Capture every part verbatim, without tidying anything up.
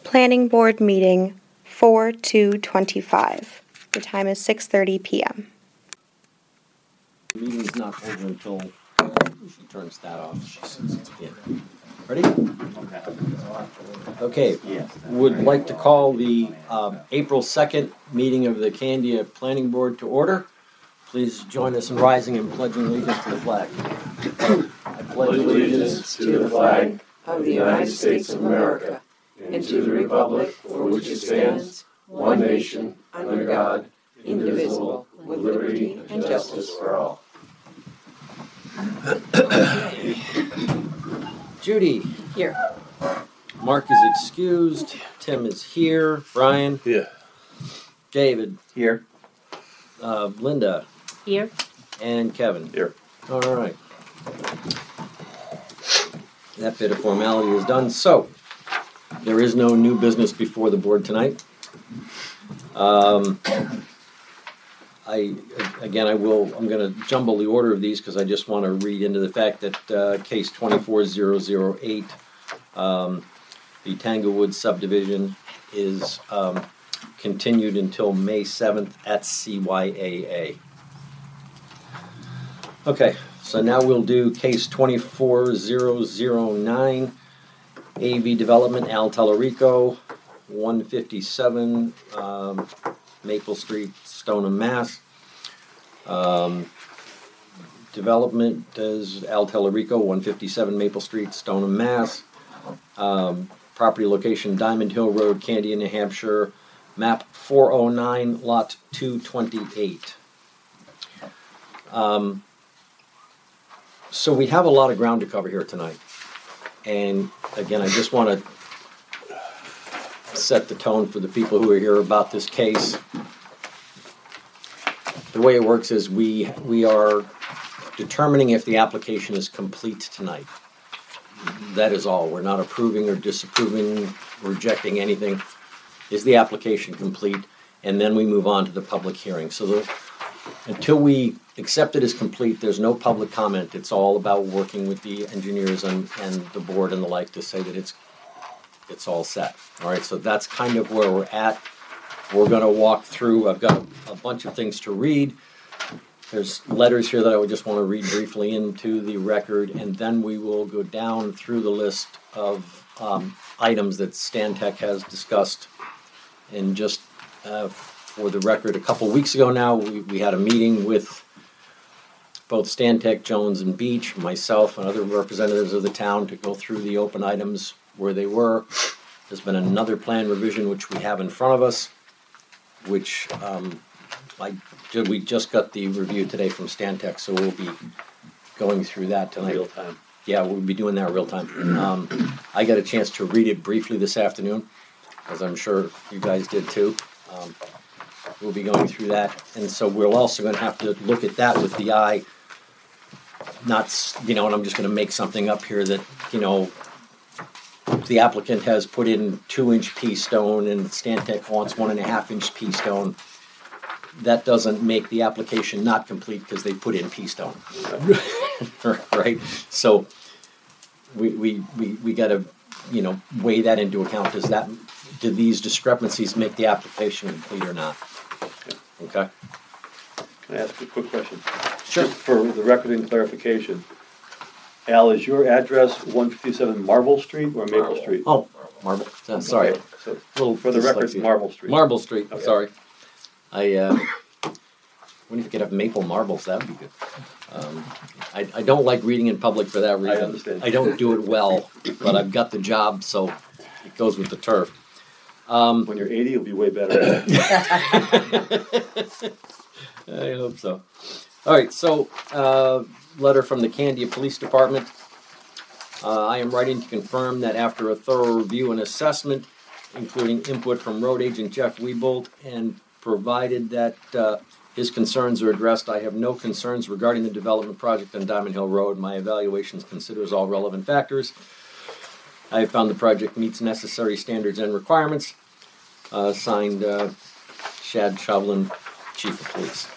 Planning Board meeting four two twenty-five. The time is six thirty p.m. The meeting's not over until she turns that off. Yeah. Ready? Okay. Would like to call the um, April second meeting of the Candia Planning Board to order. Please join us in rising and pledging allegiance to the flag. I pledge allegiance to the flag of the United States of America and to the republic for which it stands, one nation, under God, indivisible, with liberty and justice for all. Judy. Here. Mark is excused. Tim is here. Brian. Yeah. David. Here. Uh, Linda. Here. And Kevin. Here. All right. That bit of formality is done. So, there is no new business before the board tonight. Um, I again, I will. I'm going to jumble the order of these because I just want to read into the fact that uh, case twenty-four thousand eight, um, the Tanglewood subdivision, is um, continued until May seventh at C Y A A. Okay, so now we'll do case twenty-four thousand nine, A V Development, Al Tellerico, one fifty-seven um, Maple Street, Stoneham, Mass. Um, development is Al Tellerico, one fifty-seven Maple Street, Stoneham, Mass. Um, property location, Diamond Hill Road, Candia, New Hampshire. Map four oh nine, lot two twenty-eight. Um, so we have a lot of ground to cover here tonight. And again, I just want to set the tone for the people who are here about this case. The way it works is we we are determining if the application is complete tonight. That is all. We're not approving or disapproving, rejecting anything. Is the application complete? And then we move on to the public hearing. So the, until we accept it as complete, there's no public comment. It's all about working with the engineers and, and the board and the like to say that it's it's all set. All right, so that's kind of where we're at. We're going to walk through. I've got a, a bunch of things to read. There's letters here that I would just want to read briefly into the record, and then we will go down through the list of um, items that Stantec has discussed. And just uh, for the record, a couple weeks ago now, we, we had a meeting with both Stantec, Jones, and Beach, myself, and other representatives of the town to go through the open items where they were. There's been another plan revision which we have in front of us, which um, I we just got the review today from Stantec, so we'll be going through that tonight. Real time. Yeah, we'll be doing that real time. Um, I got a chance to read it briefly this afternoon, as I'm sure you guys did too. Um, we'll be going through that, and so we're also going to have to look at that with the eye. Not, you know, and I'm just going to make something up here that, you know, the applicant has put in two-inch pea stone and Stantec wants one and a half inch pea stone. That doesn't make the application not complete because they put in pea stone, right? So we we we, we got to, you know, weigh that into account. Does that do these discrepancies make the application complete or not? Okay. Can I ask a quick question? Sure. Just for the record and clarification, Al, is your address one fifty-seven Marble Street or Maple Marble. Street? Oh, Marble. Uh, sorry. Okay, so Little for the record, dyslexia. Marble Street. Marble Street. Okay. Sorry. I uh, wonder if you could have maple marbles. That would be good. Um, I, I don't like reading in public for that reason. I understand. I don't do it well, but I've got the job, so it goes with the turf. Um, When you're eighty, you'll be way better. I hope so. All right, so uh, letter from the Candia Police Department. Uh, I am writing to confirm that after a thorough review and assessment, including input from road agent Jeff Wiebold, and provided that uh, his concerns are addressed, I have no concerns regarding the development project on Diamond Hill Road. My evaluations considers all relevant factors. I have found the project meets necessary standards and requirements. Uh, signed, uh, Shad Shovlin, Chief of Police.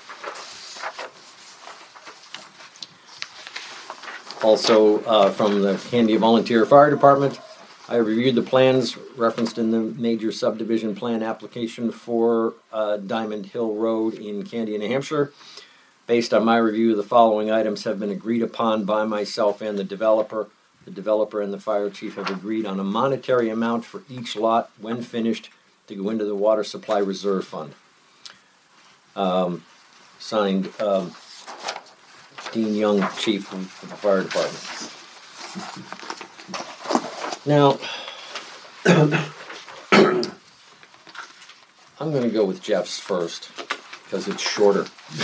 Also uh, from the Candia Volunteer Fire Department, I reviewed the plans referenced in the major subdivision plan application for uh, Diamond Hill Road in Candia, New Hampshire. Based on my review, the following items have been agreed upon by myself and the developer. The developer and the fire chief have agreed on a monetary amount for each lot when finished to go into the water supply reserve fund. Um, signed um, Dean Young, chief of the fire department. Now, I'm going to go with Jeff's first because it's shorter.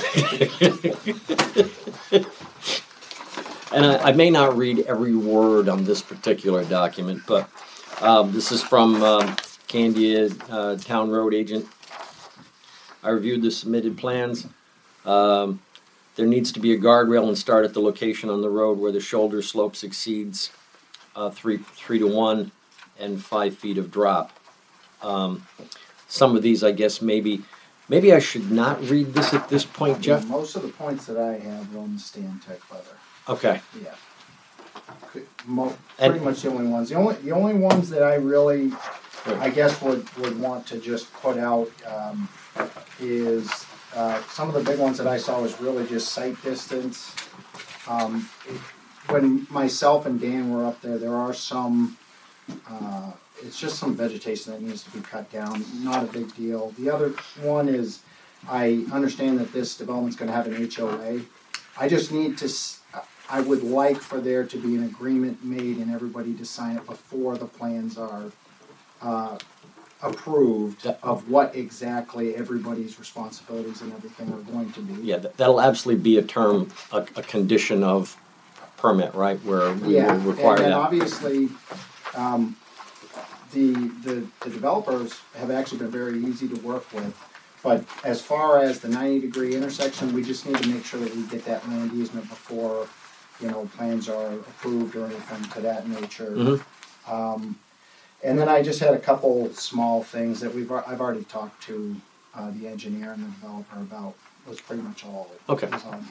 And I, I may not read every word on this particular document, but um, this is from um, Candia uh, Town Road Agent. I reviewed the submitted plans. Um, there needs to be a guardrail installed at the location on the road where the shoulder slope exceeds uh, three three to one and five feet of drop. Um, some of these, I guess, maybe maybe I should not read this at this point, Jeff. Yeah, most of the points that I have are on the Stan Tech letter. Okay. Yeah. Could- Mo- And- pretty much the only ones. The only the only ones that I really, Right. I guess, would would want to just put out um, is uh, some of the big ones that I saw was really just sight distance. Um, when myself and Dan were up there, there are some. Uh, it's just some vegetation that needs to be cut down. Not a big deal. The other one is, I understand that this development's going to have an H O A. I just need to. s- I would like for there to be an agreement made and everybody to sign it before the plans are uh, approved Yeah. of what exactly everybody's responsibilities and everything are going to be. Yeah, that- that'll absolutely be a term, a, a condition of permit, right, where we Yeah, will require and then that. obviously, um, the, the, the developers have actually been very easy to work with. But as far as the ninety degree intersection, we just need to make sure that we get that land easement before, you know, plans are approved or anything to that nature. Mhm. Um, and then I just had a couple small things that we've, al- I've already talked to, uh, the engineer and the developer about, was pretty much all. Okay. Was on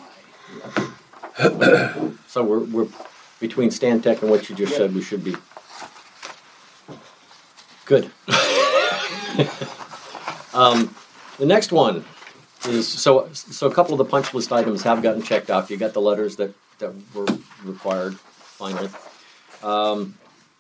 my. So we're, we're, between Stan Tech and what you just Yeah. said, we should be good. Um, the next one is, so, so a couple of the punch list items have gotten checked off. You got the letters that, that were required finally. Um,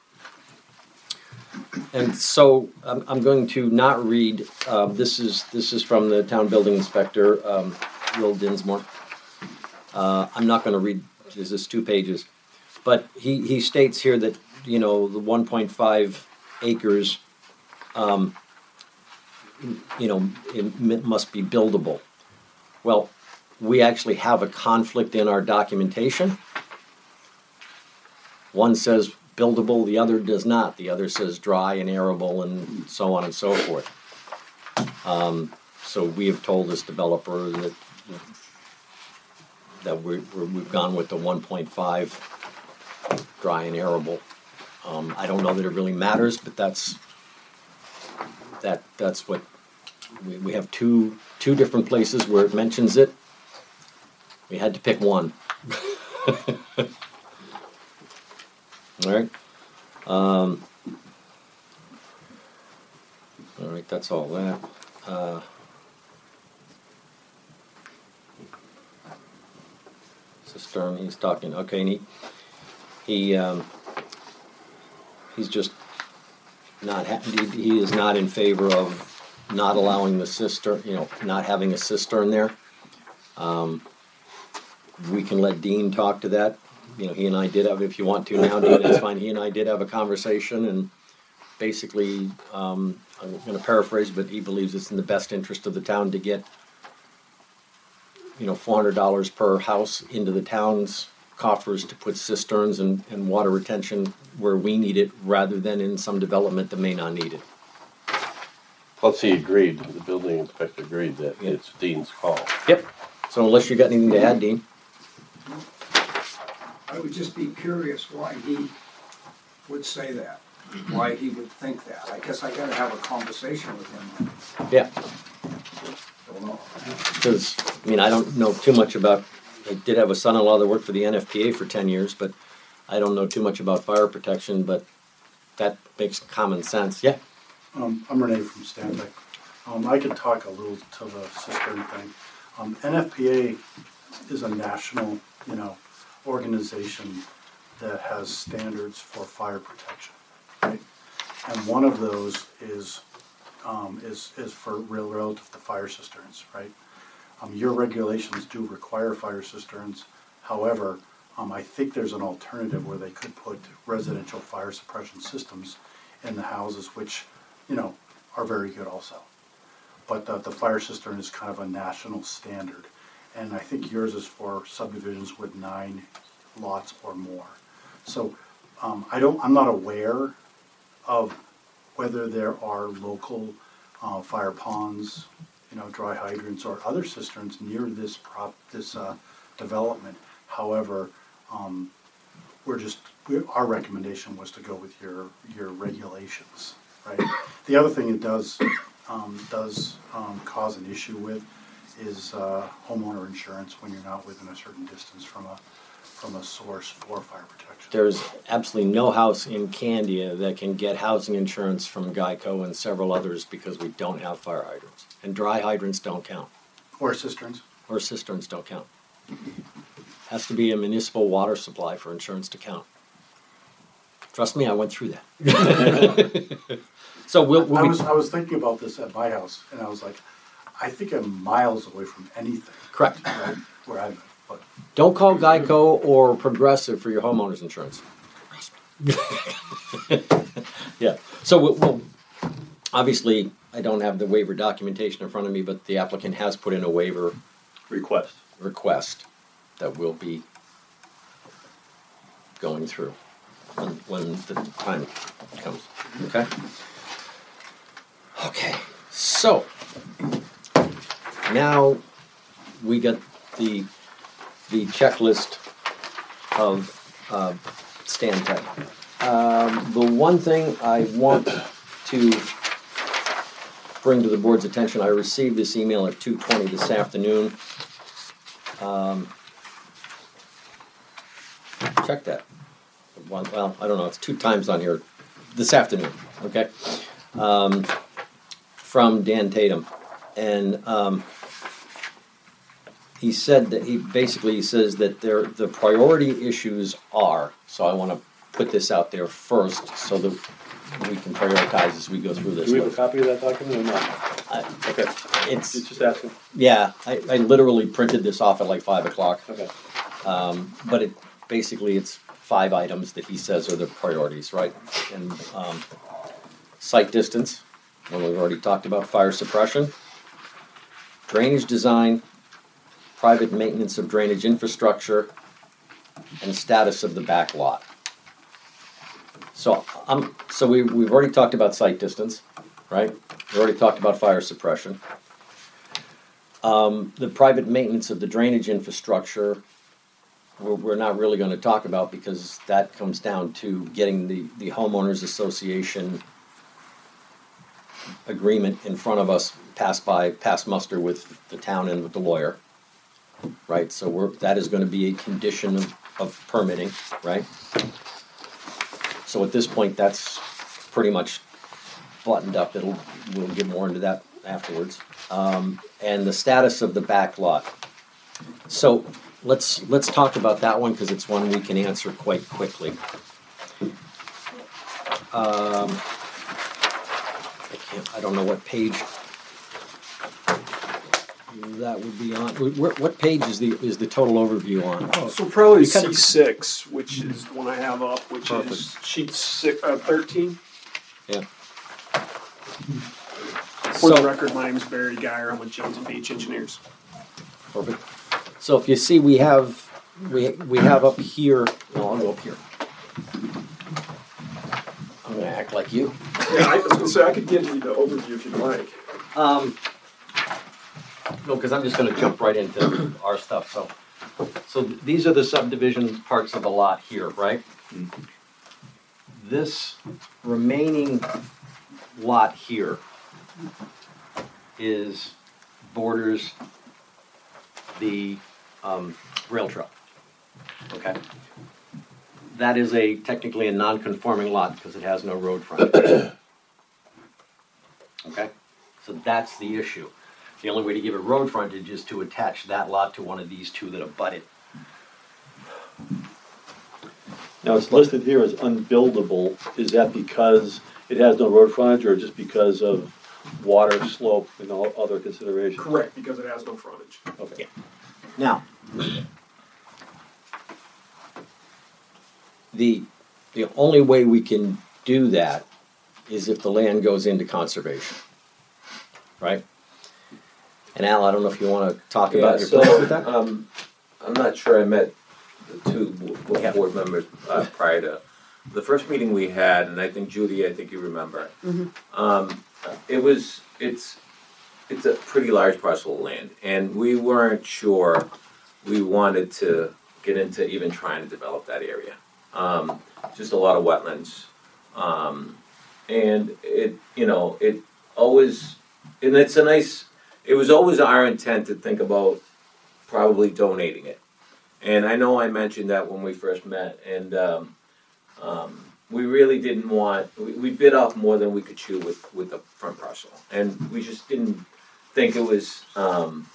and so I'm, I'm going to not read, uh, this is, this is from the town building inspector, um, Will Dinsmore. Uh, I'm not gonna read, this is two pages. But he, he states here that, you know, the one point five acres, um, you know, it m- must be buildable. Well, we actually have a conflict in our documentation. One says buildable, the other does not. The other says dry and arable and so on and so forth. Um, so we have told this developer that that we're, we're, we've gone with the one point five dry and arable. Um, I don't know that it really matters, but that's that that's what we, we have two two different places where it mentions it. We had to pick one. All right. Um, all right, that's all that. Uh, Cistern, he's talking, okay, and he, he, um, he's just not, ha- he, he is not in favor of not allowing the cistern, you know, not having a cistern there. Um, we can let Dean talk to that. You know, he and I did have, if you want to now, Dean, that's fine. He and I did have a conversation, and basically, um, I'm gonna paraphrase, but he believes it's in the best interest of the town to get, you know, four hundred dollars per house into the town's coffers to put cisterns and, and water retention where we need it, rather than in some development that may not need it. Plus, he agreed, the building inspector agreed that Yeah. it's Dean's call. Yep. So unless you got anything to add, Dean? I would just be curious why he would say that, why he would think that. I guess I gotta have a conversation with him. Yeah. Don't know. Because, I mean, I don't know too much about, I did have a son-in-law that worked for the N F P A for ten years, but I don't know too much about fire protection, but that makes common sense. Yeah. Um, I'm Renee from Stantec. Um, I could talk a little to the cistern thing. Um, N F P A is a national, you know, organization that has standards for fire protection, right? And one of those is um, is is for real relative to fire cisterns, right? Um, your regulations do require fire cisterns. However, um, I think there's an alternative where they could put residential fire suppression systems in the houses, which, you know, are very good also. But uh, the fire cistern is kind of a national standard. And I think yours is for subdivisions with nine lots or more. So um, I don't, I'm not aware of whether there are local uh, fire ponds, you know, dry hydrants or other cisterns near this prop, this uh, development. However, um, we're just, we, our recommendation was to go with your, your regulations, right? The other thing it does, um, does um, cause an issue with is uh, homeowner insurance when you're not within a certain distance from a, from a source for fire protection. There's absolutely no house in Candia that can get housing insurance from Geico and several others because we don't have fire hydrants. And dry hydrants don't count, Or cisterns. or cisterns don't count. Has to be a municipal water supply for insurance to count. Trust me, I went through that. So we'll, we'll I be- was, I was thinking about this at my house, and I was like, I think I'm miles away from anything. Correct. Right, where I live, but Don't call Geico or Progressive for your homeowner's insurance. Yeah, so we'll, we'll, obviously, I don't have the waiver documentation in front of me, but the applicant has put in a waiver Request. request that will be going through when, when the time comes, okay? Okay, so, now we got the, the checklist of uh, Stantec. Um, the one thing I want to bring to the board's attention, I received this email at two twenty this afternoon. Um, check that. One, well, I don't know, it's two times on here this afternoon, okay? Um, from Dan Tatum. And um, he said that he basically says that there the priority issues are, so I want to put this out there first so that we can prioritize as we go through this. Do we have a copy of that document or not? I- Okay, It's, it's just asking. yeah, I, I literally printed this off at like five o'clock. Okay. Um, but it, basically it's five items that he says are the priorities, right? And, um, site distance, well, we've already talked about fire suppression, drainage design, private maintenance of drainage infrastructure, and status of the back lot. So, um, so we, we've already talked about site distance, right? We already talked about fire suppression. Um, the private maintenance of the drainage infrastructure, we're, we're not really gonna talk about because that comes down to getting the, the homeowners association agreement in front of us, passed by, passed muster with the town and with the lawyer. Right, so we're, that is gonna be a condition of, of permitting, right? So at this point, that's pretty much buttoned up. It'll, we'll get more into that afterwards. Um, and the status of the back lot. So let's, let's talk about that one because it's one we can answer quite quickly. Um, I can't, I don't know what page that would be on. What, what page is the, is the total overview on? So probably You kinda- C six, which is the one I have up, which is Perfect. sheet six, uh, thirteen. Yeah. For the So- record, my name is Barry Geyer. I'm with Jones and Beach Engineers. Perfect. So if you see, we have, we, we have up here, no, I'll go up here. I'm gonna act like you. Yeah, I was gonna say, I could give you the overview if you'd like. Um, no, because I'm just gonna jump right into our stuff, so. So th- these are the subdivision parts of the lot here, right? This remaining lot here is borders the, um, rail trail, okay? that is a, technically a non-conforming lot because it has no road frontage. Okay, so that's the issue. The only way to give it road frontage is to attach that lot to one of these two that abut it. Now, it's listed here as unbuildable. Is that because it has no road frontage or just because of water, slope, and all other considerations? Correct, because it has no frontage. Okay. Now, the, the only way we can do that is if the land goes into conservation, right? And Al, I don't know if you want to talk Yeah, about your so, plans with that? um, I'm not sure I met the two bo- board members uh, prior to, the first meeting we had, and I think Judy, I think you remember. Um, it was, it's, it's a pretty large parcel of land, and we weren't sure we wanted to get into even trying to develop that area. Um, just a lot of wetlands. Um, and it, you know, it always, and it's a nice, it was always our intent to think about probably donating it. And I know I mentioned that when we first met, and um, um, we really didn't want, we, we bit off more than we could chew with, with the front parcel. And we just didn't think it was, um,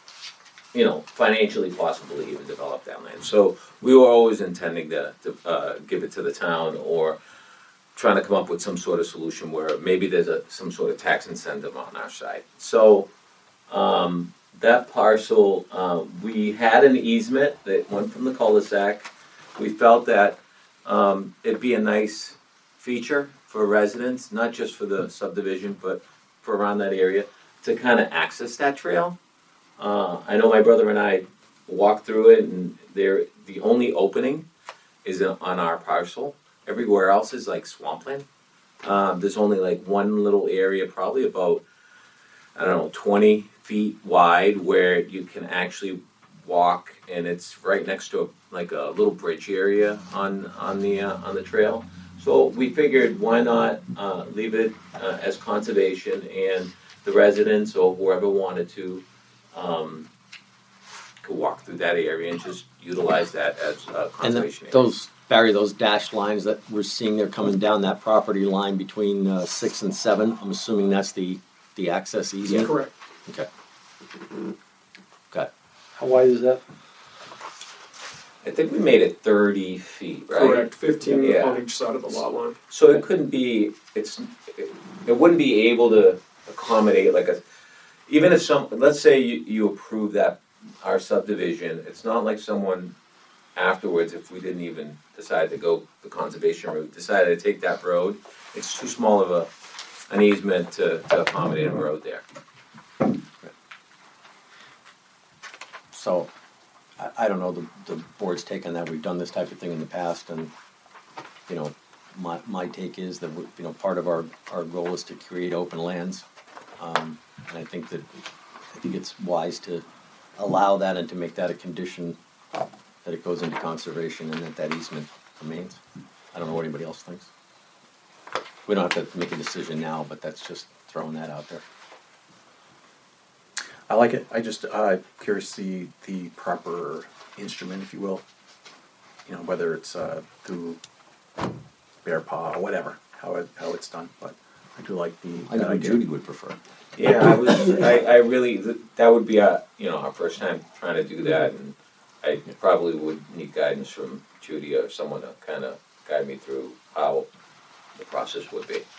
you know, financially possible to even develop that land. So we were always intending to, to uh, give it to the town, or trying to come up with some sort of solution where maybe there's a, some sort of tax incentive on our side. So um, that parcel, uh, we had an easement that went from the cul-de-sac. We felt that um, it'd be a nice feature for residents, not just for the subdivision, but for around that area, to kind of access that trail. Uh, I know my brother and I walked through it, and there, the only opening is on our parcel. Everywhere else is like swampland. Um, there's only like one little area, probably about, I don't know, twenty feet wide, where you can actually walk, and it's right next to a, like a little bridge area on on the uh, on the trail. So we figured, why not uh, leave it uh, as conservation, and the residents or whoever wanted to um, could walk through that area and just utilize that as a And the- conservation area. those, Barry, those dashed lines that we're seeing there coming down that property line between uh, six and seven, I'm assuming that's the, the access easement? Correct. Okay. Okay. How wide is that? I think we made it thirty feet, right? Correct, fifteen Yeah. on each side of the lot line. So it couldn't be, it's, it, it wouldn't be able to accommodate like a, even if some, let's say you, you approve that, our subdivision, it's not like someone afterwards, if we didn't even decide to go the conservation route, decided to take that road, it's too small of a, an easement to, to accommodate a road there. So, I, I don't know the, the board's take on that. We've done this type of thing in the past, and, you know, my, my take is that, we- you know, part of our, our goal is to create open lands. Um, and I think that, I think it's wise to allow that and to make that a condition that it goes into conservation and that that easement remains. I don't know what anybody else thinks. We don't have to make a decision now, but that's just throwing that out there. I like it. I just uh, curious the the proper instrument, if you will. You know, whether it's uh, through bear paw or whatever, how it how it's done. But I do like the I that know idea. Judy would prefer. Yeah, I was, I, I really, that would be our, you know, our first time trying to do that, and I probably would need guidance from Judy or someone to kind of guide me through how the process would be.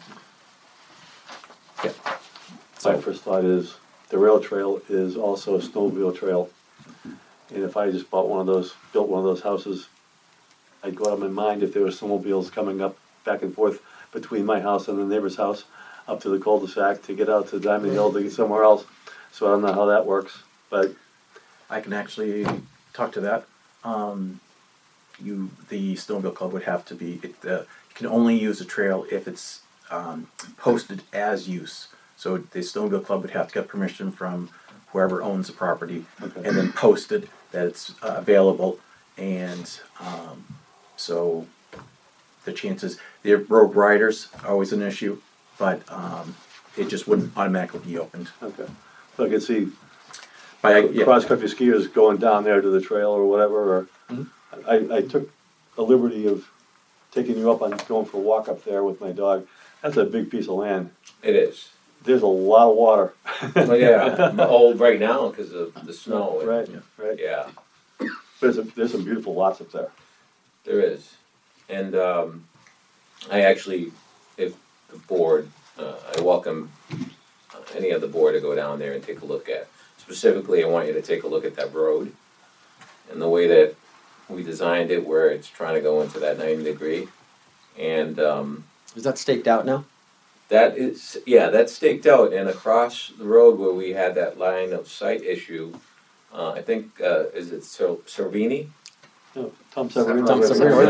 My first thought is, the rail trail is also a snowmobile trail. And if I just bought one of those, built one of those houses, I'd go out of my mind if there were snowmobiles coming up back and forth between my house and the neighbor's house, up to the cul-de-sac to get out to Diamond Hill to get somewhere else. So I don't know how that works, but I can actually talk to that. Um, you, the snowmobile club would have to be. It, uh, you can only use the trail if it's um, posted as use. So the snowmobile club would have to get permission from whoever owns the property, Okay. and then posted that it's uh, available. And um, so the chances, the road riders are always an issue, but um, it just wouldn't automatically be opened. okay. So I could see But I, yeah, cross-country skiers going down there to the trail or whatever, or Mhm. I, I took the liberty of taking you up on going for a walk up there with my dog. That's a big piece of land. It is. There's a lot of water. Oh, yeah, old right now because of the snow. and- Right, right. Yeah, But there's, a, there's some beautiful lots up there. there is. And um, I actually, if the board, uh, I welcome uh, any of the board to go down there and take a look at. Specifically, I want you to take a look at that road and the way that we designed it where it's trying to go into that ninety degree. And um, Is that staked out now? that is, yeah, that's staked out, and across the road where we had that line of sight issue, uh, I think, uh, is it Cer- Cervini? No, Tom Severino. Tom Severino,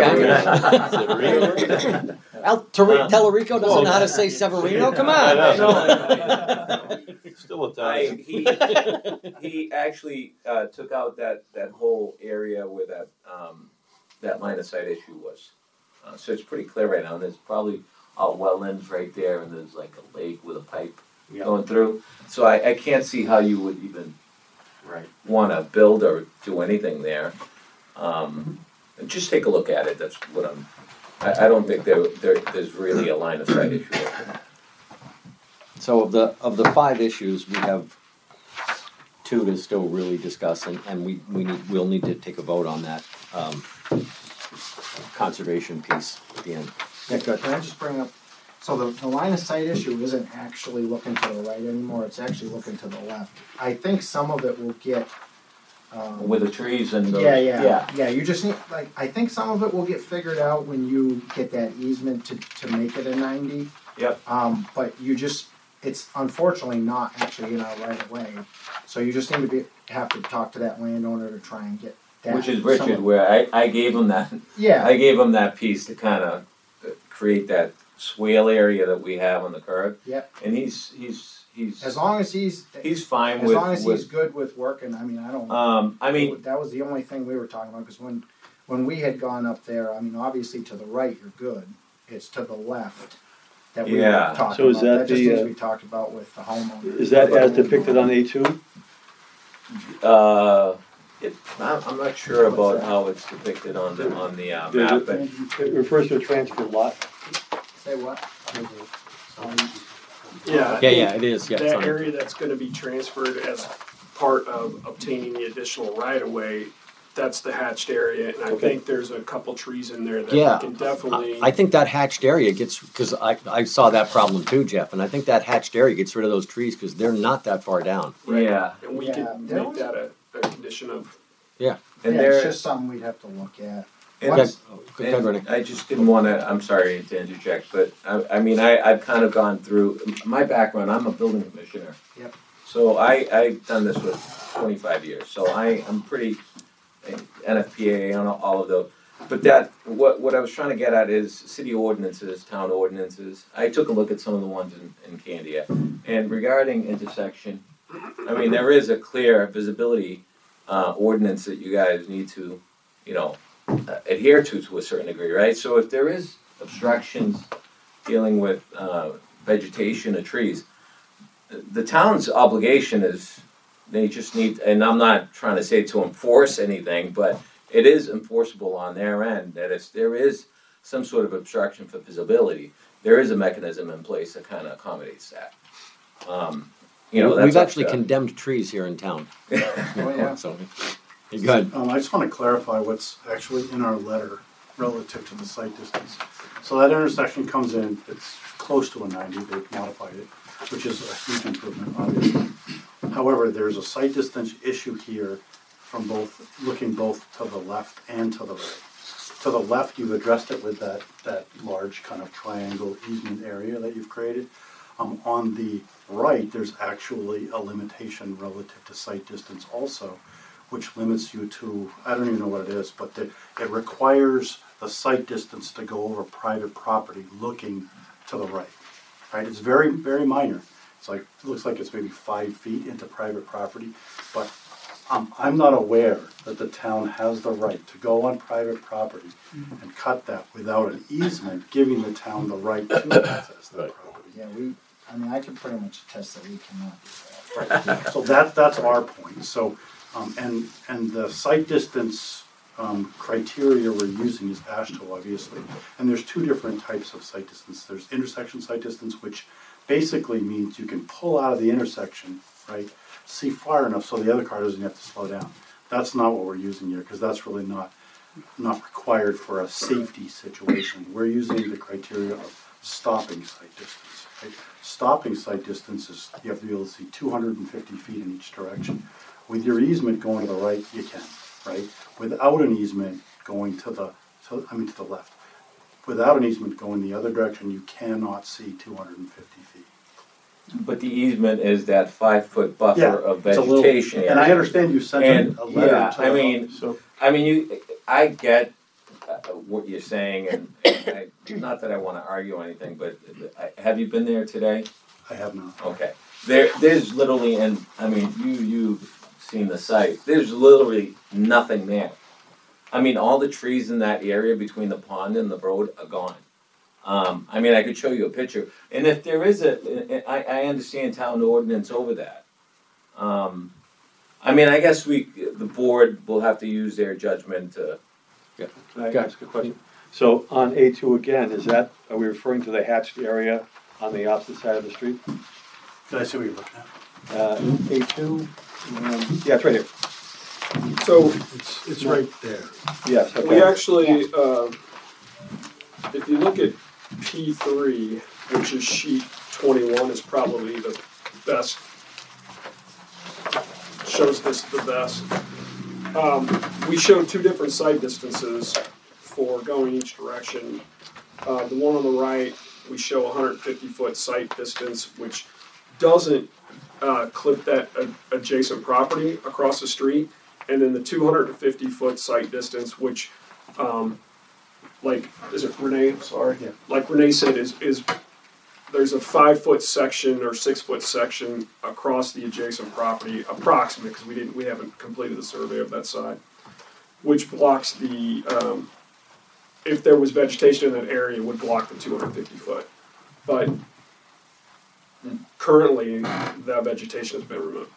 yeah. Al Tor- Tellerico doesn't know how to say Severino. Come on. Still a I, time. he, he actually uh, took out that, that whole area where that, um, that line of sight issue was. Uh, so it's pretty clear right now, and there's probably out wetlands right there, and there's like a lake with a pipe Yeah. going through. So I, I can't see how you would even Right. want to build or do anything there. Um, just take a look at it, that's what I'm, I, I don't think there, there, there's really a line of sight issue. So of the of the five issues, we have two to still really discuss, and, and we, we need we'll need to take a vote on that um, conservation piece at the end. Yeah, good. Can I just bring up, so the, the line of sight issue isn't actually looking to the right anymore, it's actually looking to the left. I think some of it will get, um. With the trees and the. Yeah, yeah, yeah, you just need, like, I think some of it will get figured out when you get that easement to, to make it a ninety. Yep. Um, but you just, it's unfortunately not actually in our right of way, so you just need to be, have to talk to that landowner to try and get that. Which is some Richard, of- where I, I gave him that, Yeah, I gave him that piece to kind of create that swale area that we have on the curve. Yep. And he's, he's, he's, as long as he's, he's fine as with, long as he's with, good with working, I mean, I don't. um, I mean, That was the only thing we were talking about, because when, when we had gone up there, I mean, obviously to the right, you're good. It's to the left that we were Yeah. talking So is about. that That just the, as uh, we talked about with the homeowner. Is that as depicted on A two? uh, it, I'm, I'm not sure What's about that? how it's depicted on the, on the uh, There's map, a- but It refers to a transfer lot. Say what? Yeah, I Yeah, yeah, think it is. Yeah, it's that on- area that's gonna be transferred as part of obtaining the additional right of way, that's the hatched area, and I Okay. think there's a couple trees in there that Yeah. we can definitely. I think that hatched area gets, because I, I saw that problem too, Jeff, and I think that hatched area gets rid of those trees because they're not that far down. yeah. And we Yeah, can there make was- that a, a condition of, Yeah. And Yeah, there, it's just something we'd have to look at. and Okay. it's- Go ahead, Renee. And I just didn't wanna, I'm sorry to interject, but I, I mean, I, I've kind of gone through, my background, I'm a building commissioner. Yep. So I, I've done this with twenty-five years, so I, I'm pretty, N F P A on all of those. But that, what, what I was trying to get at is city ordinances, town ordinances. I took a look at some of the ones in, in Candia. And regarding intersection, I mean, there is a clear visibility, uh, ordinance that you guys need to, you know, uh, adhere to to a certain degree, right? So if there is obstructions dealing with uh, vegetation or trees, the town's obligation is, they just need, and I'm not trying to say to enforce anything, but it is enforceable on their end, that if there is some sort of obstruction for visibility, there is a mechanism in place that kind of accommodates that. Um, You know, that's We've up actually to- condemned trees here in town. Oh, yeah. So, you're good. Um, I just wanna clarify what's actually in our letter relative to the site distance. So that intersection comes in, it's close to a ninety, they've modified it, which is a huge improvement, obviously. However, there's a site distance issue here from both, looking both to the left and to the right. To the left, you've addressed it with that, that large kind of triangle easement area that you've created. Um, on the right, there's actually a limitation relative to site distance also, which limits you to, I don't even know what it is, but the, it requires the site distance to go over private property looking to the right. Right, it's very, very minor. It's like, it looks like it's maybe five feet into private property, but um, I'm not aware that the town has the right to go on private property and cut that without an easement, giving the town the right to access that property. Yeah, we, I mean, I can pretty much attest that we cannot do that. So that, that's our point, so, um, and, and the site distance, um, criteria we're using is AASHTO, obviously. And there's two different types of sight distance. There's intersection sight distance, which basically means you can pull out of the intersection, right, see far enough so the other car doesn't have to slow down. That's not what we're using here, because that's really not, not required for a safety situation. We're using the criteria of stopping sight distance, right? Stopping sight distance is, you have to be able to see two hundred fifty feet in each direction. With your easement going to the right, you can, right? Without an easement going to the, to, I mean to the left, without an easement going the other direction, you cannot see two hundred fifty feet. But the easement is that five-foot buffer Yeah, of it's a little- vegetation. And I understand you sent And, a letter yeah, to I the- mean, so I mean, you, I get uh, what you're saying, and I, not that I wanna argue anything, but I- have you been there today? I have not. Okay, there, there's literally, and, I mean, you, you've seen the site, there's literally nothing there. I mean, all the trees in that area between the pond and the road are gone. Um, I mean, I could show you a picture, and if there is a, I, I understand town ordinance over that. Um, I mean, I guess we, the board will have to use their judgment to, Can I ask a question? So on A two again, is that, are we referring to the hatched area on the opposite side of the street? Did I see what you're looking at? Uh, A two, um, yeah, it's right here. So It's, it's right there. Yes, we okay. actually, uh, if you look at P three, which is sheet twenty-one, is probably the best, shows this the best. Um, we showed two different sight distances for going each direction. Uh, the one on the right, we show one hundred fifty foot sight distance, which doesn't uh, clip that uh, adjacent property across the street. And then the two hundred fifty foot sight distance, which, um, like, is it Renee? I'm sorry. Yeah. Like Renee said, is is there's a five foot section or six foot section across the adjacent property, approximate, because we didn't we haven't completed the survey of that side, which blocks the um, if there was vegetation in that area, it would block the two hundred fifty foot, but currently that vegetation has been removed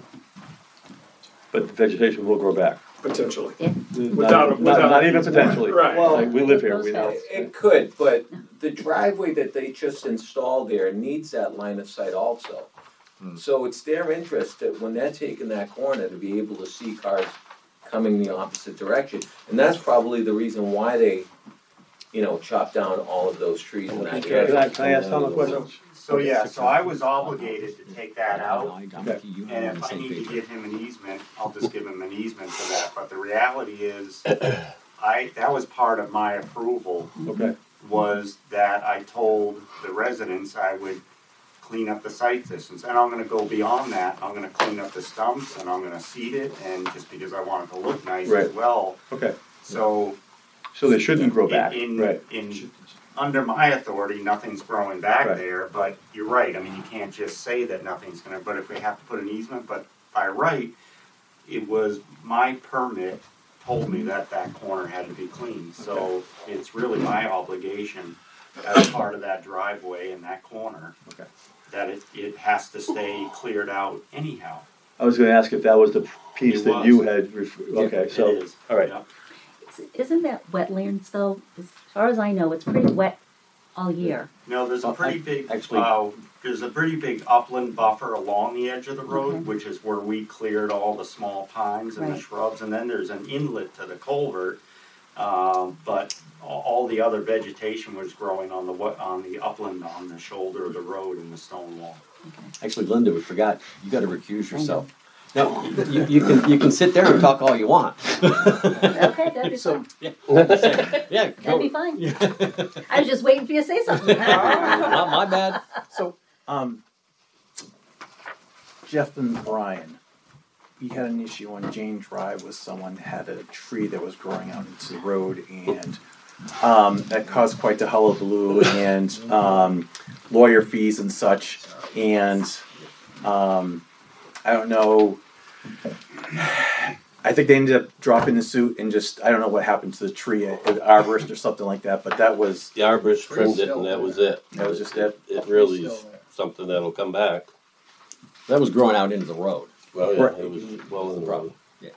But the vegetation will grow back. potentially. Not, Without- not, without- not even potentially. Right. It's like, we live here, we know. it, it could, but the driveway that they just installed there needs that line of sight also. So it's their interest that when they're taking that corner to be able to see cars coming the opposite direction. And that's probably the reason why they, you know, chopped down all of those trees in that Can I, area. can I ask Tom a question? So, yeah, so I was obligated to take that out, Okay. and if I need to give him an easement, I'll just give him an easement for that, but the reality is, I, that was part of my approval, Okay, was that I told the residents I would clean up the site distance, and I'm gonna go beyond that, I'm gonna clean up the stumps, and I'm gonna seed it, and just because I want it to look nice as Right. well, okay. so. So they shouldn't grow back, in- right? In, under my authority, nothing's growing back Right. there, but you're right, I mean, you can't just say that nothing's gonna, but if we have to put an easement, but by right, it was, my permit told me that that corner had to be cleaned, so it's really my obligation as part of that driveway in that corner, Okay. that it, it has to stay cleared out anyhow. I was gonna ask if that was the piece It that was. you had, ref- okay, It so, is, all right. yeah. Isn't that wetlands though? As far as I know, it's pretty wet all year. No, there's a Well, pretty ac- big, actually- uh, there's a pretty big upland buffer along the edge of the road, Okay. which is where we cleared all the small pines and the Right. shrubs, and then there's an inlet to the culvert. Um, but a- all the other vegetation was growing on the wa- on the upland, on the shoulder of the road and the stone wall. Actually, Linda, we forgot, you gotta recuse yourself. No, you, you can, you can sit there and talk all you want. Okay, that'd be fine. Yeah, yeah, That'd be go. fine. I was just waiting for you to say something. Not my bad. So, um, Jeff and Brian, we had an issue on Jane Drive with someone had a tree that was growing out into the road and um, that caused quite the hullabaloo and um, lawyer fees and such. And um, I don't know. I think they ended up dropping the suit and just I don't know what happened to the tree, an arborist or something like that. But that was The arborist trimmed it and that was it. that was just it. It really is something that'll come back. That was growing out into the road. Well, yeah, Right. it was well in the road.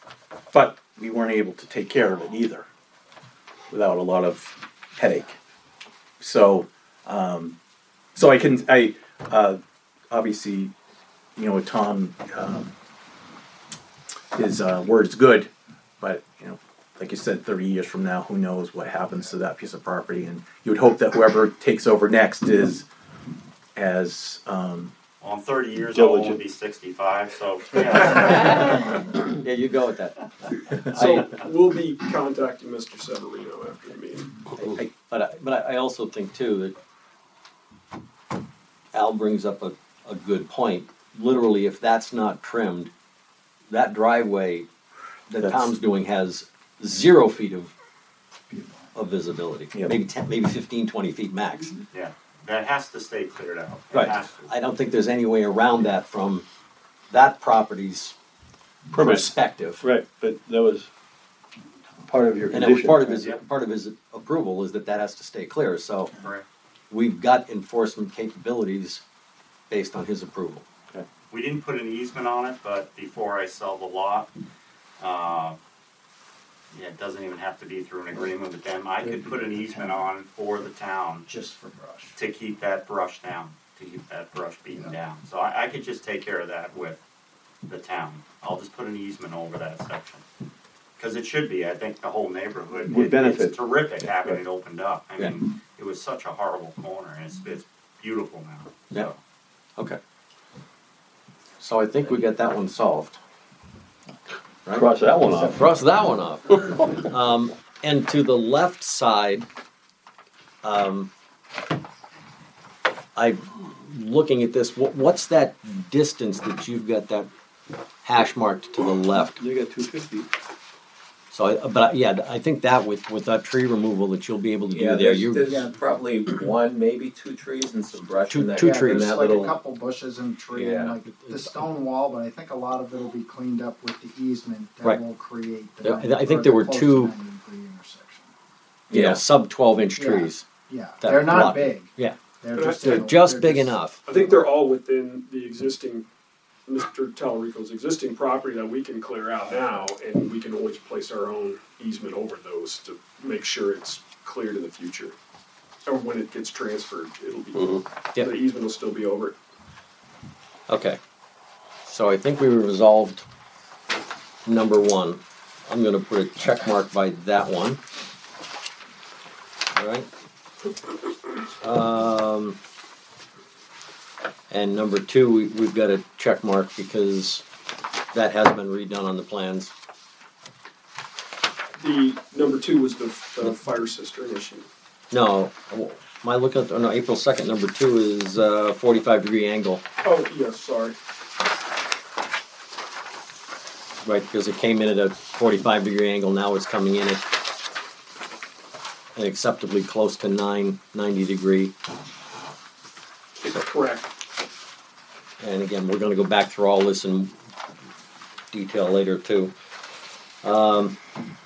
but we weren't able to take care of it either, without a lot of headache. So, um, so I can, I, uh, obviously, you know, with Tom, um, his, uh, word's good, but, you know, like you said, thirty years from now, who knows what happens to that piece of property, and you would hope that whoever takes over next is as, um, Well, I'm thirty years old, Diligent. will be sixty-five, so, yeah. Yeah, you go with that. So we'll be contacting Mister Severino after the meeting. I, but I, but I also think too that Al brings up a, a good point. Literally, if that's not trimmed, that driveway that That's- Tom's doing has zero feet of of visibility. Yep. Maybe ten, maybe fifteen, twenty feet max. Yeah, that has to stay cleared out. It Right. has to. I don't think there's any way around that from that property's Permit. perspective. Right, but that was part of your And that was condition. part of his Yeah. part of his approval is that that has to stay clear. So Correct. we've got enforcement capabilities based on his approval. We didn't put an easement on it, but before I sell the lot, uh, yeah, it doesn't even have to be through an agreement with them. I could put an easement on for the town Just for brush. to keep that brush down, to keep that brush beaten down. So I, I could just take care of that with the town. I'll just put an easement over that section. Cause it should be, I think the whole neighborhood. Would it- benefit. It's terrific having it opened up. I Yeah. mean, it was such a horrible corner and it's, it's beautiful now. Yeah. So, Okay. So I think we got that one solved. Right? Cross that one off. Cross that one off. Um, and to the left side, um, I, looking at this, what, what's that distance that you've got that hash marked to the left? You got two fifty. So, I, but yeah, I think that with, with that tree removal that you'll be able to do Yeah, there, there's, you, there's Yeah. probably one, maybe two trees and some brush Two- in that, two in trees. that There's like little. a couple bushes and tree Yeah. and like the stone wall, but I think a lot of it will be cleaned up with the easement that Right. will create Yeah, the. I think or there were close to two- ninety degree intersection. you know, Yeah. sub twelve inch Yeah. trees. Yeah, That they're not block- big. Yeah. They're But just. They're little- just they're big just- enough. I think they're all within the existing, Mister Talarico's existing property that we can clear out now, and we can always place our own easement over those to make sure it's cleared in the future. Or when it gets transferred, it'll be, Yep. the easement will still be over it. Okay. So I think we resolved number one. I'm gonna put a check mark by that one. All right. Um, and number two, we, we've got a check mark because that has been redone on the plans. The number two was the, the fire cistern issue. No, am I looking at, oh no, April second, number two is, uh, forty-five degree angle, Oh, yes, sorry. right, because it came in at a forty-five degree angle, now it's coming in at an acceptably close to nine, ninety degree. Correct. And again, we're gonna go back through all this in detail later too. Um,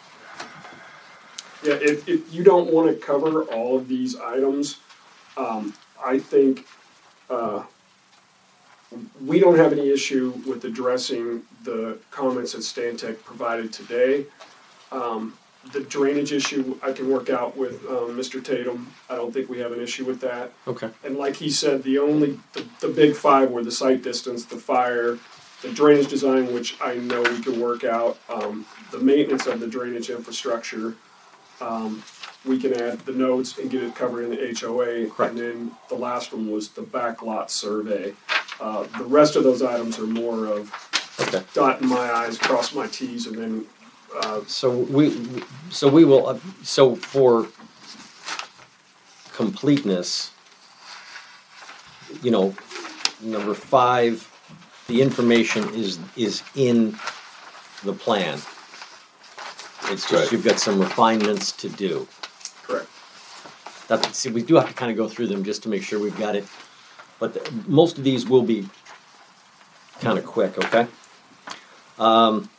Yeah, if, if you don't wanna cover all of these items, um, I think, uh, we don't have any issue with addressing the comments that Stantec provided today. Um, the drainage issue, I can work out with, um, Mister Tatum. I don't think we have an issue with that. okay, And like he said, the only, the, the big five were the site distance, the fire, the drainage design, which I know we can work out, um, the maintenance of the drainage infrastructure. Um, we can add the notes and get it covered in the H O A. Correct. And then the last one was the backlot survey. Uh, the rest of those items are more of okay. dotting my i's, cross my t's, and then, uh, So we, so we will, uh, so for completeness, you know, number five, the information is, is in the plan. It's just Right. you've got some refinements to do. correct. That, see, we do have to kind of go through them just to make sure we've got it. But the, most of these will be kind of quick, okay? Um,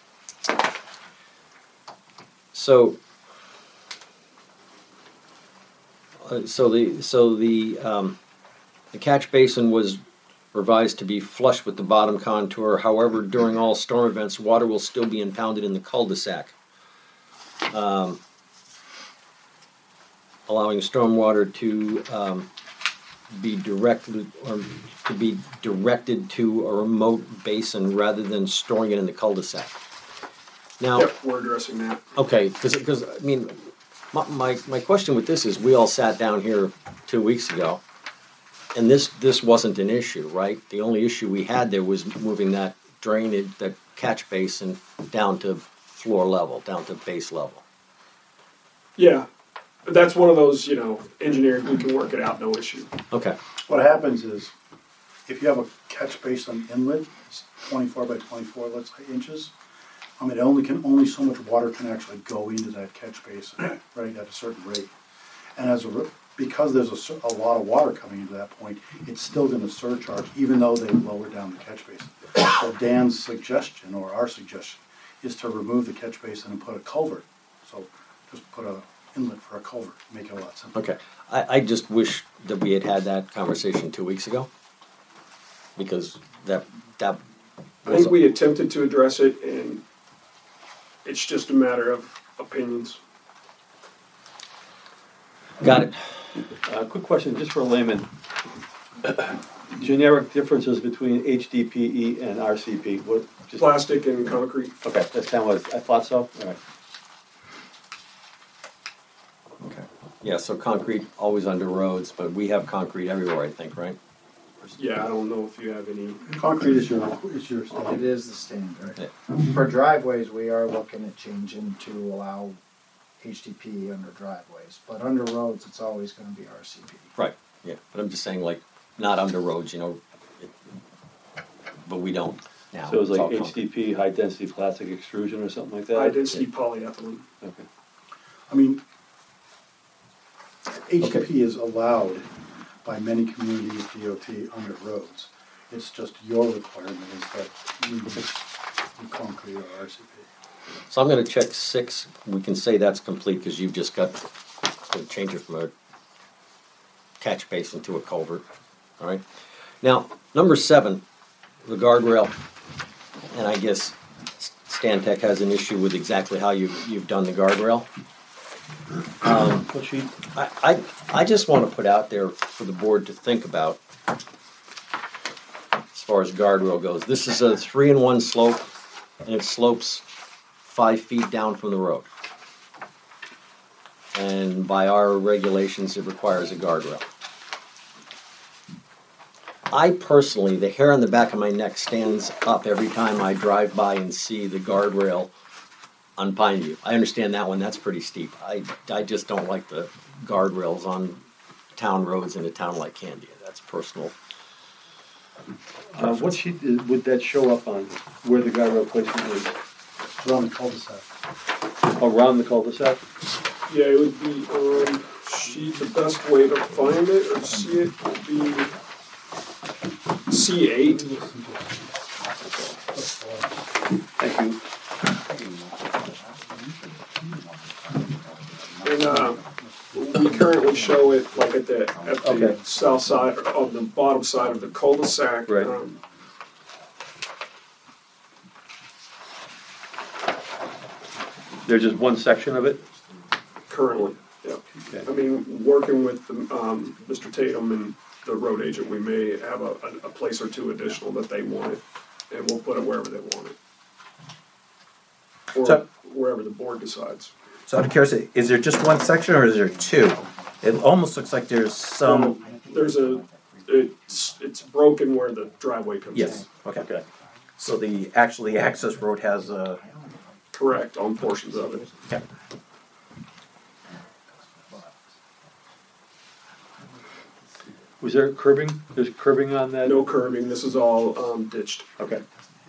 so, uh, so the so the um, the catch basin was revised to be flush with the bottom contour. However, during all storm events, water will still be impounded in the cul-de-sac. Um, allowing stormwater to um, be directly or to be directed to a remote basin rather than storing it in the cul-de-sac. Now, Yep, we're addressing that. okay, because I mean, my, my my question with this is, we all sat down here two weeks ago, and this this wasn't an issue, right? The only issue we had there was moving that drainage, that catch basin, down to floor level, down to base level. Yeah, but that's one of those, you know, engineering, we can work it out, no issue. Okay. What happens is, if you have a catch basin inlet, it's twenty-four by twenty-four, let's say, inches. I mean, it only can, only so much water can actually go into that catch basin, right, at a certain rate. And as a, re- because there's a, cer- a lot of water coming into that point, it's still gonna surcharge, even though they lower down the catch basin. So Dan's suggestion, or our suggestion, is to remove the catch basin and put a culvert. So just put a inlet for a culvert, make it a lot simpler. Okay, I, I just wish that we had had that conversation two weeks ago, because that, that I was, think we attempted to address it, and it's just a matter of opinions. got it. Uh, quick question, just for a layman. Generic differences between H D P E and R C P, what? Just, Plastic and concrete. okay, that's kind of what, I thought so, all right. Okay. Yeah, so concrete always under roads, but we have concrete everywhere, I think, right? Yeah, I don't know if you have any. Concrete is your, is your It standard. is the standard. Yeah. For driveways, we are looking at changing to allow H D P under driveways, but under roads, it's always gonna be R C P. Right, yeah, but I'm just saying, like, not under roads, you know, it- but we don't now. So it was It's all like concrete. H D P, high density plastic extrusion or something like that? High density polyethylene. Okay. I mean, H D Okay. P is allowed by many communities, D O T, under roads. It's just your requirement is that you mix the concrete or R C P. So I'm gonna check six, we can say that's complete, because you've just got to change it from a catch basin to a culvert, all right? Now, number seven, the guardrail, and I guess Stan Tech has an issue with exactly how you, you've done the guardrail. Um, What sheet? I, I, I just wanna put out there for the board to think about as far as guardrail goes. This is a three in one slope, and it slopes five feet down from the road. And by our regulations, it requires a guardrail. I personally, the hair on the back of my neck stands up every time I drive by and see the guardrail on Pine View. I understand that one, that's pretty steep. I, I just don't like the guardrails on town roads in a town like Candia. That's personal. Uh, what sheet is- would that show up on, where the guardrail placement is? Around the cul-de-sac. Around the cul-de-sac? Yeah, it would be on sheet, the best way to find it or see it would be C eight. Thank you. And, uh, we currently show it like at the, at the Okay. south side, of the bottom side of the cul-de-sac. Right. um, There's just one section of it? Currently, yeah. Okay. I mean, working with, um, Mister Tatum and the road agent, we may have a, a a place or two additional that they want it, and we'll put it wherever they want it. Or So- wherever the board decides. So out of curiosity, is there just one section or is there two? It almost looks like there's some, There's a, it's, it's broken where the driveway comes in. yes, okay. Okay. So the, actually, the access road has a, Correct, on portions of it. okay. Was there curbing? There's curbing on that? No curbing, this is all, um, ditched. Okay.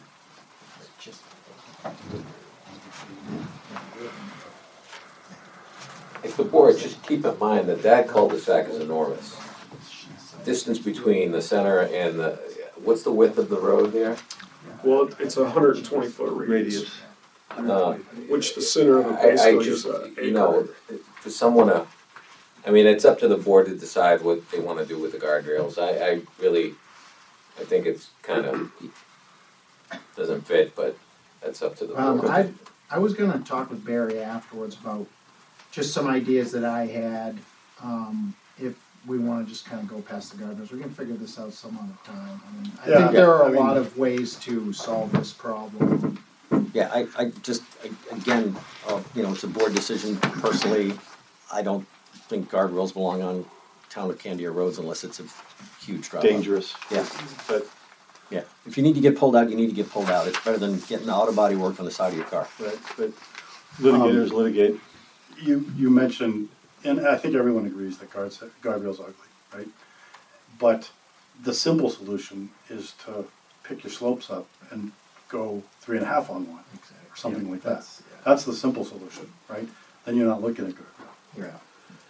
If the board, just keep in mind that that cul-de-sac is enormous. Distance between the center and the, what's the width of the road there? Well, it's a hundred and twenty foot radius, Radius. Uh, which the center of it I, I basically just, is a you know, acre. for someone to, I mean, it's up to the board to decide what they wanna do with the guardrails. I, I really, I think it's kind of, doesn't fit, but that's up to the Um, board. I, I was gonna talk with Barry afterwards about just some ideas that I had, um, if we wanna just kinda go past the guardrails, we can figure this out some other time. I mean, I Yeah, think there are I a mean- lot of ways to solve this problem. Yeah, I, I just, I- again, uh, you know, it's a board decision. Personally, I don't think guardrails belong on town of Candia roads unless it's a huge drop. Dangerous. Yeah. But, Yeah, if you need to get pulled out, you need to get pulled out. It's better than getting the auto body work on the side of your car. but, but litigators litigate. You, you mentioned, and I think everyone agrees that guards, guardrails are ugly, right? But the simple solution is to pick your slopes up and go three and a half on one, or something Yeah, like that. that's- yeah. That's the simple solution, right? Then you're not looking at guardrail. Yeah.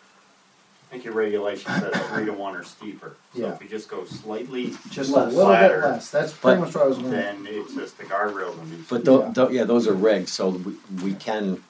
I think your regulation says three to one or steeper. So Yeah. if you just go slightly Just a less little bit flatter, less, that's pretty But- much what I was gonna. then it's just the guardrails will need. But tho- Yeah. tho- yeah, those are regs, so we, we can,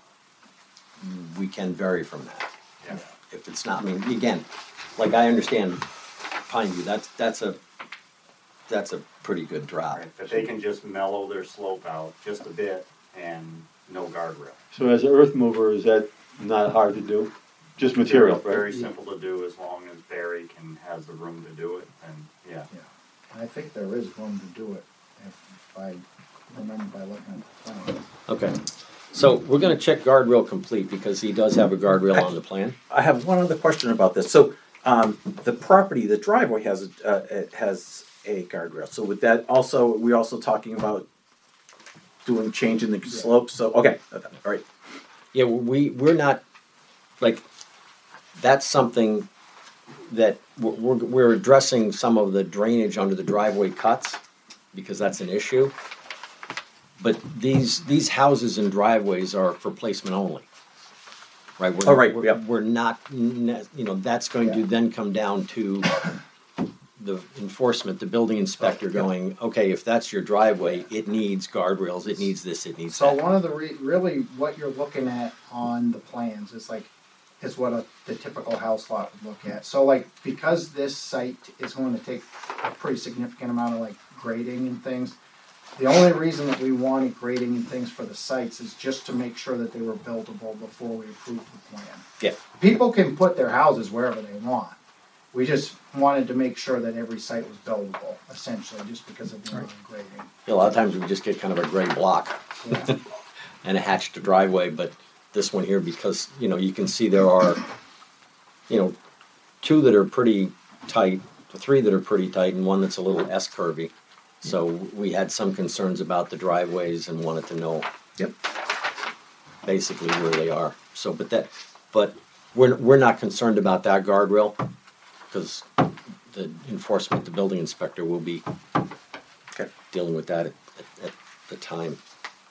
we can vary from that. Yeah. If it's not, I mean, again, like I understand Pine View, that's, that's a, that's a pretty good drop. Right, but they can just mellow their slope out just a bit and no guardrail. So as an earth mover, is that not hard to do? Just material, right? Very simple to do as long as Barry can, has the room to do it, and, yeah. I think there is room to do it, if I remember by looking at the plan. Okay, so we're gonna check guardrail complete because he does have a guardrail on the plan. I have one other question about this. So, um, the property, the driveway has, a- uh, it has a guardrail. So with that also, we're also talking about doing, changing the slopes, so, okay, okay, all right. Yeah, we, we're not, like, that's something that we're, we're, we're addressing some of the drainage under the driveway cuts, because that's an issue. But these, these houses and driveways are for placement only. Right? We're- Oh, right, we're- yep. We're not, ne- you know, that's going to Yeah. then come down to the enforcement, the building inspector going, okay, if that's your driveway, it needs guardrails, it needs this, it needs So that. one of the re- really what you're looking at on the plans is like is what a, the typical house lot would look at. So like because this site is going to take a pretty significant amount of like grading and things, the only reason that we wanted grading and things for the sites is just to make sure that they were buildable before we approved the plan. Yeah. People can put their houses wherever they want. We just wanted to make sure that every site was buildable, essentially, just because of the amount of grading. A lot of times we just get kind of a gray block. Yeah. And a hatched driveway, but this one here, because, you know, you can see there are, you know, two that are pretty tight, three that are pretty tight, and one that's a little S curvy. So we had some concerns about the driveways and wanted to know Yep. basically where they are. So, but that, but we're, we're not concerned about that guardrail, because the enforcement, the building inspector will be Okay. dealing with that at, at, at the time.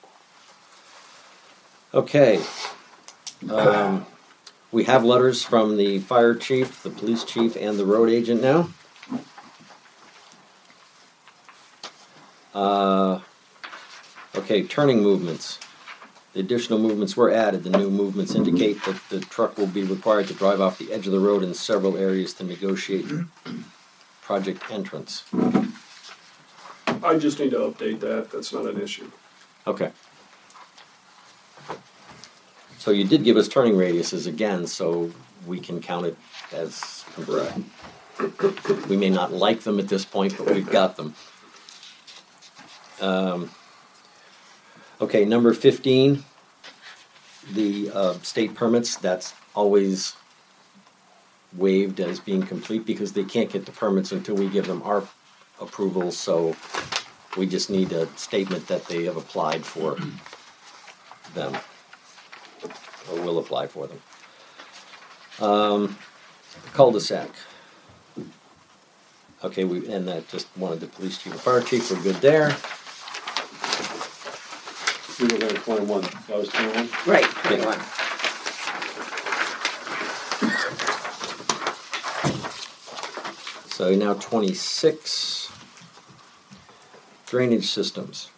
Okay. Um, we have letters from the fire chief, the police chief, and the road agent now. Uh, okay, turning movements. The additional movements were added. The new movements indicate that the truck will be required to drive off the edge of the road in several areas to negotiate project entrance. I just need to update that, that's not an issue. Okay. So you did give us turning radiuses again, so we can count it as correct. We may not like them at this point, but we've got them. Um, okay, number fifteen, the uh, state permits, that's always waived as being complete because they can't get the permits until we give them our approval, so we just need a statement that they have applied for them, or will apply for them. Um, cul-de-sac. Okay, we, and that just wanted the police chief and fire chief, we're good there. We were going to twenty-one, that was twenty-one? Right, twenty-one. So now twenty-six, drainage systems.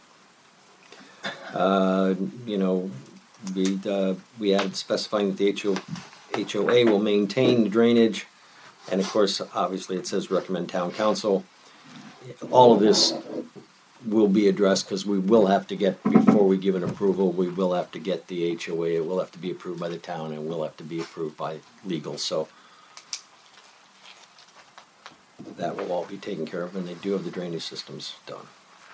Uh, you know, we, uh, we added specifying that the H O, H O A will maintain the drainage, and of course, obviously it says recommend town council. all of this will be addressed, because we will have to get, before we give an approval, we will have to get the H O A, it will have to be approved by the town, and will have to be approved by legal, so that will all be taken care of, and they do have the drainage systems done.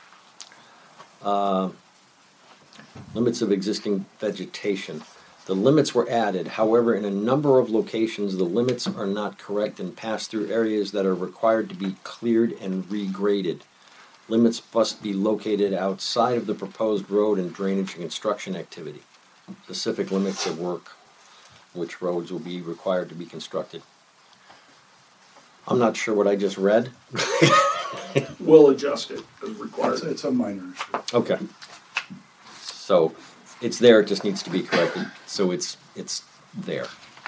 Uh, Limits of existing vegetation. The limits were added, however, in a number of locations, the limits are not correct and pass through areas that are required to be cleared and regraded. Limits must be located outside of the proposed road and drainage and construction activity. Specific limits of work, which roads will be required to be constructed. I'm not sure what I just read. We'll adjust it as It's, required. it's a minor issue. Okay. So, it's there, it just needs to be corrected, so it's, it's there.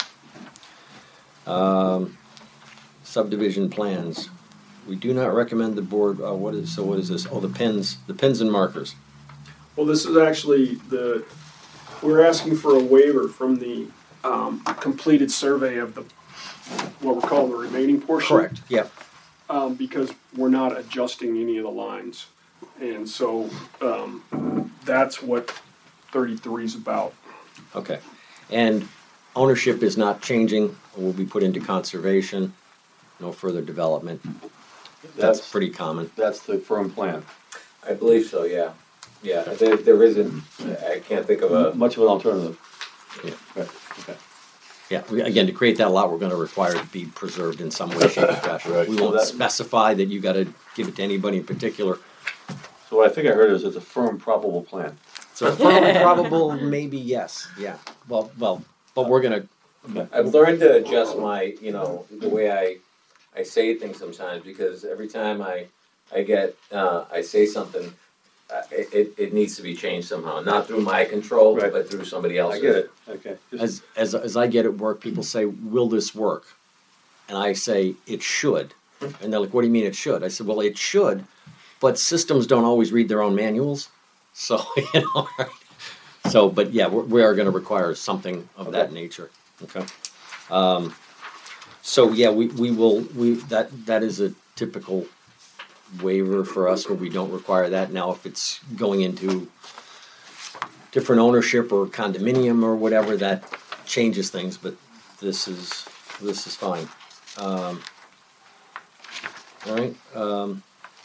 Um, subdivision plans. We do not recommend the board, uh, what is, so what is this? Oh, the pins, the pins and markers. Well, this is actually the, we're asking for a waiver from the um, completed survey of the, what we're calling the remaining portion. Correct, yep. Um, because we're not adjusting any of the lines. And so um, that's what thirty-three is about. Okay. And ownership is not changing, will be put into conservation, no further development. That's That's, pretty common. that's the firm plan. I believe so, yeah. Yeah, there, there isn't, I can't think of a, Much of an alternative. Yeah. Right, okay. Yeah, we, again, to create that lot, we're gonna require it to be preserved in some way, shape, or fashion. Right, We so won't that- specify that you gotta give it to anybody in particular. So what I think I heard is it's a firm probable plan. So firm and probable, maybe yes, yeah. Well, well, but we're gonna, I've learned to adjust my, you know, the way I, I say things sometimes, because every time I, I get, uh, I say something, uh, it, it, it needs to be changed somehow, not through my control, Right. but through somebody I else's. get it, okay. Just- as, as, as I get at work, people say, will this work? And I say, it should. And they're like, what do you mean it should? I said, well, it should, but systems don't always read their own manuals. So, you know, right? So, but yeah, we're, we are gonna require something of that nature, okay? Um, so, yeah, we, we will, we, that, that is a typical waiver for us where we don't require that. Now, if it's going into different ownership or condominium or whatever, that changes things, but this is, this is fine. Um, all right, um,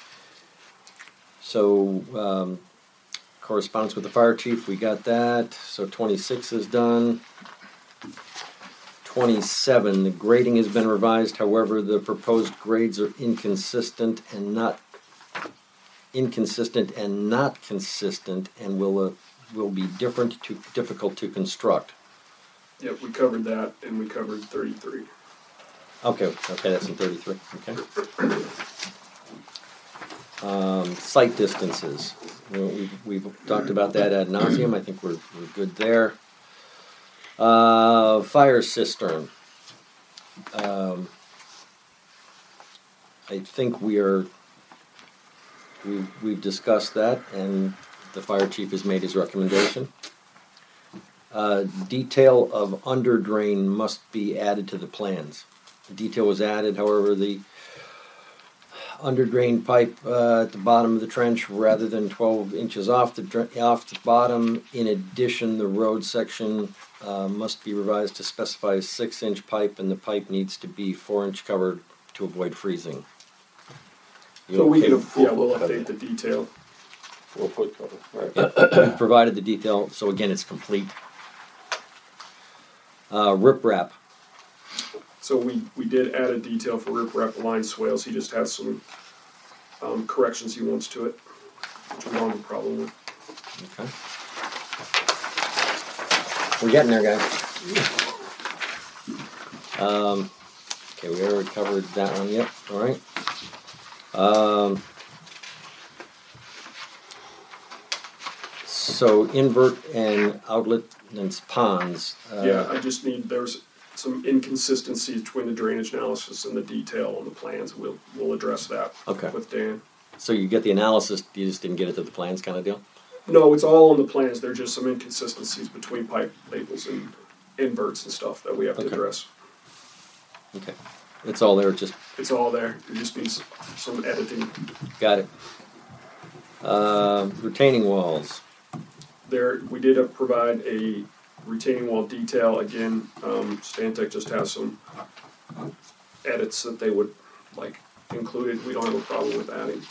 so, um, correspondence with the fire chief, we got that, so twenty-six is done. Twenty-seven, the grading has been revised, however, the proposed grades are inconsistent and not, inconsistent and not consistent, and will, uh, will be different to, difficult to construct. Yep, we covered that, and we covered thirty-three. Okay, okay, that's in thirty-three, okay. Um, site distances, Well, we've, we've talked about that ad nauseum. I think we're, we're good there. Uh, fire cistern. Um, I think we are, we've, we've discussed that, and the fire chief has made his recommendation. Uh, detail of under drain must be added to the plans. The detail was added, however, the under drain pipe uh, at the bottom of the trench rather than twelve inches off the dr- off the bottom. In addition, the road section uh, must be revised to specify a six inch pipe, and the pipe needs to be four inch covered to avoid freezing. You So we okay? can, yeah, we'll update the detail. Four foot cover, right. Yeah, we've provided the detail, so again, it's complete. Uh, riprap. So we, we did add a detail for riprap line swales, he just has some, um, corrections he wants to it, which we don't have a problem with. Okay. We're getting there, guys. Um, okay, we already covered that one, yep, alright. Um, so invert and outlet and ponds. uh, Yeah, I just need, there's some inconsistencies between the drainage analysis and the detail on the plans, we'll, we'll address that Okay. with Dan. So you get the analysis, you just didn't get it to the plans kind of deal? No, it's all on the plans, there's just some inconsistencies between pipe labels and inverts and stuff that we have to Okay. address. Okay. It's all there, just It's all there. It just needs some editing. got it. Uh, retaining walls. There, we did uh, provide a retaining wall detail. Again, um, Stantec just has some edits that they would like included. We don't have a problem with adding.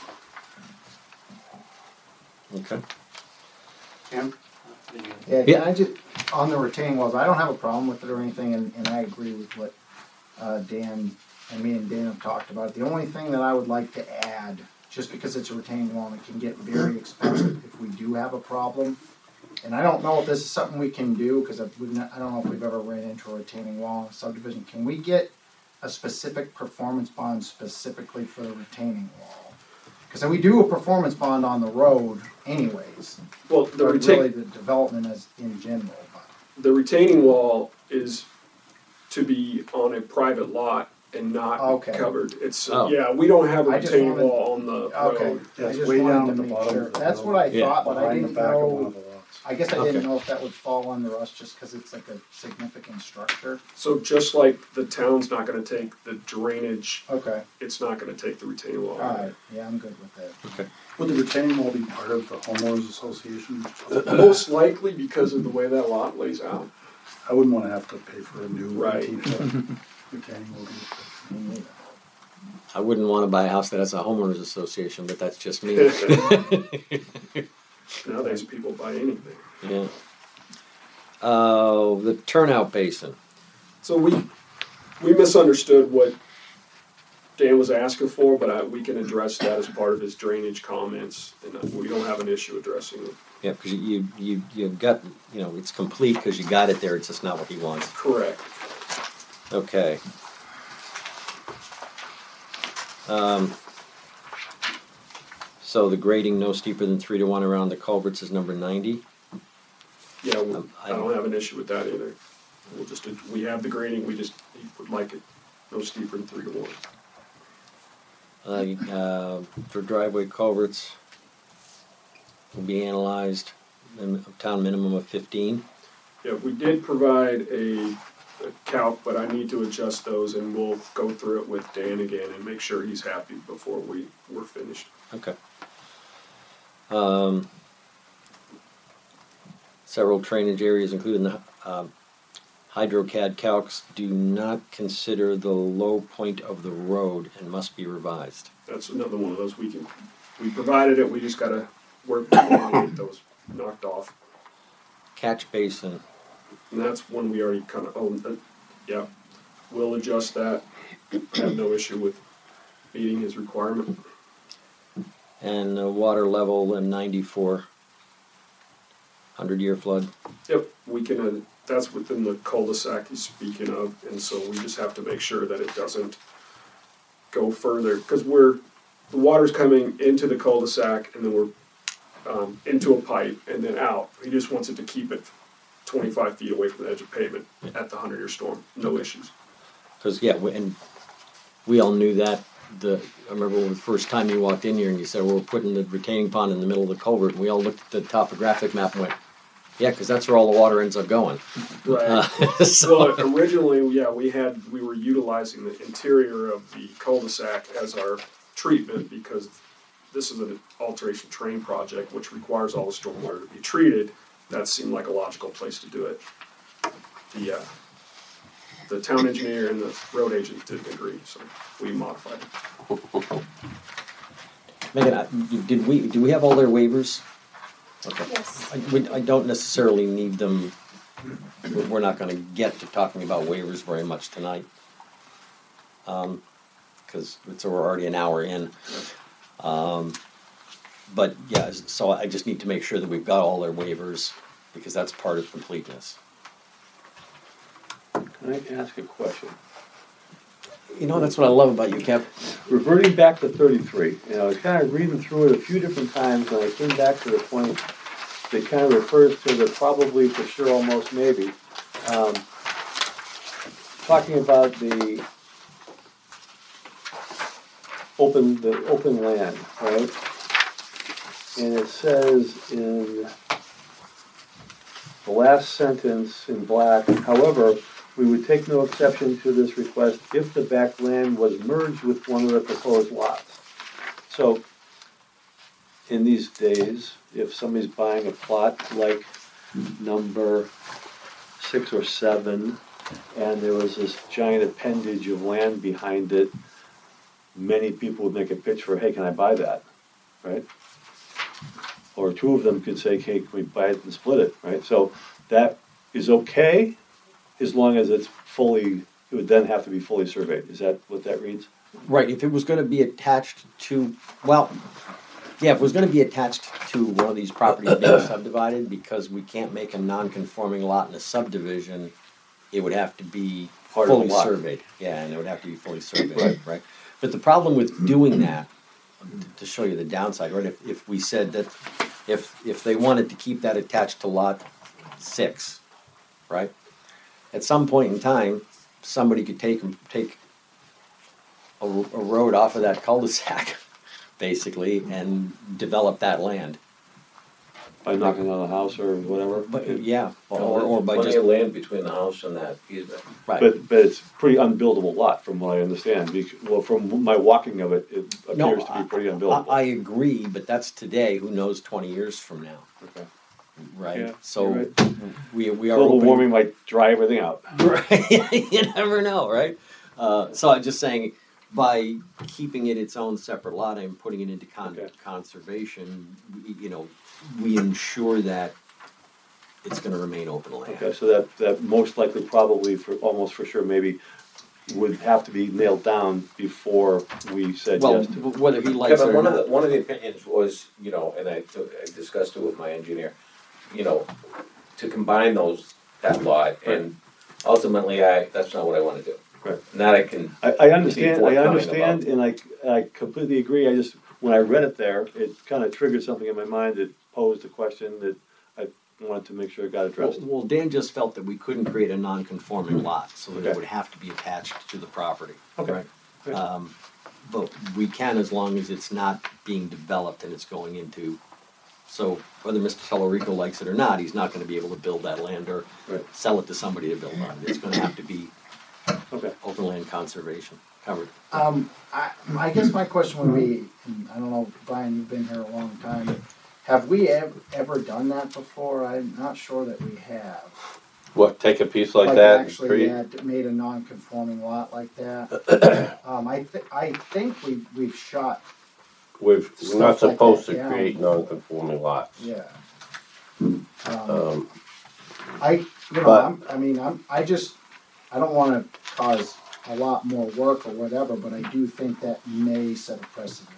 Okay. Tim? Yeah, Yeah. can I just, on the retaining walls, I don't have a problem with it or anything, and, and I agree with what uh, Dan, and me and Dan have talked about. The only thing that I would like to add, just because it's a retaining wall and it can get very expensive if we do have a problem, and I don't know if this is something we can do, because I don't know if we've ever ran into a retaining wall in a subdivision. Can we get a specific performance bond specifically for the retaining wall? Because we do a performance bond on the road anyways. Well, the But retain- really the development is in general. But the retaining wall is to be on a private lot and not Okay. covered. It's Oh. yeah, we don't have a I just retaining wanted- wall on the Okay, road. Yeah, I it's just way wanted down to at the make bottom sure. of the That's hill. what I Yeah. thought, but I Behind the didn't back of one know. of the lots. I guess I Okay. didn't know if that would fall under us just because it's like a significant structure. So just like the town's not going to take the drainage, Okay, it's not going to take the retaining wall. all right, yeah, I'm good with that. Would the retaining wall be part of the homeowners association? Most likely because of the way that lot lays out. I wouldn't wanna have to pay for a new Right. eighteen foot retaining wall. Me neither. I wouldn't want to buy a house that has a homeowners association, but that's just me. Nowadays, people buy anything. Yeah. Uh, the turnout basin. So we we misunderstood what Dan was asking for, but I, we can address that as part of his drainage comments, and uh, we don't have an issue addressing it. Yeah, because you, you, you've got, you know, it's complete because you got it there, it's just not what he wants. Correct. Okay. Um, so the grading no steeper than three to one around the culverts is number ninety. Yeah, we, Um, I don't have an issue with that either. We'll just we have the grading. We just he would like it no steeper than three to one. Uh, uh, for driveway culverts will be analyzed, min- town minimum of fifteen. Yeah, we did provide a, a calc, but I need to adjust those, and we'll go through it with Dan again and make sure he's happy before we we're finished. Okay. Um, several drainage areas, including the um, HydroCAD calcs, do not consider the low point of the road and must be revised. That's another one of those we can. We provided it. We just gotta work on get those knocked off. Catch basin. And that's one we already kind of own. Uh, yeah, we'll adjust that. Have no issue with meeting his requirement. And uh, water level in ninety-four. Hundred-year flood. Yep, we can. Uh, that's within the cul-de-sac he's speaking of, and so we just have to make sure that it doesn't go further because we're the water's coming into the cul-de-sac and then we're um, into a pipe and then out. He just wants it to keep it twenty-five feet away from the edge of pavement at the hundred-year storm. No issues. Because, yeah, we- and we all knew that. The I remember when the first time you walked in here and you said, well, we're putting the retaining pond in the middle of the culvert. And we all looked at the topographic map and went, yeah, because that's where all the water ends up going. Right. Uh, so, Well, originally, yeah, we had we were utilizing the interior of the cul-de-sac as our treatment because this is an alteration train project which requires all the stormwater to be treated. That seemed like a logical place to do it. The uh, the town engineer and the road agent didn't agree, so we modified it. Megan, I- did we do we have all their waivers? Okay. Yes. I, we, I don't necessarily need them. We're we're not going to get to talking about waivers very much tonight, because it's we're already an hour in. Um, but yeah, so I just need to make sure that we've got all their waivers because that's part of completeness. Can I ask a question? You know, that's what I love about you, Kev. Reverting back to thirty-three, you know, I was kind of reading through it a few different times, and I came back to the point that kind of refers to the probably, for sure, almost, maybe. Um, talking about the open, the open land, right? And it says in the last sentence in black, however, we would take no exception to this request if the back land was merged with one of the proposed lots. So, in these days, if somebody's buying a plot like number six or seven, and there was this giant appendage of land behind it, many people would make a pitch for, hey, can I buy that, right? Or two of them could say, hey, can we buy it and split it, right? So that is okay, as long as it's fully, it would then have to be fully surveyed. Is that what that reads? Right, if it was gonna be attached to, well, yeah, if it was gonna be attached to one of these properties being subdivided, because we can't make a non-conforming lot in a subdivision, it would have to be Part of the fully lot. surveyed. Yeah, and it would have to be fully surveyed, right? But the problem with doing that, to show you the downside, right, if, if we said that, if, if they wanted to keep that attached to lot six, right? At some point in time, somebody could take, take a, a road off of that cul-de-sac, basically, and develop that land. By knocking on a house or whatever? But, yeah, or, or by Plenty just, of land between the house and that easement. right. But, but it's pretty unbuildable lot, from what I understand. Bec- Well, from my walking of it, it No, appears to be pretty I, unbuildable. I agree, but that's today, who knows twenty years from now, Okay. right? Yeah, So, you're right. we, we are Global opening- warming might dry everything out. Right, you never know, right? Uh, so I'm just saying, by keeping it its own separate lot and putting it into con- Okay. conservation, we, you know, we ensure that it's gonna remain open land. Okay, so that, that most likely, probably, for, almost for sure, maybe, would have to be nailed down before we said Well, yes to. w- whether he likes it Kevin, or one of the, not. one of the opinions was, you know, and I, I discussed it with my engineer, you know, to combine those, that lot, and ultimately, I, that's not what I wanna do. Right. And that I can, I, I understand, I forthcoming understand, about. and I, I completely agree, I just, when I read it there, it kind of triggered something in my mind that posed a question that I wanted to make sure it got Well, addressed. well, Dan just felt that we couldn't create a non-conforming lot, so that Okay. it would have to be attached to the property. Okay. Right? Okay. Um, but we can as long as it's not being developed and it's going into, so whether Mister Tellerico likes it or not, he's not gonna be able to build that land or Right. sell it to somebody to build on. It's gonna have to be Okay. open land conservation covered. Um, I, I guess my question would be, and I don't know, Brian, you've been here a long time, but have we ever, ever done that before? I'm not sure that we have. What, take a piece like that and actually, create? yeah, d- made a non-conforming lot like that. Um, I thi- I think we, we've shot, We've, we're not Stuff like supposed that, to yeah. create non-conforming lots. yeah. Um, Um, I, you know, But- I'm, I mean, I'm, I just, I don't wanna cause a lot more work or whatever, but I do think that may set a precedent.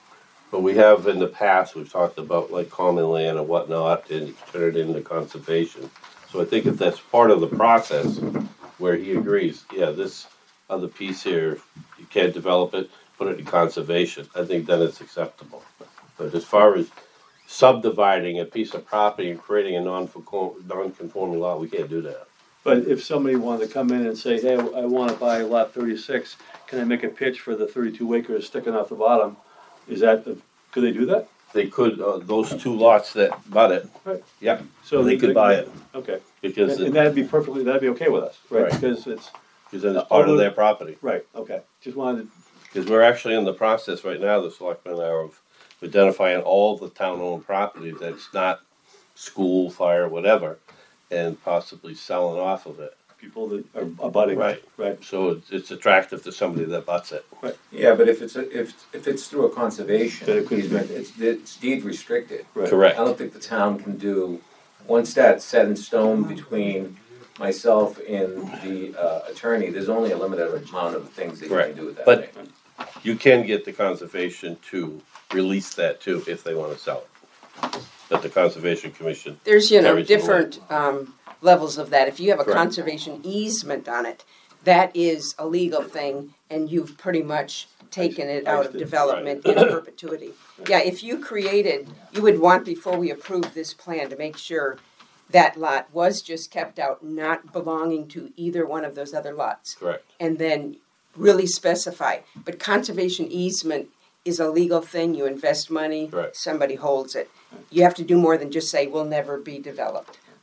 But we have in the past, we've talked about like common land and whatnot, and turn it into conservation. So I think if that's part of the process where he agrees, yeah, this other piece here, you can't develop it, put it in conservation, I think then it's acceptable. But as far as subdividing a piece of property and creating a non-conform- non-conforming lot, we can't do that. But if somebody wanted to come in and say, hey, I wanna buy lot thirty-six, can I make a pitch for the thirty-two acres sticking off the bottom? Is that, could they do that? They could, uh, those two lots that butt it, Right. yeah, So they could buy it, Okay, because, and it- that'd be perfectly, that'd be okay with us, right? Right. Because it's, because then it's part of their property. right, okay, just wanted, Because we're actually in the process right now, the selectmen are of identifying all the town-owned property that's not school, fire, whatever, and possibly selling off of it. people that are abutting, Right. right? So it's, it's attractive to somebody that butts it. yeah, but if it's, a- if, if it's through a conservation Then it could be. easement, it's, it's deed restricted. Right. I Correct. don't think the town can do, once that's set in stone between myself and the uh, attorney, there's only a limited amount of things that you can Correct. do with that But- thing. You can get the conservation to release that too, if they wanna sell it. But the Conservation Commission, There's, you know, Carries the weight. different um, levels of that. If you have a Correct. conservation easement on it, that is a legal thing, and you've pretty much taken it out of Right. development in perpetuity. Yeah, if you created, you would want, before we approve this plan, to make sure that lot was just kept out, not belonging to either one of those other lots. correct. And then really specify. But conservation easement is a legal thing. You invest money, Right. somebody holds it. You have to do more than just say, will never be developed.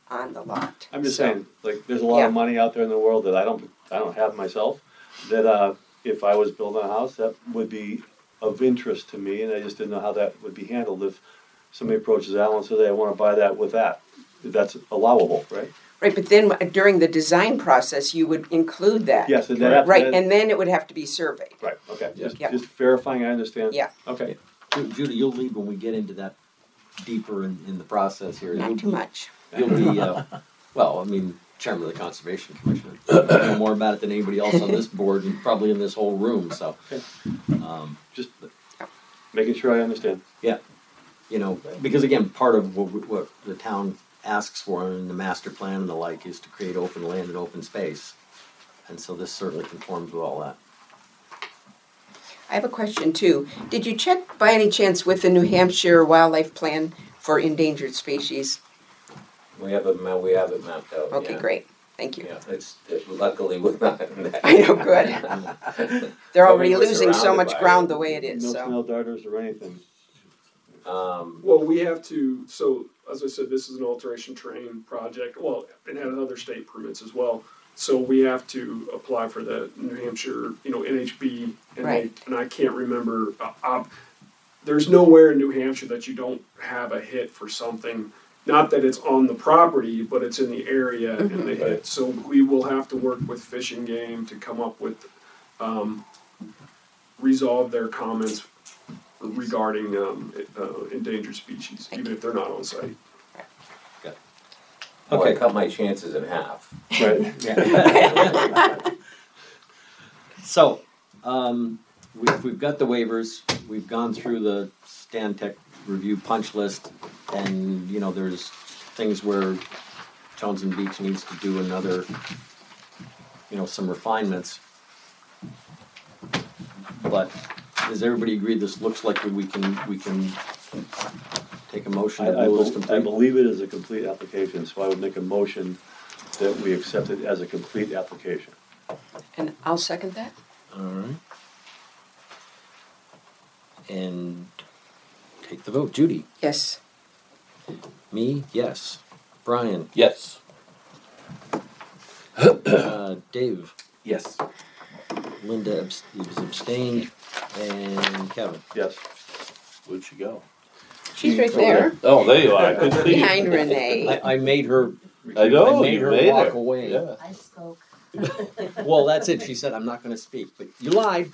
on the lot. I'm just So- saying, like, there's a lot Yeah. of money out there in the world that I don't, I don't have myself, that, uh, if I was building a house, that would be of interest to me, and I just didn't know how that would be handled if somebody approaches Al and says, hey, I wanna buy that with that. That's allowable, right? Right, but then during the design process, you would include that. Yes, and that. Right, that- and then it would have to be surveyed. Right, okay, just, Yeah. just verifying, I understand. Yeah. Okay. Ju- Judy, you'll lead when we get into that deeper in, in the process here. You'll Not too be- much. You'll be, uh, well, I mean, chairman of the Conservation Commission. You know more about it than anybody else on this board and probably in this whole room, so. um, Just making sure I understand. Yeah, you know, because again, part of what, we- what the town asks for in the master plan and the like is to create open land and open space. And so this certainly conforms with all that. I have a question too. Did you check by any chance with the New Hampshire Wildlife Plan for endangered species? We have it, ma- we have it mapped out. Okay, yeah. great. Thank you. Yeah, it's, it, luckily we're not in that. I know, good. They're I already mean, we're losing so surrounded much by ground it. the way it is, No so. snail darters or anything. Um, Well, we have to, so, as I said, this is an alteration terrain project, well, it had other state permits as well. So we have to apply for the New Hampshire, you know, N H B, and they, Right. and I can't remember, uh, uh, there's nowhere in New Hampshire that you don't have a hit for something, not that it's on the property, but it's in the area and the hit. So we will have to work with Fish and Game to come up with, um, resolve their comments regarding, um, uh, endangered species, even if they're not on site. well, I Okay. cut my chances in half. Right. So, um, we, we've got the waivers, we've gone through the Stan Tech review punch list, and, you know, there's things where Jones and Beach needs to do another, you know, some refinements. But does everybody agree this looks like we can, we can take a motion I, to I, rule this bel- I complete? believe it is a complete application, so I would make a motion that we accept it as a complete application. And I'll second that. All right. And take the vote. Judy? Yes. Me? Yes. Brian? Yes. Uh, Dave? Yes. Linda abs- is abstained. And Kevin? Yes. Where'd she go? She's right there, Oh, there you are. I couldn't see you. behind Renee. I, I made her, I know, I made you her made walk it. away. Yeah. I spoke. Well, that's it. She said, I'm not going to speak, but you lied.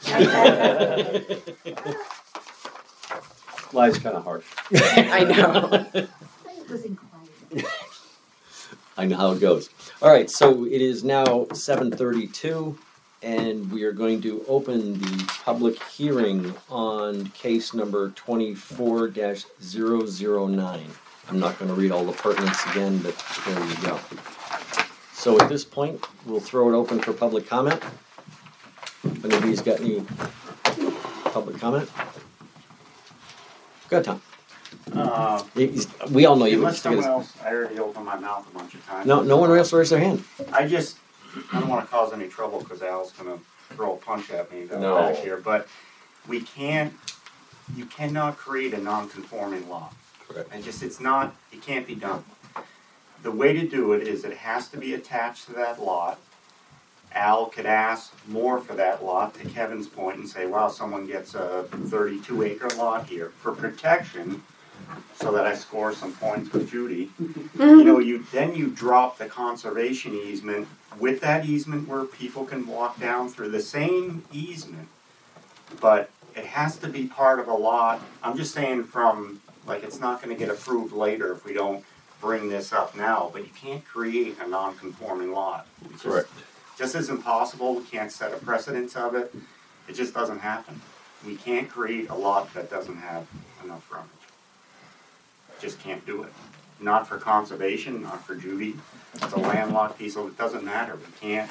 Lie's kind of harsh. I know. I was inquiring. I know how it goes. All right, so it is now seven thirty-two, and we are going to open the public hearing on case number twenty-four dash zero zero nine. I'm not going to read all the pertinence again, but there you go. So at this point, we'll throw it open for public comment. If anybody's got any public comment? Go ahead, Tom. Uh, He's- We all know you. Unless someone else, I already opened my mouth a bunch of times. No, no one else raised their hand. I just, I don't wanna cause any trouble, cause Al's gonna throw a punch at me No. back here, but we can't, you cannot create a non-conforming lot. Correct. And just, it's not, it can't be done. The way to do it is it has to be attached to that lot. Al could ask more for that lot, to Kevin's point, and say, wow, someone gets a thirty-two acre lot here for protection, so that I score some points with Judy. You know, you, then you drop the conservation easement with that easement where people can walk down through the same easement, but it has to be part of a lot. I'm just saying from, like, it's not gonna get approved later if we don't bring this up now, but you can't create a non-conforming lot. It's just- Correct. Just isn't possible, we can't set a precedence of it, it just doesn't happen. We can't create a lot that doesn't have enough frontage. Just can't do it. Not for conservation, not for Judy, it's a landlocked piece, of it doesn't matter, we can't.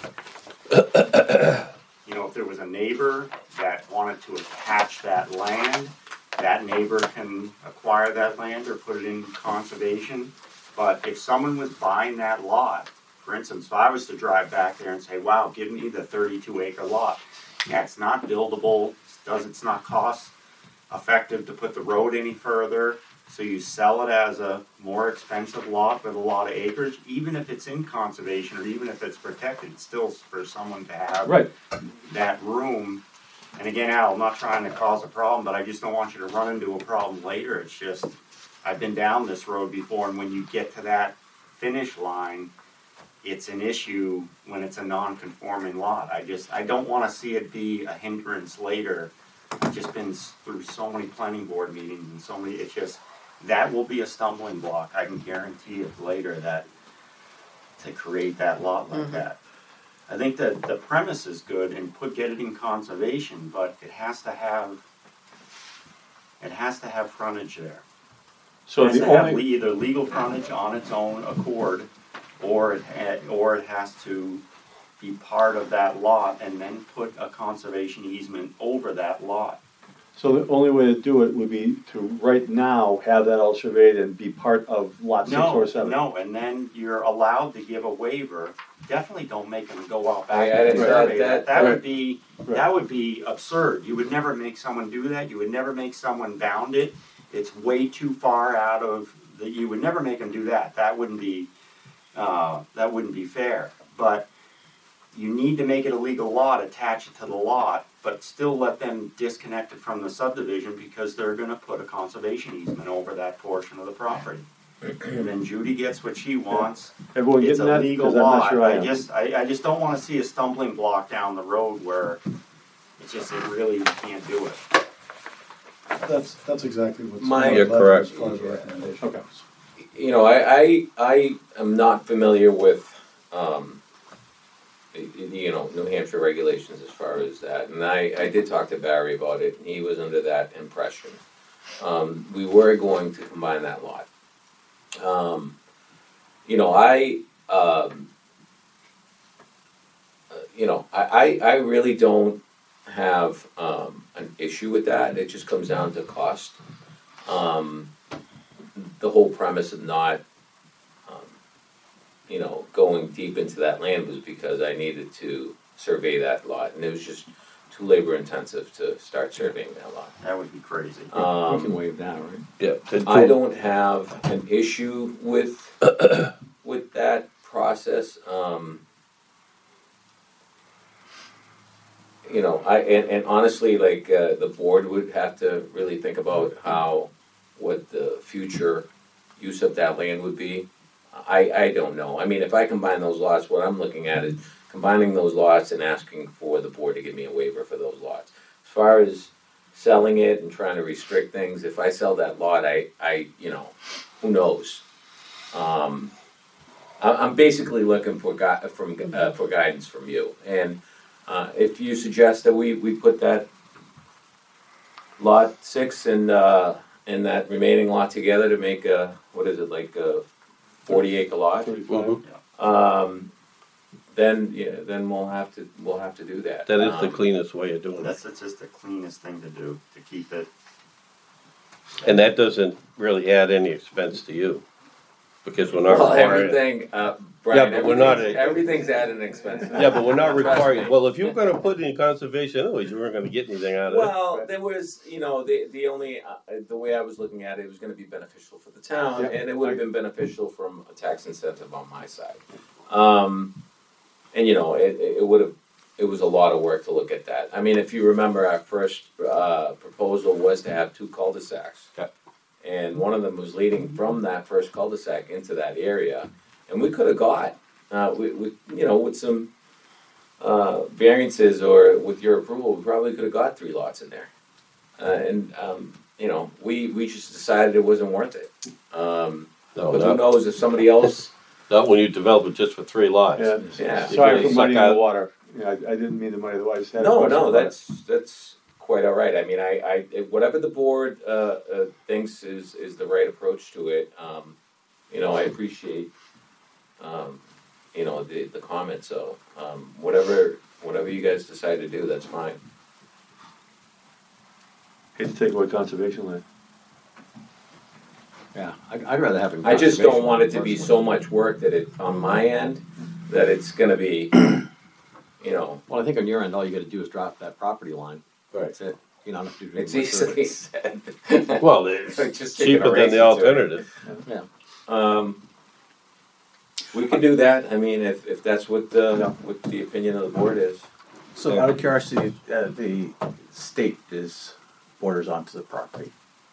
You know, if there was a neighbor that wanted to attach that land, that neighbor can acquire that land or put it in conservation. But if someone was buying that lot, for instance, if I was to drive back there and say, wow, give me the thirty-two acre lot, yeah, it's not buildable, does, it's not cost effective to put the road any further. So you sell it as a more expensive lot with a lot of acres, even if it's in conservation or even if it's protected, it's still for someone to have Right. that room. And again, Al, I'm not trying to cause a problem, but I just don't want you to run into a problem later. It's just, I've been down this road before, and when you get to that finish line, it's an issue when it's a non-conforming lot. I just, I don't wanna see it be a hindrance later. I've just been s- through so many planning board meetings and so many, it's just, that will be a stumbling block, I can guarantee it later, that, to create that lot like that. I think that the premise is good and put, get it in conservation, but it has to have, it has to have frontage there. So It has the to have only, le- either legal frontage on its own accord, or it ha- or it has to be part of that lot and then put a conservation easement over that lot. so the only way to do it would be to, right now, have that all surveyed and be part of lot six No, or seven. no, and then you're allowed to give a waiver. Definitely don't make them go out back I- I and didn't- survey that- that. That right. would be, Right. that would be absurd. You would never make someone do that. You would never make someone bound it. It's way too far out of, the. you would never make them do that. That wouldn't be, uh, that wouldn't be fair. But you need to make it a legal lot, attach it to the lot, but still let them disconnect it from the subdivision because they're gonna put a conservation easement over that portion of the property. And then Judy gets what she wants. Everyone It's getting a that? legal 'Cause I'm not lot. sure I I am. just, I, I just don't wanna see a stumbling block down the road where it's just, it really, you can't do it. That's, that's exactly what's. My- led You're correct. As far as the recommendation Okay. goes. You know, I, I, I am not familiar with, um, y- y- you know, New Hampshire regulations as far as that, and I, I did talk to Barry about it, and he was under that impression. Um, we were going to combine that lot. Um, you know, I, um, uh, you know, I, I, I really don't have, um, an issue with that, it just comes down to cost. Um, the whole premise of not, um, you know, going deep into that land was because I needed to survey that lot, and it was just too labor intensive to start surveying that lot. That would be crazy. Um, We can waive that, right? Yeah, I don't have an issue with, with that process, um. You know, I, and, and honestly, like, uh, the board would have to really think about how, what the future use of that land would be. I, I don't know, I mean, if I combine those lots, what I'm looking at is combining those lots and asking for the board to give me a waiver for those lots. As far as selling it and trying to restrict things, if I sell that lot, I, I, you know, who knows? Um, I, I'm basically looking for gui- from, uh, for guidance from you, and, uh, if you suggest that we, we put that lot six and, uh, and that remaining lot together to make a, what is it, like a forty acre lot? Thirty-five. Um, then, yeah, then we'll have to, we'll have to do that. That is the Um, cleanest way of doing it. That's, that's just the cleanest thing to do, to keep it. And that doesn't really add any expense to you, because we're not Well, requiring. everything, uh, Brian, Yeah, but we're not everything's, a- everything's at an expense. Yeah, but we're not Trust requiring, me. well, if you were gonna put it in conservation anyways, you weren't gonna get anything out of it. Well, there was, you know, the, the only, uh, the way I was looking at it, it was gonna be beneficial for the town, Yeah. and it would have been beneficial from a tax incentive on my side. Um, and you know, it, it would have, it was a lot of work to look at that. I mean, if you remember, our first, uh, proposal was to have two cul-de-sacs. Okay. And one of them was leading from that first cul-de-sac into that area, and we could have got, uh, we, we, you know, with some, uh, variances or with your approval, we probably could have got three lots in there. Uh, and, um, you know, we, we just decided it wasn't worth it. Um, No, but who not, knows if somebody else, not when you develop it just for three lots. Yeah, Yeah. sorry You for suck muddying out- the water. Yeah, I, I didn't mean to muddy the water, I just had a no, question no, about it. that's, that's quite all right. I mean, I, I, if- whatever the board, uh, uh, thinks is, is the right approach to it, um, you know, I appreciate, um, you know, the, the comments, so, um, whatever, whatever you guys decide to do, that's fine. Hate to take away conservation land. Yeah, I'd, I'd rather have it. in I just don't conservation want it to be personally. so much work that it, on my end, that it's gonna be, you know, Well, I think on your end, all you gotta do is drop that property line. Right. That's it. You don't have to do It's more easily survey. said. Well, it's Just take it cheaper than the erase it. alternative. Um, we can do that, I mean, if, if that's what the, what the opinion of the board is. So out of curiosity, uh, the state is borders onto the property.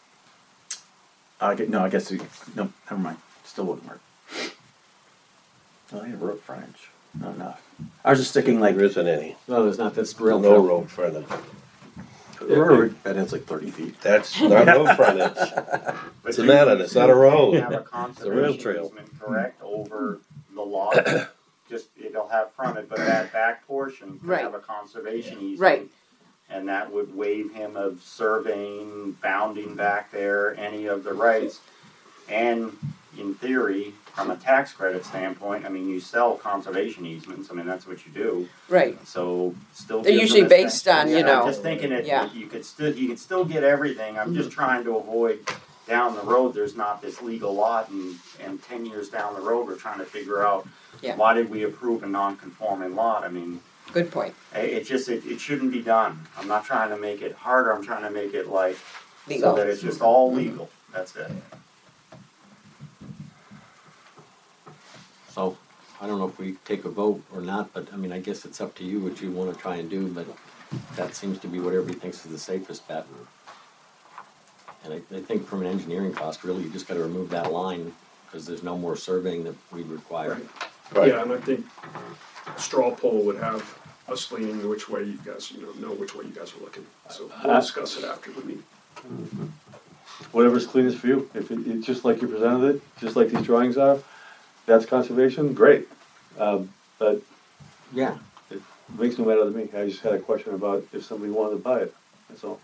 I get, no, I guess, we, no, never mind, still wouldn't work. Oh, they have road frontage, no, no. I was just sticking like, There isn't any. No, there's not, that's rail No trail. road frontage. road bed is like thirty feet. That's not road frontage. But It's a you- matter, it's not a road. You have a It's a rail conservation trail. easement, correct, over the lot, just, it'll have frontage, but that back portion could Right. have a conservation easement. Right. And that would waive him of surveying, bounding back there, any of the rights. And in theory, from a tax credit standpoint, I mean, you sell conservation easements, I mean, that's what you do. Right. So still. They're gives usually them a based tax- on, you Yeah, know, I'm just thinking that yeah. you could still, you could still get everything, I'm just trying to avoid down the road, there's not this legal lot and, and ten years down the road, we're trying to figure out Yeah. why did we approve a non-conforming lot, I mean, Good point. it, it just, it, it shouldn't be done. I'm not trying to make it harder, I'm trying to make it like, so Legal. that it's just all legal, that's it. So, I don't know if we take a vote or not, but I mean, I guess it's up to you what you wanna try and do, but that seems to be what everybody thinks is the safest bet. And I, I think from an engineering cost, really, you just gotta remove that line, cause there's no more surveying that we'd require. Right. Yeah, and I think straw poll would have us leaning which way you guys, you know, know which way you guys are looking. So we'll discuss it after the meeting. Whatever's cleanest for you, if it, it's just like you presented it, just like these drawings are, that's conservation, great. Um, but Yeah. it makes no matter to me, I just had a question about if somebody wanted to buy it, that's all.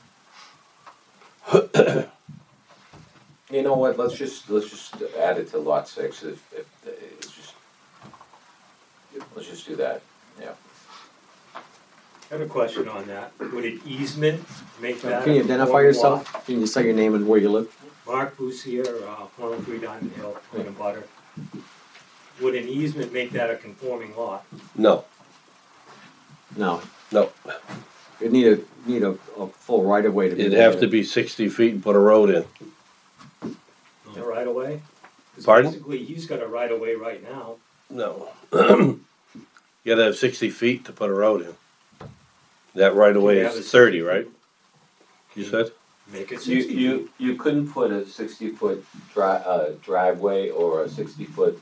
You know what, let's just, let's just add it to lot six, if, if, it's just, let's just do that, yeah. I have a question on that. Would an easement make that? Can you a identify conforming yourself? lot? Can you say your name and where you live? Mark Boussier, uh, one oh three Diamond Hill, Queen and Butter. Would an easement make that a conforming lot? No, No. no. You'd need a, need a, a full right of way to be. It'd able have to be sixty feet and put a road in. The right of way? 'Cause Pardon? Basically, he's got a right of way right now. No. You gotta have sixty feet to put a road in. That right of way Can you have is a thirty, sixty right? You said? Make it You, sixty. you, you couldn't put a sixty foot dri- uh, driveway or a sixty foot.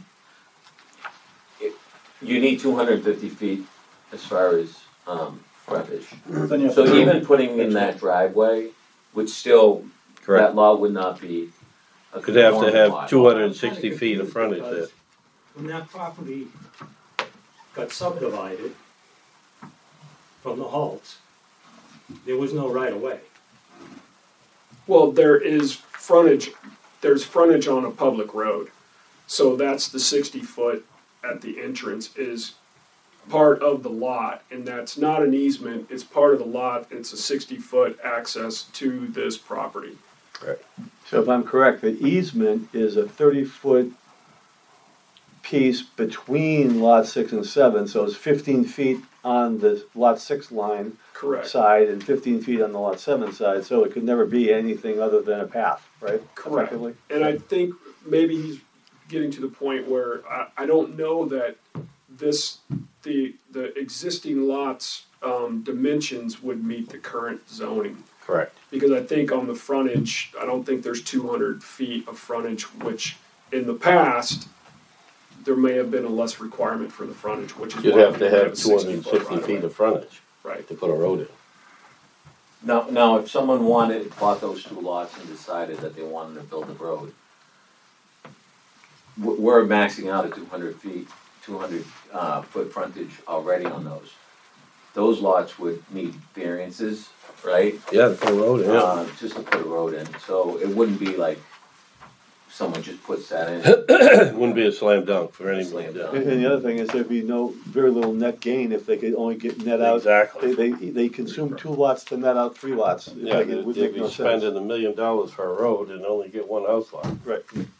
it- You need two hundred fifty feet as far as, um, frontage. Then you have So to- even putting in that driveway would still, that Correct. lot would not be a Could have to conforming have lot. two hundred and I'm kinda sixty feet of confused frontage there. because When that property got subdivided from the Halts, there was no right of way. Well, there is frontage, there's frontage on a public road. So that's the sixty foot at the entrance is part of the lot, and that's not an easement, it's part of the lot, it's a sixty foot access to this property. So if I'm correct, the easement is a thirty foot piece between lot six and seven, so it's fifteen feet on the lot six line Correct. side and fifteen feet on the lot seven side, so it could never be anything other than a path, right? Correct. Effectively? And I think maybe he's getting to the point where I, I don't know that this, the, the existing lots, um, dimensions would meet the current zoning. Correct. Because I think on the frontage, I don't think there's two hundred feet of frontage, which in the past, there may have been a less requirement for the frontage, which is You'd why have we to have have a two hundred and foot sixty right-of-way. feet of frontage Right. to put a road in. Now, now, if someone wanted, bought those two lots and decided that they wanted to build a road, we're we're maxing out at two hundred feet, two hundred, uh, foot frontage already on those. Those lots would need variances, right? Yeah, to put a road in, yeah. Uh, just to put a road in, so it wouldn't be like someone just puts that in. It wouldn't be a slam dunk for anybody. Slam yeah. dunk. And, and the other thing is there'd be no, very little net gain if they could only get net out. Exactly. They, they, they consume two lots to net out three lots. It- Yeah, It they'd would they'd make be no sense. spending a million dollars for a road and only get one house lot. Right.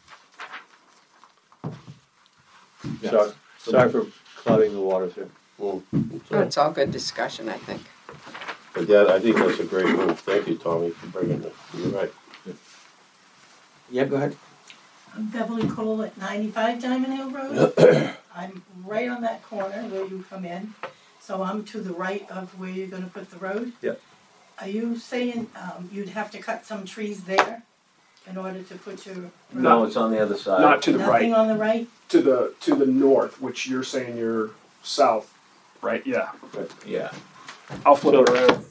Yes. Sorry, sorry for clouding the waters here. Mm. Oh, it's all good discussion, I think. But that, I think that's a great move. Thank you, Tommy, for bringing it. You're right. Yeah, go ahead. I'm Beverly Cole at ninety-five Diamond Hill Road. I'm right on that corner where you come in, so I'm to the right of where you're gonna put the road. Yep. Are you saying, um, you'd have to cut some trees there in order to put your road? No, it's on the other side. Not to the Nothing right, on the right? to the, to the north, which you're saying you're south, right? Yeah. Yeah. I'll flip it around.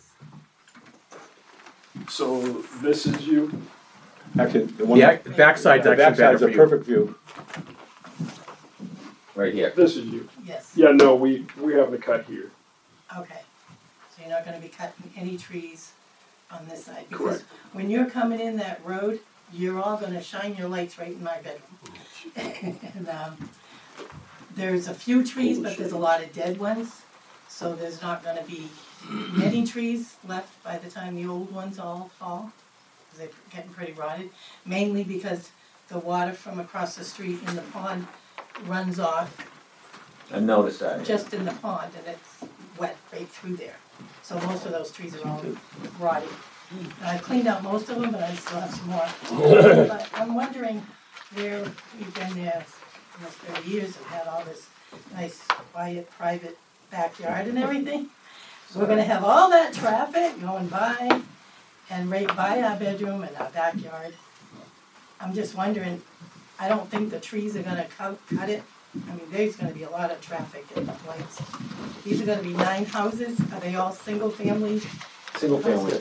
So this is you? Actually, the one. The ac- backside's the actually better backside's for a you. perfect view. Right here. This is you. Yes, Yeah, no, we, we have the cut here. okay. So you're not gonna be cutting any trees on this side? Because Correct. when you're coming in that road, you're all gonna shine your lights right in my bedroom. And, um, there's a few trees, but there's a lot of dead ones, so there's not gonna be many trees left by the time the old ones all fall, because they're getting pretty rotted, mainly because the water from across the street in the pond runs off I noticed that. just in the pond, and it's wet right through there. So most of those trees are all rotting. And I cleaned out most of them, but I still have some more. But I'm wondering where we've been there almost thirty years and had all this nice, quiet, private backyard and everything. We're gonna have all that traffic going by and right by our bedroom and our backyard. I'm just wondering, I don't think the trees are gonna cut, cut it. I mean, there's gonna be a lot of traffic and lights. These are gonna be nine houses, are they all single family? Single family.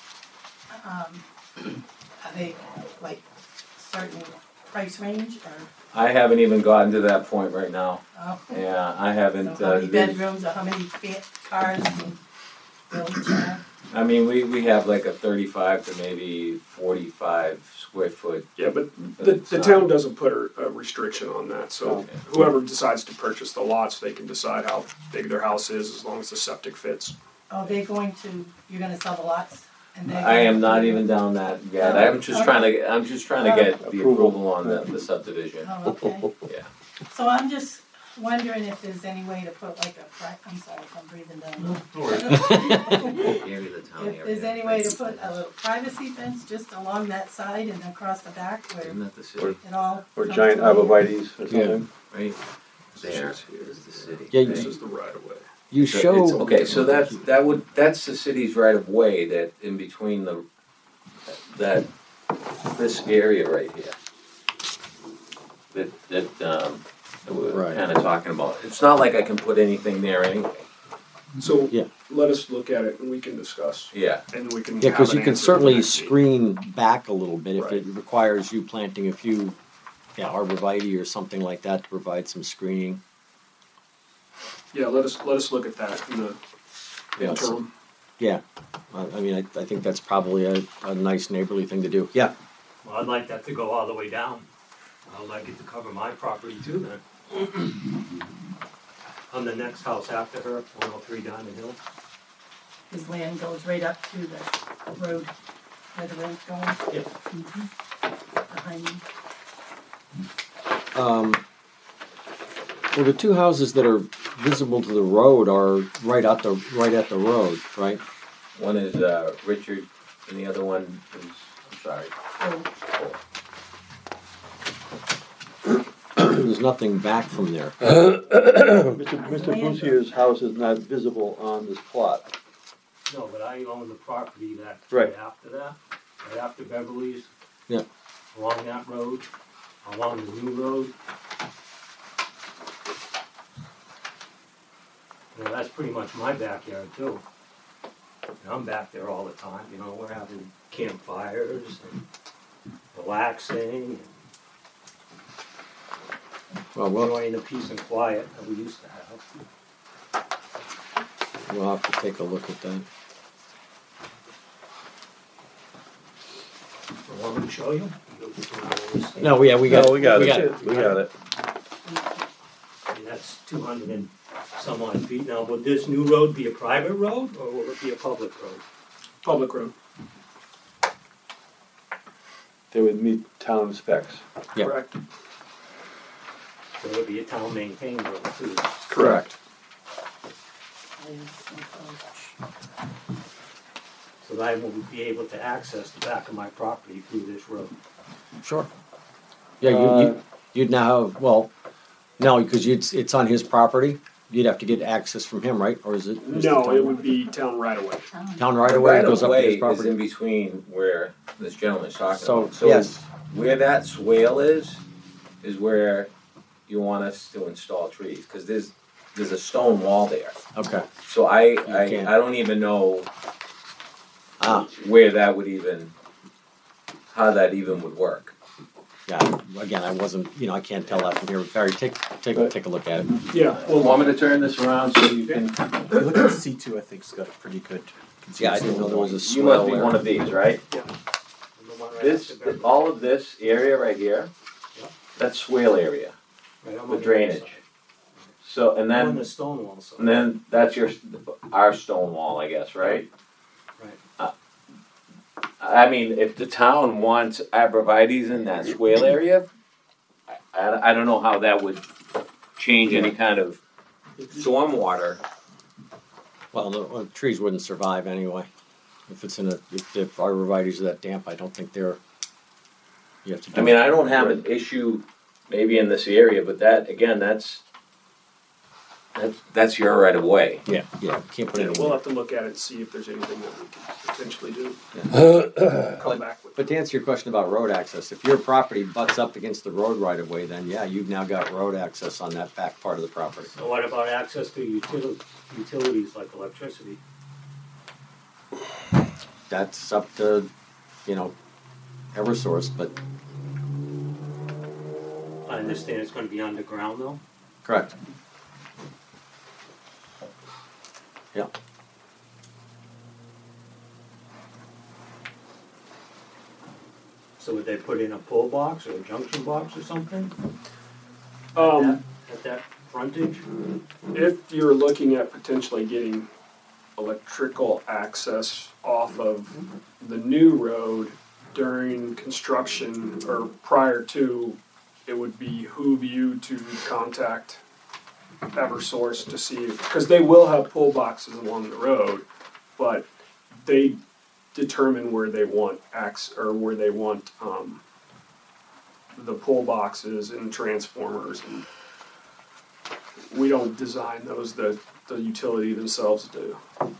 Um, are they like certain price range or? I haven't even gotten to that point right now. Oh. Yeah, I haven't. So how uh, many there's- bedrooms or how many fa- cars and buildings are? I mean, we, we have like a thirty-five to maybe forty-five square foot. Yeah, but But the, it's the not- town doesn't put a, a restriction on that, so Okay. whoever decides to purchase the lots, they can decide how big their house is as long as the septic fits. Oh, they're going to, you're gonna sell the lots? And they're I am gonna- not even down that yet. Oh, I'm just okay. trying to, I'm just trying to get the Approval. approval on the, the subdivision. Oh, okay. Yeah. So I'm just wondering if there's any way to put like a, pri- I'm sorry if I'm breathing down. Area of the town If there's any way to put a little privacy fence just along that side and across the back where Isn't that the city? Or, it all. or comes giant together. arborvitae's or Yeah. something. Right there is the city. Yeah, This you, is the right of way. you So show. it's- Okay, so that's, that would, that's the city's right of way that in between the, that, this area right here. That, that, um, that we were Right. kinda talking about. It's not like I can put anything there anyway. So Yeah. let us look at it and we can discuss, Yeah, and we can Yeah, have because an you can answer for the certainly next meeting. screen back a little bit if Right. it requires you planting a few, yeah, arborvitae or something like that to provide some screening. Yeah, let us, let us look at that in the Yeah, it's- interim. Yeah, I, I mean, I, I think that's probably a, a nice neighborly thing to do. Yeah, Well, I'd like that to go all the way down. I'd like it to cover my property too then. I'm the next house after her, one oh three Diamond Hill. His land goes right up to the road, where the road's going. Yep. Mhm. Behind you. um, well, the two houses that are visible to the road are right at the, right at the road, right? one is, uh, Richard and the other one is, I'm sorry. Oh, There's nothing back from there. Mister Mister Bousier's house is not visible on this plot. No, but I own the property that's Right. right after that, right after Beverly's. Yeah. Along that road, along the new road. You know, that's pretty much my backyard too. And I'm back there all the time, you know, we're having campfires and relaxing Well, and we'll, enjoying the peace and quiet that we used to have. we'll have to take a look at that. You want me to show you? No, we, yeah, we got, No, we got we it, got we got it. And that's two hundred and some odd feet now. Would this new road be a private road or will it be a public road? Public road, They would meet town specs. Yeah. correct? So it would be a town maintained road too. Correct. so that I will be able to access the back of my property through this road. Sure. Yeah, you, Uh, you, you'd now have, well, no, because it's, it's on his property. You'd have to get access from him, right? Or is it? is the No, town- it would be town right away. Town right The away right goes of up to way his is property. in between where this gentleman's talking So, about. So yes. where that swale is, is where you want us to install trees, because there's, there's a stone wall there. Okay. So I, I, can't. I don't even know Ah, where that would even, how that even would work. yeah, again, I wasn't, you know, I can't tell that from here. Barry, take, take, take a look at it. Yeah, Well, want me to turn this around so you can, If you look at C two, I think it's got a pretty good. Yeah, I didn't know there was a You swell must be there. one of these, right? yeah. And the one right This, after that. all of this area right here, Yeah. that's swale area, Right, I'm the on drainage. other side. So, and I'm on then, the stone wall side. and then that's your, our stone wall, I guess, right? Right. I mean, if the town wants arborvitae's in that swale area, I, I, I don't know how that would change any kind of stormwater. Well, the well, the trees wouldn't survive anyway. If it's in a, if, if arborvitae's are that damp, I don't think they're, you have to do. I mean, I don't have an issue maybe in this area, but that, again, that's, that's, that's your right of way. Yeah, yeah, can't put Yeah, it we'll in. have to look at it and see if there's anything that we can potentially do. Come back with. But to answer your question about road access, if your property butts up against the road right of way, then yeah, you've now got road access on that back part of the property. So what about access to util- utilities like electricity? That's up to, you know, Eversource, but I understand it's gonna be underground though? correct. Yeah. So would they put in a pull box or a junction box or something? Um, At that frontage? if you're looking at potentially getting electrical access off of the new road during construction or prior to, it would behoove you to contact Eversource to see, because they will have pull boxes along the road, but they determine where they want ax, or where they want, um, the pull boxes and transformers, and we don't design those, the, the utility themselves do. And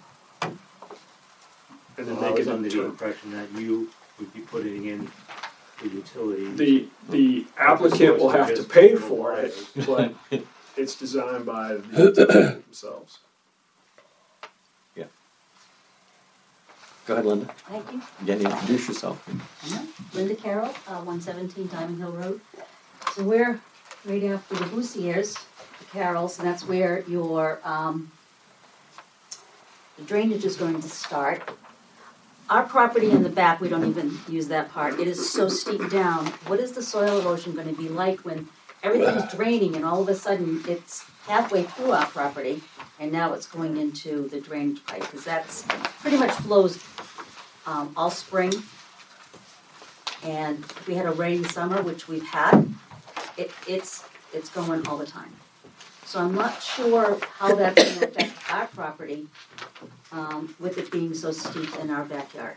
then Well, I they was can under the determine. impression that you would be putting in the utility. The, the applicant will have to pay for it, but it's designed by the utility themselves. Go ahead, Linda. Thank you. Again, introduce yourself. Yeah, Linda Carroll, uh, one seventeen Diamond Hill Road. So we're right after the Boussiers, the Carrolls, and that's where your, um, the drainage is going to start. Our property in the back, we don't even use that part. It is so steep down. What is the soil erosion gonna be like when everything's draining and all of a sudden it's halfway through our property and now it's going into the drainage pipe? Because that's pretty much flows um, all spring. And if we had a rainy summer, which we've had, it, it's, it's going all the time. So I'm not sure how that's gonna affect our property, um, with it being so steep in our backyard.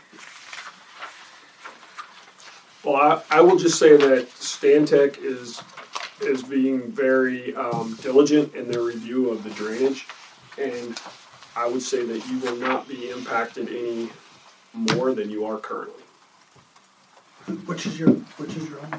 Well, I, I will just say that Stantec is, is being very um, diligent in their review of the drainage. And I would say that you will not be impacted any more than you are currently. Which is your, which is your own?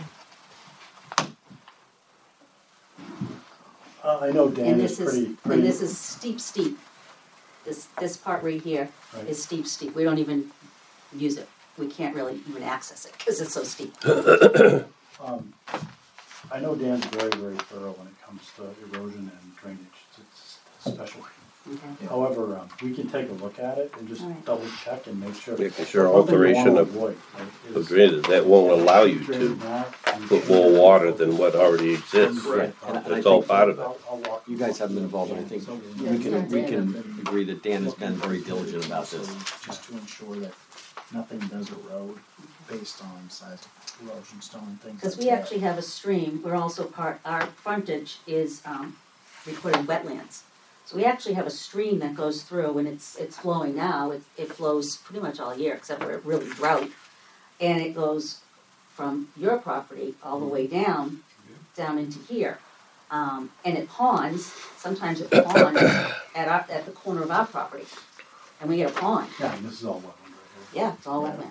Uh, I know Dan And is this is, pretty, pretty. and this is steep, steep. This, this part right here Right. is steep, steep. We don't even use it. We can't really even access it because it's so steep. Um, I know Dan's very, very thorough when it comes to erosion and drainage. It's a specialty. Okay. However, um, we can take a look at it and just All right. double check and make sure. Making sure One thing we alteration wanna of avoid, right, The is drainage, that won't allow you draining to that and- put more water than what already exists. Correct. And- and I That's all think- part of it. I'll- I'll walk You guys haven't been involved, and I think we can, we can agree that Dan has been very diligent about this. Just to ensure that nothing does erode based on size of erosion, stone and things like that. Because we actually have a stream. We're also part, our frontage is um, recorded wetlands. So we actually have a stream that goes through, and it's, it's flowing now, it, it flows pretty much all year, except for really drought. And it goes from your property all the way down, down into here. Um, and it ponds, sometimes it ponds at our, at the corner of our property. And we get a pond, Yeah, and this is all wetland right yeah, it's all wetland.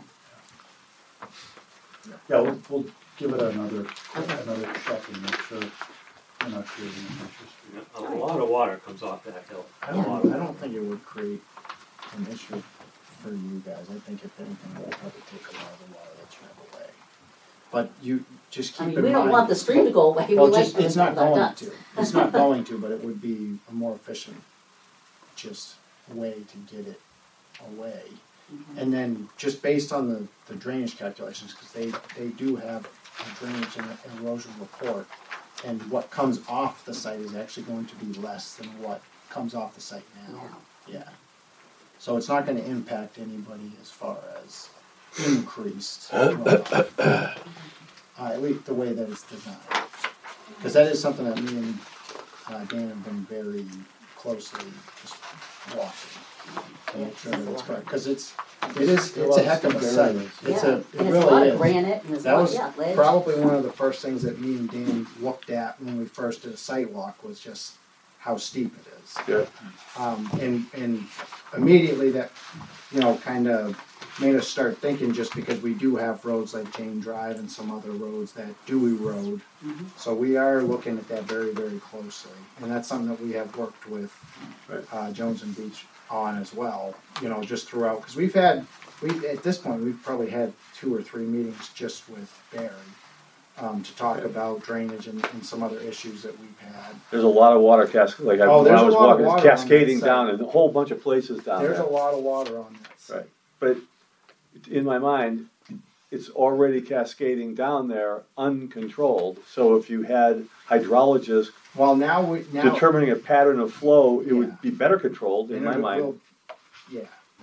here. Yeah, we'll, we'll give it another, Okay. another check and make sure we're not creating an issue. A lot of water comes off that hill. I don't, I don't think it would create an issue for you guys. I think if anything, it would probably take a lot of the water that's run away. But you just keep I in mean, mind. we don't want the stream to go away, we Well, like just, to it's have not our going ducks. to. It's not going to, but it would be a more efficient, just way to get it away. Mhm. And then just based on the, the drainage calculations, because they, they do have a drainage and an erosion report, and what comes off the site is actually going to be less than what comes off the site now. Now. Yeah. So it's not gonna impact anybody as far as increased runoff. Uh, at least the way that it's designed. Because that is something that me and uh, Dan have been very closely just watching to make sure that it's correct. Because it's, it is, it's a heck of a site. It's Yeah, a, and it it's a really lot of is. granite, and there's a That lot, was yeah, ledge. probably one of the first things that me and Dan looked at when we first did a site walk was just how steep it is. Yeah. Um, and, and immediately that, you know, kind of made us start thinking, just because we do have roads like Jane Drive and some other roads that do erode. Mhm. So we are looking at that very, very closely. And that's something that we have worked with Right. uh, Jones and Beach on as well, you know, just throughout. Because we've had, we at this point, we've probably had two or three meetings just with Barry um, to talk Okay. about drainage and, and some other issues that we've had. There's a lot of water cas, like I, Oh, when there's I a was lot of walking, it's water on that cascading site. down in a whole bunch of places down There's there. a lot of water on that site. Right, but in my mind, it's already cascading down there uncontrolled. So if you had hydrologists Well, now we, now. determining a pattern of flow, it Yeah. would be better controlled in and my it mind. will- Yeah.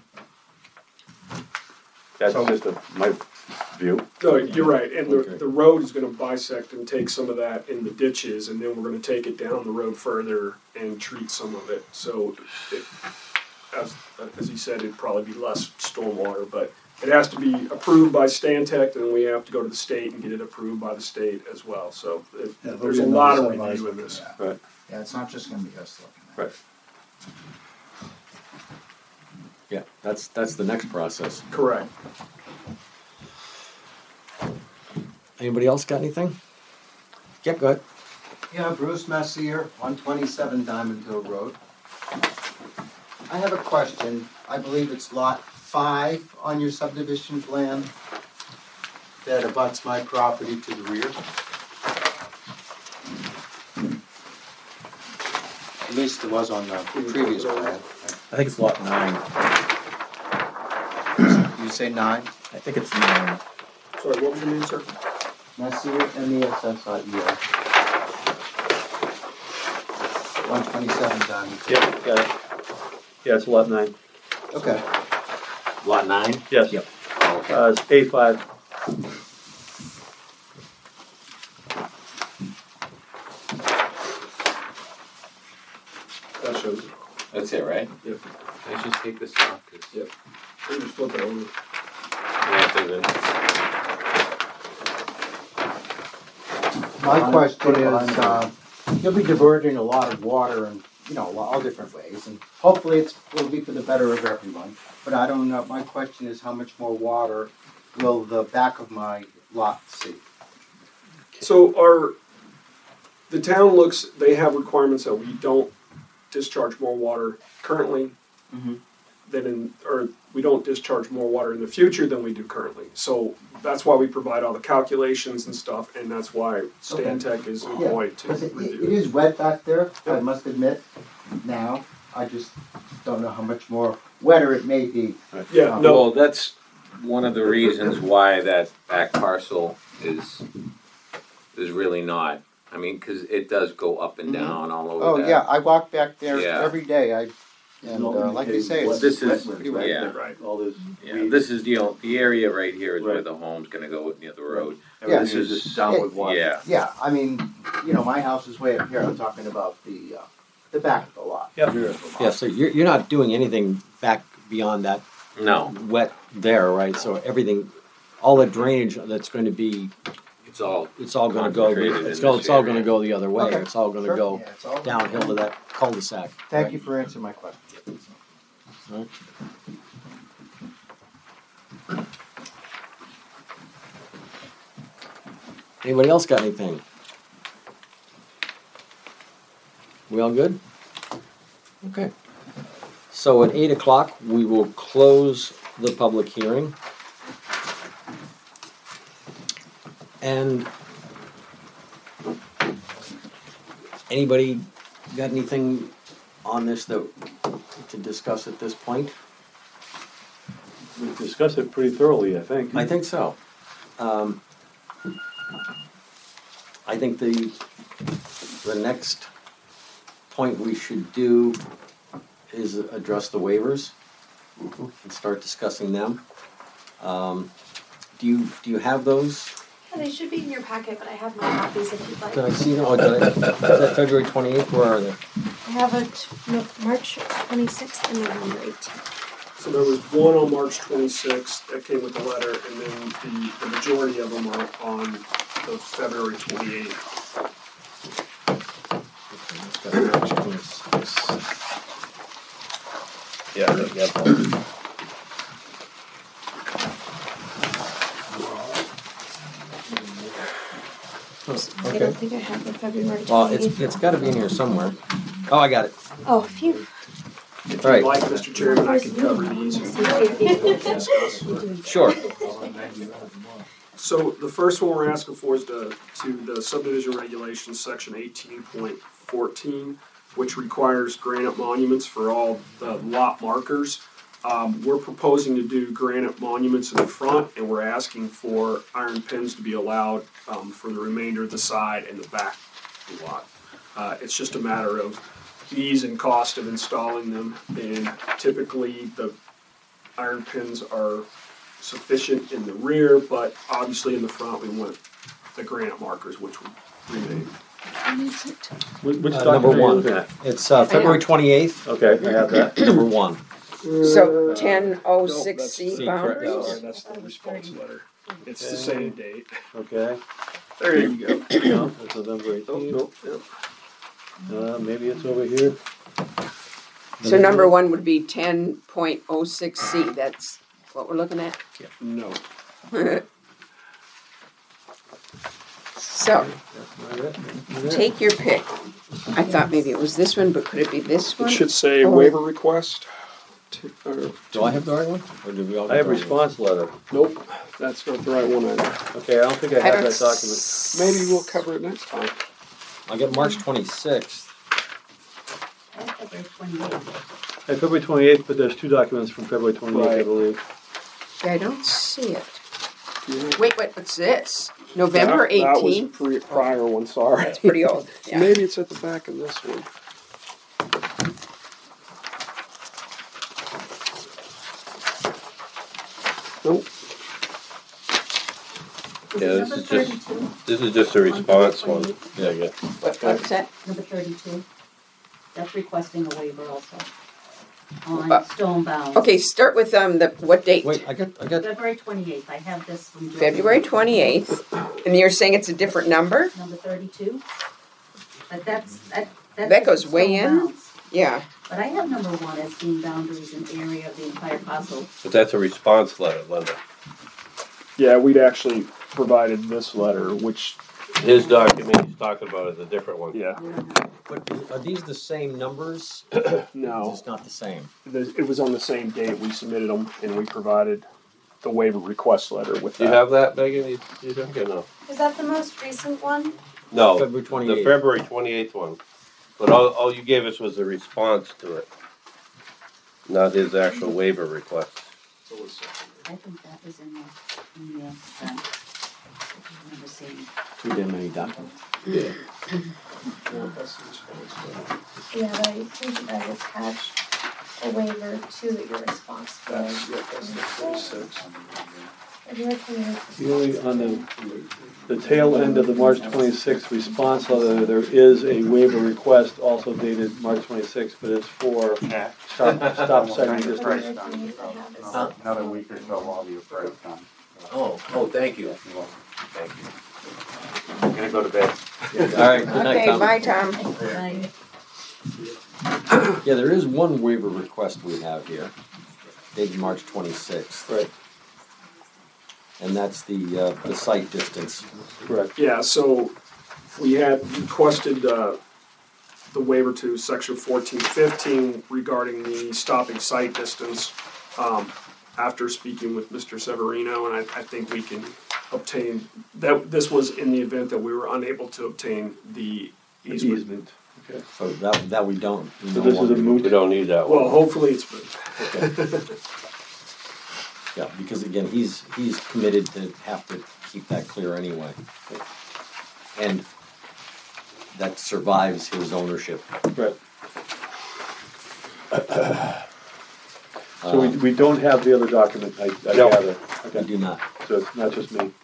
That's So- just a, my view. No, you're right, and the, Okay. the road is gonna bisect and take some of that in the ditches, and then we're gonna take it down the road further and treat some of it, so it, as, as he said, it'd probably be less stormwater, but it has to be approved by Stantec, and we have to go to the state and get it approved by the state as well, so it, Yeah, there'll there's be a another lot of set of eyes review in looking this. at it. Right, Yeah, it's not just gonna be us looking at it. right. Yeah, that's, that's the next process. Correct. Anybody else got anything? Yep, go ahead. Yeah, Bruce Messier, one twenty-seven Diamond Hill Road. I have a question. I believe it's lot five on your subdivision plan that abuts my property to the rear. At least it was on the previous plan. I think it's lot nine. You say nine? I think it's nine. Sorry, what was your name, sir? Messier, M E S S I E R. one twenty-seven Diamond Hill. Yeah, got it. Yeah, it's lot nine. Okay. Lot nine? Yes. Yep. Uh, it's A five. That shows it. That's it, right? Yep. Let's just take this off, 'cause- Yep. We just flip it over. yeah, there's a- My Behind- question put it is, behind uh, you'll be diverting a lot of water in, you know, all different ways, and hopefully it's, will be for the better of everyone. But I don't know, my question is how much more water will the back of my lot see? So our, the town looks, they have requirements that we don't discharge more water currently Mhm. than in, or we don't discharge more water in the future than we do currently. So that's why we provide all the calculations and stuff, and that's why Stantec is employed to Because it, it review it it. is wet back there, I Yep. must admit, now. I just don't know how much more wetter it may be. Yeah, Um, no, Well, that's one of the reasons why that back parcel is, is really not, I mean, cause it does go up and Mhm. down all over Oh, that. yeah, I walk back there Yeah. every day, I, and uh, like you say, it's This is- pretty wet. yeah. right. All this. Yeah, this is the, o- the area right here is where Right. the home's gonna go near the road. Yeah. This is just downward water. Yeah, Yeah, I mean, you know, my house is way up here, I'm talking about the, uh, the back of the lot. Yeah. Yeah, so you're, you're not doing anything back beyond that No, wet there, right? So everything, all the drainage that's going to be, it's all it's all going to go, concentrated it's in go, this it's all going to area. go the other way. Okay, It's all going to sure. go Yeah, it's all- downhill to that cul-de-sac. Thank you for answering my question. Right. Anybody else got anything? We all good? Okay. So at eight o'clock, we will close the public hearing. And anybody got anything on this that to discuss at this point? We've discussed it pretty thoroughly, I think. I think so. Um, I think the, the next point we should do is address the waivers and start discussing them. Um, do you, do you have those? Yeah, they should be in your packet, but I have my copies if you'd like. Did I see them? Oh, did I, is that February twenty-eighth? Where are they? I have a t- no, March twenty-sixth and November eighteenth. So there was one on March twenty-sixth that came with the letter, and then the, the majority of them are on the February twenty-eighth. Yeah, yeah. I don't think I have the February Well, twenty-eighth. it's, it's gotta be in here somewhere. Oh, I got it. Oh, phew. If All right. you'd like, Mister Chairman, I can cover these. Sure. So the first one we're asking for is to, to the subdivision regulations, section eighteen point fourteen, which requires granite monuments for all the lot markers. Um, we're proposing to do granite monuments in the front, and we're asking for iron pins to be allowed, um, for the remainder of the side and the back of the lot. Uh, it's just a matter of ease and cost of installing them, and typically the iron pins are sufficient in the rear, but obviously in the front we want the granite markers, which would remain. Which, which Uh, number document are you one. looking at? It's uh, February twenty-eighth. Okay, I have that. Number one. So ten oh six C, C correct. boundaries? Sorry, that's the response letter. It's the same date. Okay. There you go. No, that's November eighteenth. Uh, maybe it's over here. So number one would be ten point oh six C, that's what we're looking at? No. So, take your pick. I thought maybe it was this one, but could it be this It one? should say Oh. waiver request. To- or- Do I have the right one? Or do we all I have the right one? response letter. Nope, that's not the right one either. Okay, I don't think I I have don't that document. s- Maybe we'll cover it next time. I'll get March twenty-sixth. I have February twenty-eighth. Hey, February twenty-eighth, but there's two documents from February twenty-eighth, I Right. believe. Yeah, I don't see it. Yeah. Wait, wait, what's this? November That- That was eighteenth? pre- prior one, sorry. That's pretty old, yeah. Maybe it's at the back of this one. Nope. Yeah, this Number is just, thirty-two. this is just a response one. Yeah, yeah. What, what's that? Number thirty-two. That's requesting a waiver also. On Uh, stone bound. Okay, start with, um, the, what date? Wait, I got, I got, February twenty-eighth, I have this from. Joe. February twenty-eighth, and you're saying it's a different number? Number thirty-two. But that's, that, that's. That goes just way stone in? bounds. Yeah. But I have number one as being boundaries and area of the entire parcel. But that's a response letter, Linda. Yeah, we'd actually provided this letter, which, His document he's talking about is a different one. yeah, but are these the same numbers? no. It's not the same. The- It was on the same date we submitted them, and we provided the waiver request letter with Do you that. have that, Megan? You, you don't get no. Is that the most recent one? No, February the twenty-eighth. February twenty-eighth one. But all, all you gave us was a response to it, not his actual waiver request. I think that was in the, in the, um, I remember seeing. Too damn many documents. Yeah. Yeah, that's the response letter. Yeah, but I think you guys attached a waiver to your response for That's, yeah, that's the twenty-sixth. February twenty-eighth. The only, on the, the tail end of the March twenty-sixth response letter, there is a waiver request also dated March twenty-sixth, but it's for stop, stop sign distance. Huh? Another week or so while the appraisal done. Oh, oh, thank you. Thank you. I'm gonna go to bed. All right, good night, Okay, Tom. bye, Tom. Yeah, there is one waiver request we have here, dated March twenty-sixth. Right. And that's the, uh, the site distance. Correct. Yeah, so we had requested uh, the waiver to section fourteen fifteen regarding the stopping site distance. Um, after speaking with Mister Severino, and I, I think we can obtain, that, this was in the event that we were unable to obtain the easement. Easement. Okay. So that, that we don't. we So no this is a longer- moot. We don't need that one. Well, hopefully it's been. Okay. Yeah, because again, he's, he's committed to have to keep that clear anyway. And that survives his ownership. Right. So we, we don't have the other document, I, I No. gather. I Okay. do not. So it's not just me.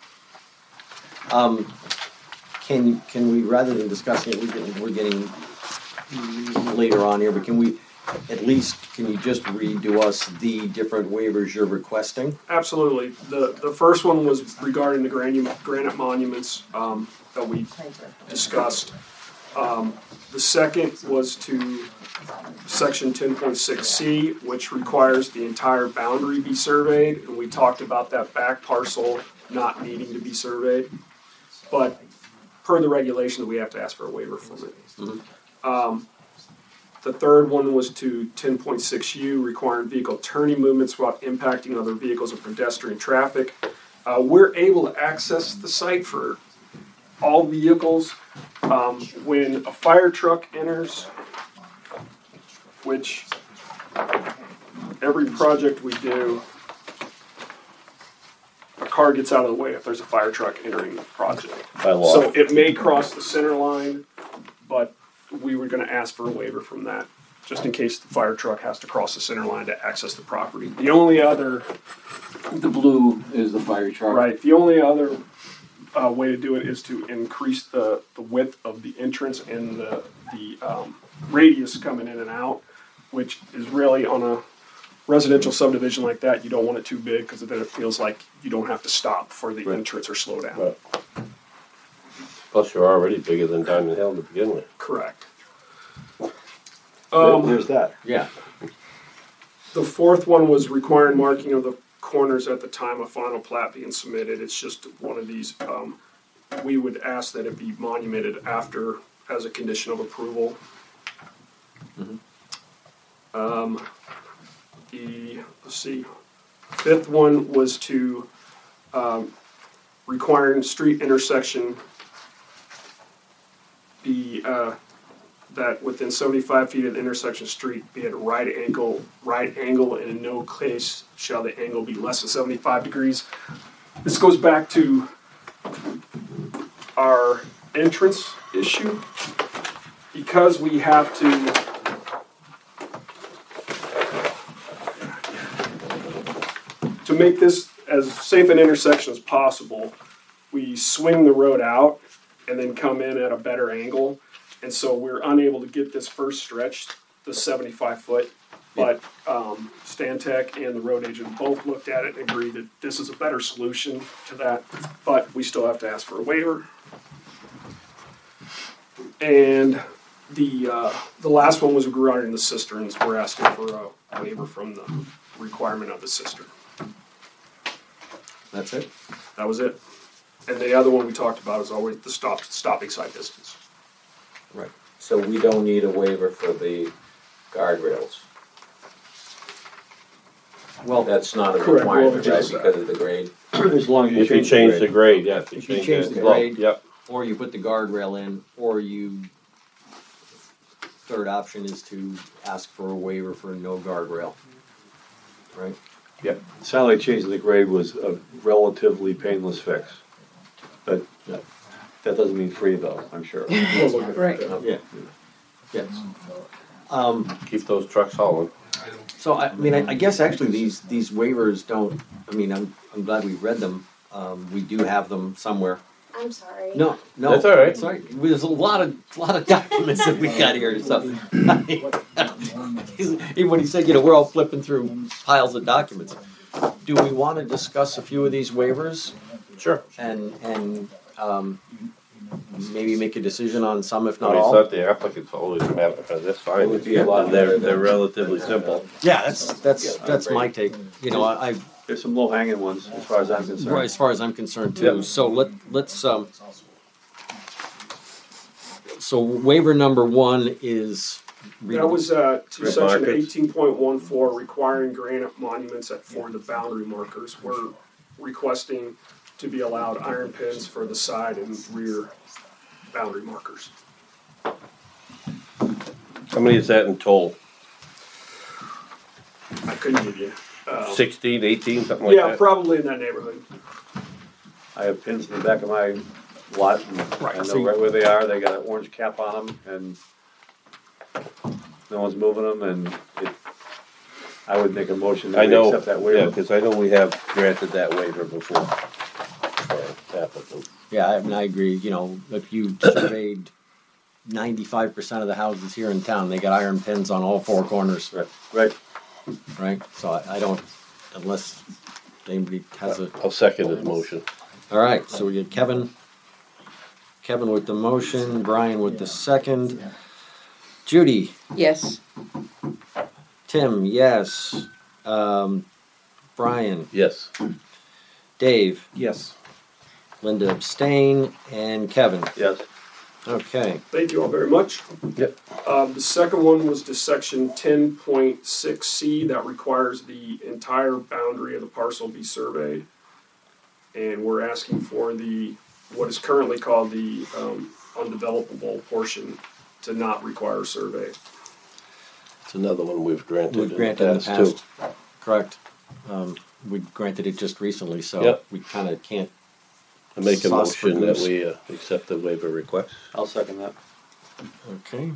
Um, can, can we, rather than discussing it, we're getting, we're getting later on here, but can we, at least, can you just redo us the different waivers you're requesting? Absolutely. The, the first one was regarding the granite, granite monuments um, that we discussed. Um, the second was to section ten point six C, which requires the entire boundary be surveyed, and we talked about that back parcel not needing to be surveyed. But per the regulation, we have to ask for a waiver from it. Mm-hmm. Um, the third one was to ten point six U, requiring vehicle turning movements without impacting other vehicles or pedestrian traffic. Uh, we're able to access the site for all vehicles. Um, when a fire truck enters, which every project we do, a car gets out of the way if there's a fire truck entering the project. By law. So it may cross the center line, but we were gonna ask for a waiver from that, just in case the fire truck has to cross the center line to access the property. The only other, The blue is the fire truck. right, the only other uh, way to do it is to increase the, the width of the entrance and the, the um, radius coming in and out, which is really on a residential subdivision like that, you don't want it too big, because then it feels like you don't have to stop for the entrance or slow down. Right. Plus, you're already bigger than Diamond Hill to begin with. Correct. There- Um, There's that. Yeah. The fourth one was requiring marking of the corners at the time of final plat being submitted. It's just one of these, um, we would ask that it be monumented after, as a condition of approval. Mhm. Um, the, let's see, fifth one was to, um, requiring street intersection be, uh, that within seventy-five feet of the intersection street be at a right angle, right angle, and in no case shall the angle be less than seventy-five degrees. This goes back to our entrance issue. Because we have to to make this as safe an intersection as possible, we swing the road out and then come in at a better angle. And so we're unable to get this first stretch, the seventy-five foot, but um, Stantec and the road agent both looked at it and agreed that this is a better solution to that, but we still have to ask for a waiver. And the uh, the last one was regarding the cisterns. We're asking for a waiver from the requirement of the cistern. That's it? That was it. And the other one we talked about is always the stop stopping site distance. Right. So we don't need a waiver for the guardrails? Well, That's not a correct, requirement, well, right, just that. because of the grade? As long as you If you change the change the grade. grade, yes. if you change the that. grade, Yep. or you put the guardrail in, or you, third option is to ask for a waiver for no guardrail. Right? Yeah, it sounded like changing the grade was a relatively painless fix. But that doesn't mean free though, I'm sure. Right. Yeah. Yes. Um, Keep those trucks hauling. So I, I mean, I, I guess actually these, these waivers don't, I mean, I'm, I'm glad we read them. Um, we do have them somewhere. I'm sorry. No, no. That's all right. That's all right. There's a lot of, lot of documents that we got here, so. Even when he said, you know, we're all flipping through piles of documents. Do we want to discuss a few of these waivers? Sure. And, and, um, maybe make a decision on some, if I not mean, it's all? not the applicant's always matter, that's fine. It would be a lot They're, better they're than- relatively simple. Yeah, that's, that's, that's my take. You know, I, There's some low hanging ones as far as I'm Right, concerned. as far as I'm concerned too. Yep. So let, let's, um, so waiver number one is. That was, uh, to Red section markers. eighteen point one four, requiring granite monuments at, for the boundary markers. We're requesting to be allowed iron pins for the side and rear boundary markers. How many is that in total? I couldn't give you. uh, Sixteen, eighteen, something like Yeah, that? probably in that neighborhood. I have pins in the back of my lot, and Right, I so know you- right where they are, they got an orange cap on them, and no one's moving them, and it, I would make a motion I that we know, accept that yeah, waiver. because I know we have granted that waiver before. for applicant. Yeah, I mean, I agree, you know, if you surveyed ninety-five percent of the houses here in town, they got iron pins on all four corners. Right, right. Right, so I, I don't, unless anybody has a, I'll second his motion. all right, so we get Kevin, Kevin with the motion, Brian with the second. Judy, Yes. Tim, yes, um, Brian, Yes. Dave, Yes. Linda abstain, and Kevin. Yes. Okay, Thank you all very much. Yep. Um, the second one was to section ten point six C that requires the entire boundary of the parcel be surveyed. And we're asking for the, what is currently called the, um, undevelopable portion to not require a survey. It's another one we've granted we've in the granted in the past too. past, correct. Um, we granted it just recently, so Yep. we kinda can't. I make a Sauce for motion that goose. we uh, accept the waiver request. I'll second that. Okay.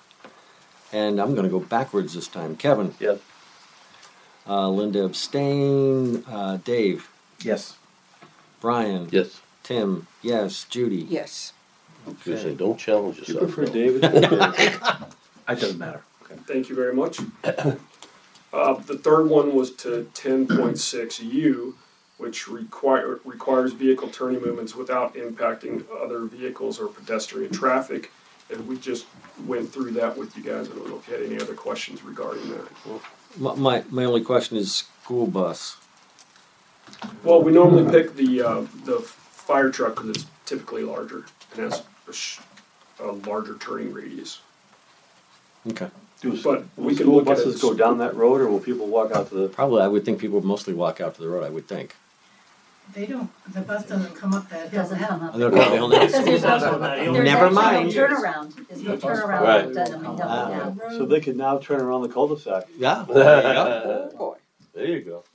And I'm gonna go backwards this time. Kevin, Yes. uh, Linda abstain, uh, Dave, Yes. Brian. Yes. Tim, yes, Judy. Yes. You say, don't challenge Do you yourself. prefer David? or Dave? It doesn't matter. Thank you very much. Uh, the third one was to ten point six U, which require, requires vehicle turning movements without impacting other vehicles or pedestrian traffic. And we just went through that with you guys. I don't know if you had any other questions regarding that. My, my, my only question is school bus. Well, we normally pick the, uh, the fire truck because it's typically larger and has a, sh- a larger turning radius. Okay. Do, But will we can school look at buses it. go down that road, or will people walk out to the? Probably, I would think people would mostly walk out to the road, I would think. They don't, the bus doesn't come up that hill. Doesn't come up. I don't know, they only- Because there's That's also, on that hill. there's Never actually mind. no turnaround, there's no turnaround Right. that, I mean, double Ah. down. So they could now turn around the cul-de-sac. Yeah, there you go. Oh, boy. There you go.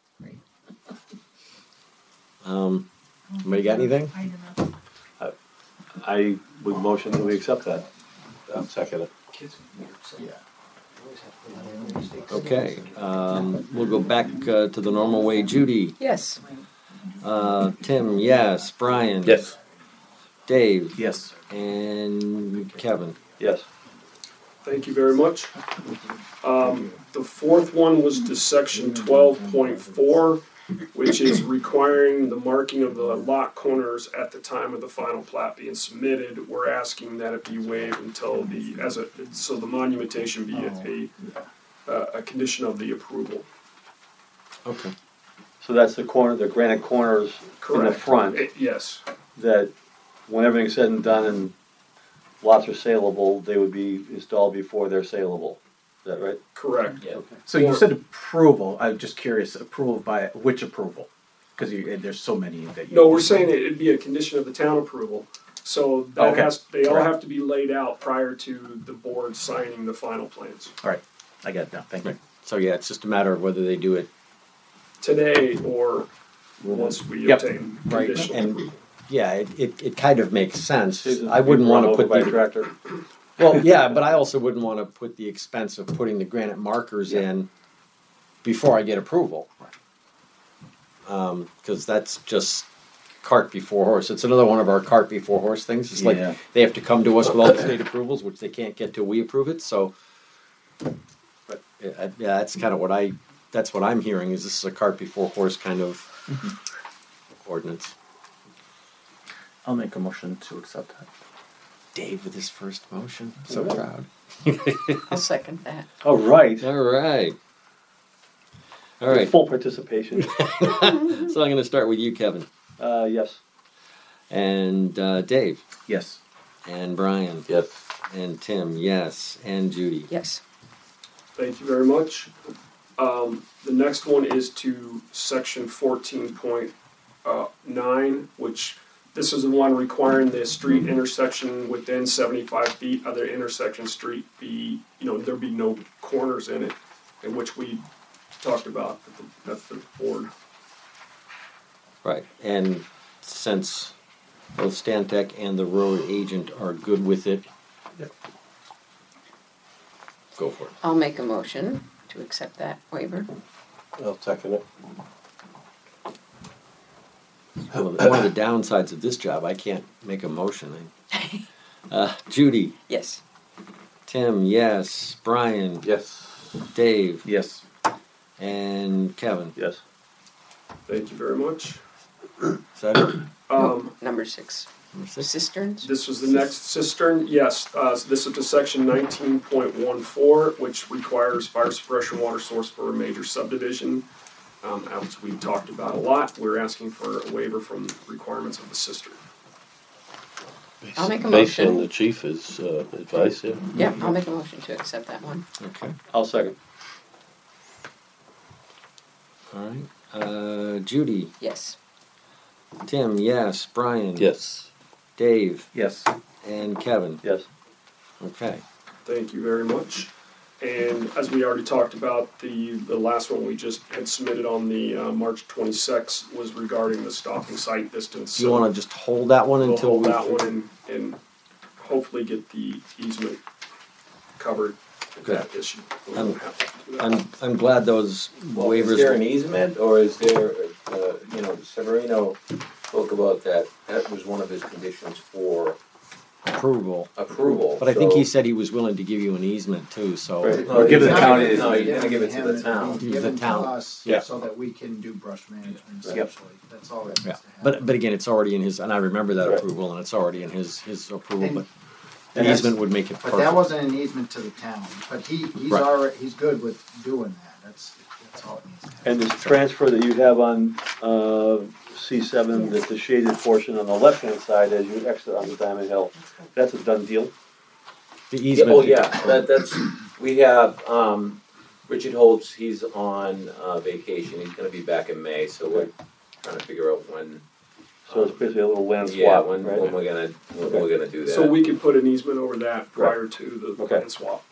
Um, anybody got anything? I would motion that we accept that. I'll second it. Okay, um, we'll go back, uh, to the normal way. Judy, Yes. uh, Tim, yes, Brian. Yes. Dave. Yes. And Kevin. Yes. Thank you very much. Um, the fourth one was to section twelve point four, which is requiring the marking of the lot corners at the time of the final plat being submitted. We're asking that it be waived until the, as a, so the monumentation be a, a, a condition of the approval. Okay. So that's the corner, the granite corners in the Correct. front, It- Yes, that when everything's said and done and lots are saleable, they would be installed before they're saleable. Is that right? correct. Okay. So you said approval, I'm just curious, approval by, which approval? Because there's so many that you. No, we're saying it'd be a condition of the town approval. So that Okay. has, they all Correct. have to be laid out prior to the board signing the final plans. All right, I got it now, thank you. So yeah, it's just a matter of whether they do it Today or once we Yep. obtain right. conditional And approval. yeah, it, it, it kind of makes sense. Susan, I wouldn't you want run to over put by a the, tractor. well, yeah, but I also wouldn't want to put the expense of putting the granite markers in before I get approval. Um, cause that's just, cart before horse. It's another one of our cart before horse things. It's like Yeah. they have to come to us with all the state approvals, which they can't get till we approve it. So, but yeah, yeah, that's kind of what I. That's what I'm hearing. Is this is a cart before horse kind of ordinance? I'll make a motion to accept that. Dave with his first motion. So Yeah. proud. I'll second that. All right. All right. All right. Full participation. So I'm going to start with you, Kevin. Uh, yes. And uh, Dave. Yes. And Brian. Yes. And Tim. Yes. And Judy. Yes. Thank you very much. Um, the next one is to section fourteen point nine, which this is the one requiring the street intersection within seventy-five feet of the intersection street be, you know, there be no corners in it, in which we talked about at the, at the board. Right. And since both Stantec and the road agent are good with it, go for it. I'll make a motion to accept that waiver. I'll second it. One of the one of the downsides of this job, I can't make a motion. Uh, Judy. Yes. Tim, yes. Brian. Yes. Dave. Yes. And Kevin. Yes. Thank you very much. Is that it? Um, Number six. Number six? Cisterns? This was the next cistern, yes, uh, so this is to section nineteen point one four, which requires fire suppression water source for a major subdivision. Um, as we've talked about a lot, we're asking for a waiver from the requirements of the cistern. I'll make a Based on motion. the chief's uh, advice, yeah. Yeah, I'll make a motion to accept that one. Okay. I'll second. All right. Uh, Judy. Yes. Tim, yes. Brian. Yes. Dave. Yes. And Kevin. Yes. Okay. Thank you very much. And as we already talked about, the, the last one we just had submitted on the uh, March twenty-sixth was regarding the stopping site distance. Do you want to just hold that one We'll until hold we that one and, and hopefully get the easement covered with Good. that issue. We I'm- won't have to do that. I'm I'm glad those Well, waivers. is there an easement, or is there, uh, you know, Severino spoke about that, that was one of his conditions for approval. approval. But I think he so- said he was willing to give you an easement too. So Right. No, Give it he's the not county. gonna- No, he's gonna Given give it to him, the town. Give it Given the to town. us, Yeah. so that we can do brush management essentially. Yep. That's all that needs to yeah. happen. But but again, it's already in his, and I remember that Right. approval, and it's already in his his approval. And- But and the that's- easement would make it But perfect. that wasn't an easement to the town, but he, he's Right. already, he's good with doing that, that's, that's all it needs to happen. And this transfer that you have on uh, C seven, that the shaded portion on the left-hand side as you exit onto Diamond Hill, that's a done deal? the Yeah, easement. oh, yeah, that, that's, we have, um, Richard Holtz, he's on, uh, vacation, he's gonna be back in May, so we're trying to figure out when. So it's basically a little land Yeah, swap, when, right? when we're gonna, when we're gonna do that. So we could put an easement over that prior to the Okay. land swap.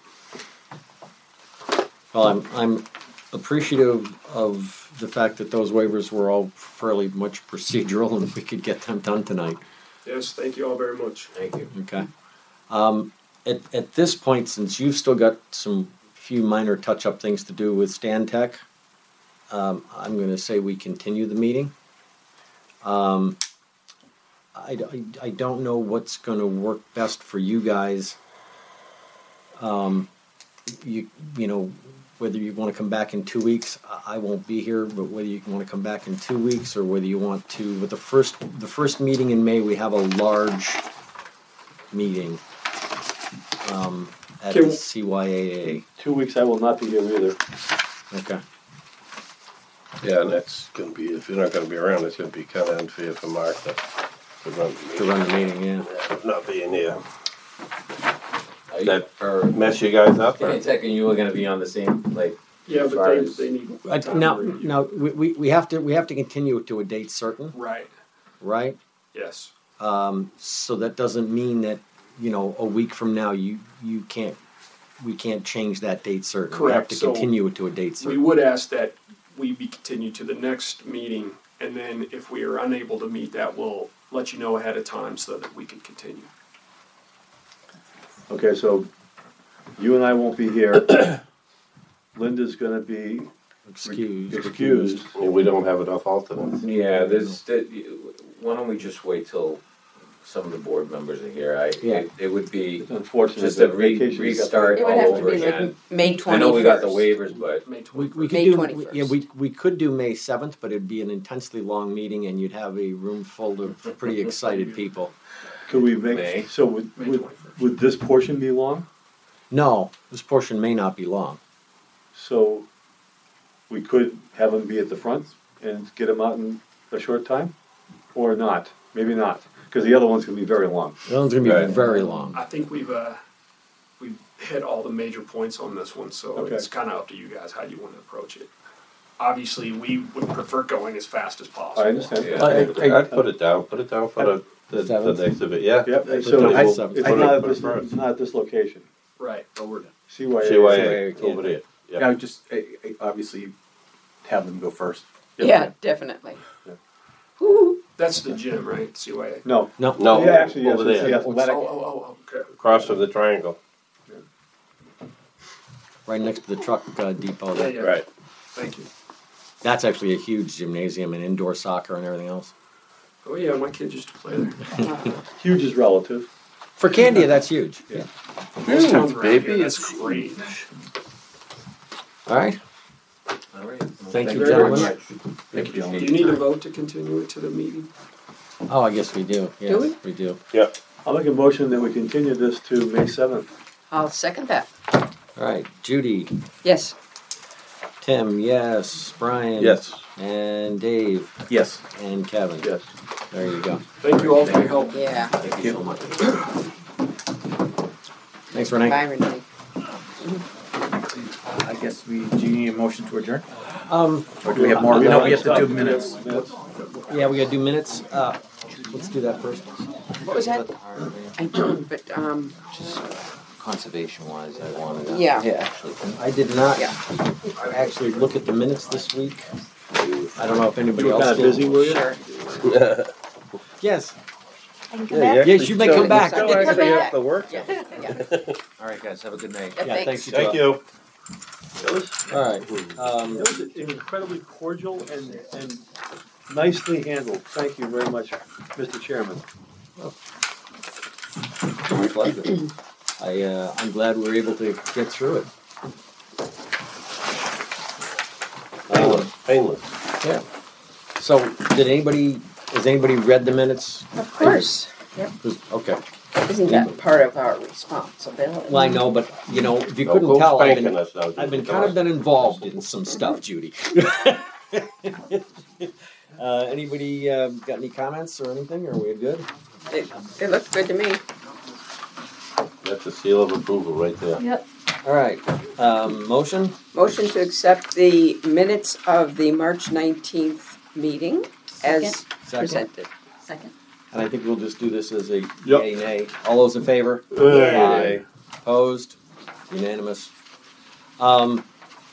Well, I'm I'm appreciative of the fact that those waivers were all fairly much procedural, and we could get them done tonight. Yes, thank you all very much. Thank you. Okay. Um, at, at this point, since you've still got some few minor touch-up things to do with Stantec, um, I'm going to say we continue the meeting. Um, I, I, I don't know what's going to work best for you guys. Um, you you know, whether you want to come back in two weeks, I I won't be here, but whether you want to come back in two weeks or whether you want to, with the first the first meeting in May, we have a large meeting um, at Can- the C Y A A. Two weeks I will not be here either. Okay. Yeah, and that's gonna be, if you're not gonna be around, it's gonna be kinda unfair for Mark to, to run the meeting. To run the meeting, yeah. Yeah, Not being here. Are you- That or- mess you guys up? or- Tech and you are gonna be on the same, like, Yeah, as but far they, as- they need. Uh, time now, to review. now we, we, we have to we have to continue it to a date certain, Right, right? yes. Um, so that doesn't mean that, you know, a week from now you you can't we can't change that date certain. We have Correct, to so continue it to a date We certain. would ask that we be continued to the next meeting, and then if we are unable to meet that, we'll let you know ahead of time so that we can continue. Okay, so you and I won't be here. Linda's gonna be excused. excused. And we don't have enough alternates. Yeah, there's, that- why don't we just wait till some of the board members are here? I, Yeah. it, it would be It's unfortunate just a that re- vacation got- restart It would all have to over be like again. May I twenty-first. know we got the waivers, but May We, twenty-first. we could May do, 21st. yeah, we, we could do May seventh, but it'd be an intensely long meeting and you'd have a room full of pretty excited people. Could we May. make, so would, May would, twenty-first. would this portion be long? No, this portion may not be long. So we could have them be at the front and get them out in a short time? Or not? Maybe not, because the other one's gonna be very long. That one's gonna be Right. very long. I think we've, uh, we've hit all the major points on this one, so Okay. it's kinda up to you guys how you wanna approach it. Obviously, we would prefer going as fast as possible. I understand. Yeah. I, I'd put it down, put it down for the, the, the Seventh? exhibit, yeah. Yep, Put so it- I- we'll- I- put It's it- not at put it this, first. it's not at this location. Right, but we're, C Y A. C Y C Y A A, can't over do there. it. Yeah, I Yeah. would just, I, I obviously have them go first. Yeah, definitely. Yeah. Woo. that's the gym, right, C Y A? No, No. No, yeah, actually, yes, over it's the there, Oh, athletic. oh, oh, oh, okay. across from the triangle. Right next to the truck uh, depot Yeah, there. yeah, Right. thank you. That's actually a huge gymnasium and indoor soccer and everything else. Oh, yeah, my kid used to play there. Huge is relative. For Candia, that's huge. Yeah. Most towns around here, baby, that's it's great. All right. all right. Thank you, very gentlemen. much. Thank you, Do gentlemen. you need a vote to continue it to the meeting? Oh, I guess we do. Yes, Do we? we do. I'll make a motion that we continue this to May seventh. I'll second that. All right, Judy, Yes. Tim, yes, Brian. Yes. And Dave Yes. and Kevin. Yes. There you go. Thank you all for your help. Yeah. Thank you so much. Thanks, Renee. Bye, Renee. I guess we, do you need a motion to adjourn? Um, Or do we have more? No, we have to do minutes. yeah, we gotta do minutes. Uh, let's do that first. What was that? I don't, but, um, Conservation wise, I wanted to. Yeah. Yeah, actually, I did not Yeah. actually look at the minutes this week. I don't know if anybody You were else kinda did. busy, were you? sure. Yes. I can come Yeah, back. you Yes, you may come back. Still Come actually back. have to work. Yeah, yeah. All right, guys, have a good night. Yeah, Yeah, thanks. thanks. you Thank too. you. All right. Um, That was incredibly cordial and, and nicely handled. Thank you very much, Mister Chairman. My pleasure. I, uh, I'm glad we were able to get through it. Painless, painless. Yeah. So, did anybody, has anybody read the minutes? Of course. Yep. Okay. Isn't that part of our responsibility? Well, I know, but, you know, if you No, couldn't go tell, I've spanking been, us now, I've been Judy. kind of been involved in some stuff, Judy. Uh, anybody, uh, got any comments or anything, or are we good? It, it looks good to me. That's a seal of approval right there. Yep. All right, um, motion? Motion to accept the minutes of the March nineteenth meeting as Second. presented. Second. And I think we'll just do this as a Yep. yay, nay. All those in favor? Aye. Opposed? Unanimous. Um,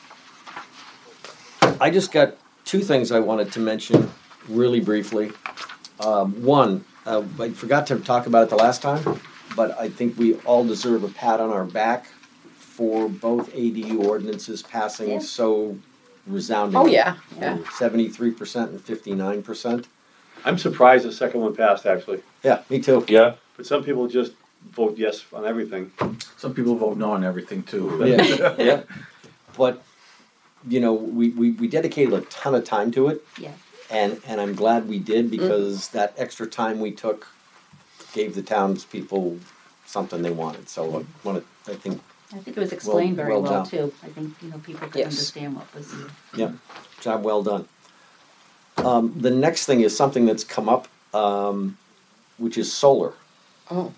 I just got two things I wanted to mention really briefly. Um, one, uh, I forgot to talk about it the last time, but I think we all deserve a pat on our back for both A D U ordinances passing Yeah. so resoundingly. Oh, yeah, yeah. Seventy-three percent and fifty-nine percent. I'm surprised the second one passed, actually. Yeah, me too. Yeah. But some people just vote yes on everything. Some people vote no on everything too. Yeah, yeah. But, you know, we, we, we dedicated a ton of time to it. Yeah. And, and I'm glad we did because that extra time we took gave the townspeople something they wanted. So I want to, I think, I think it was explained very well well done. too. I think, you know, people could Yes. understand what was. yeah, job well done. Um, the next thing is something that's come up, um, which is solar. Oh.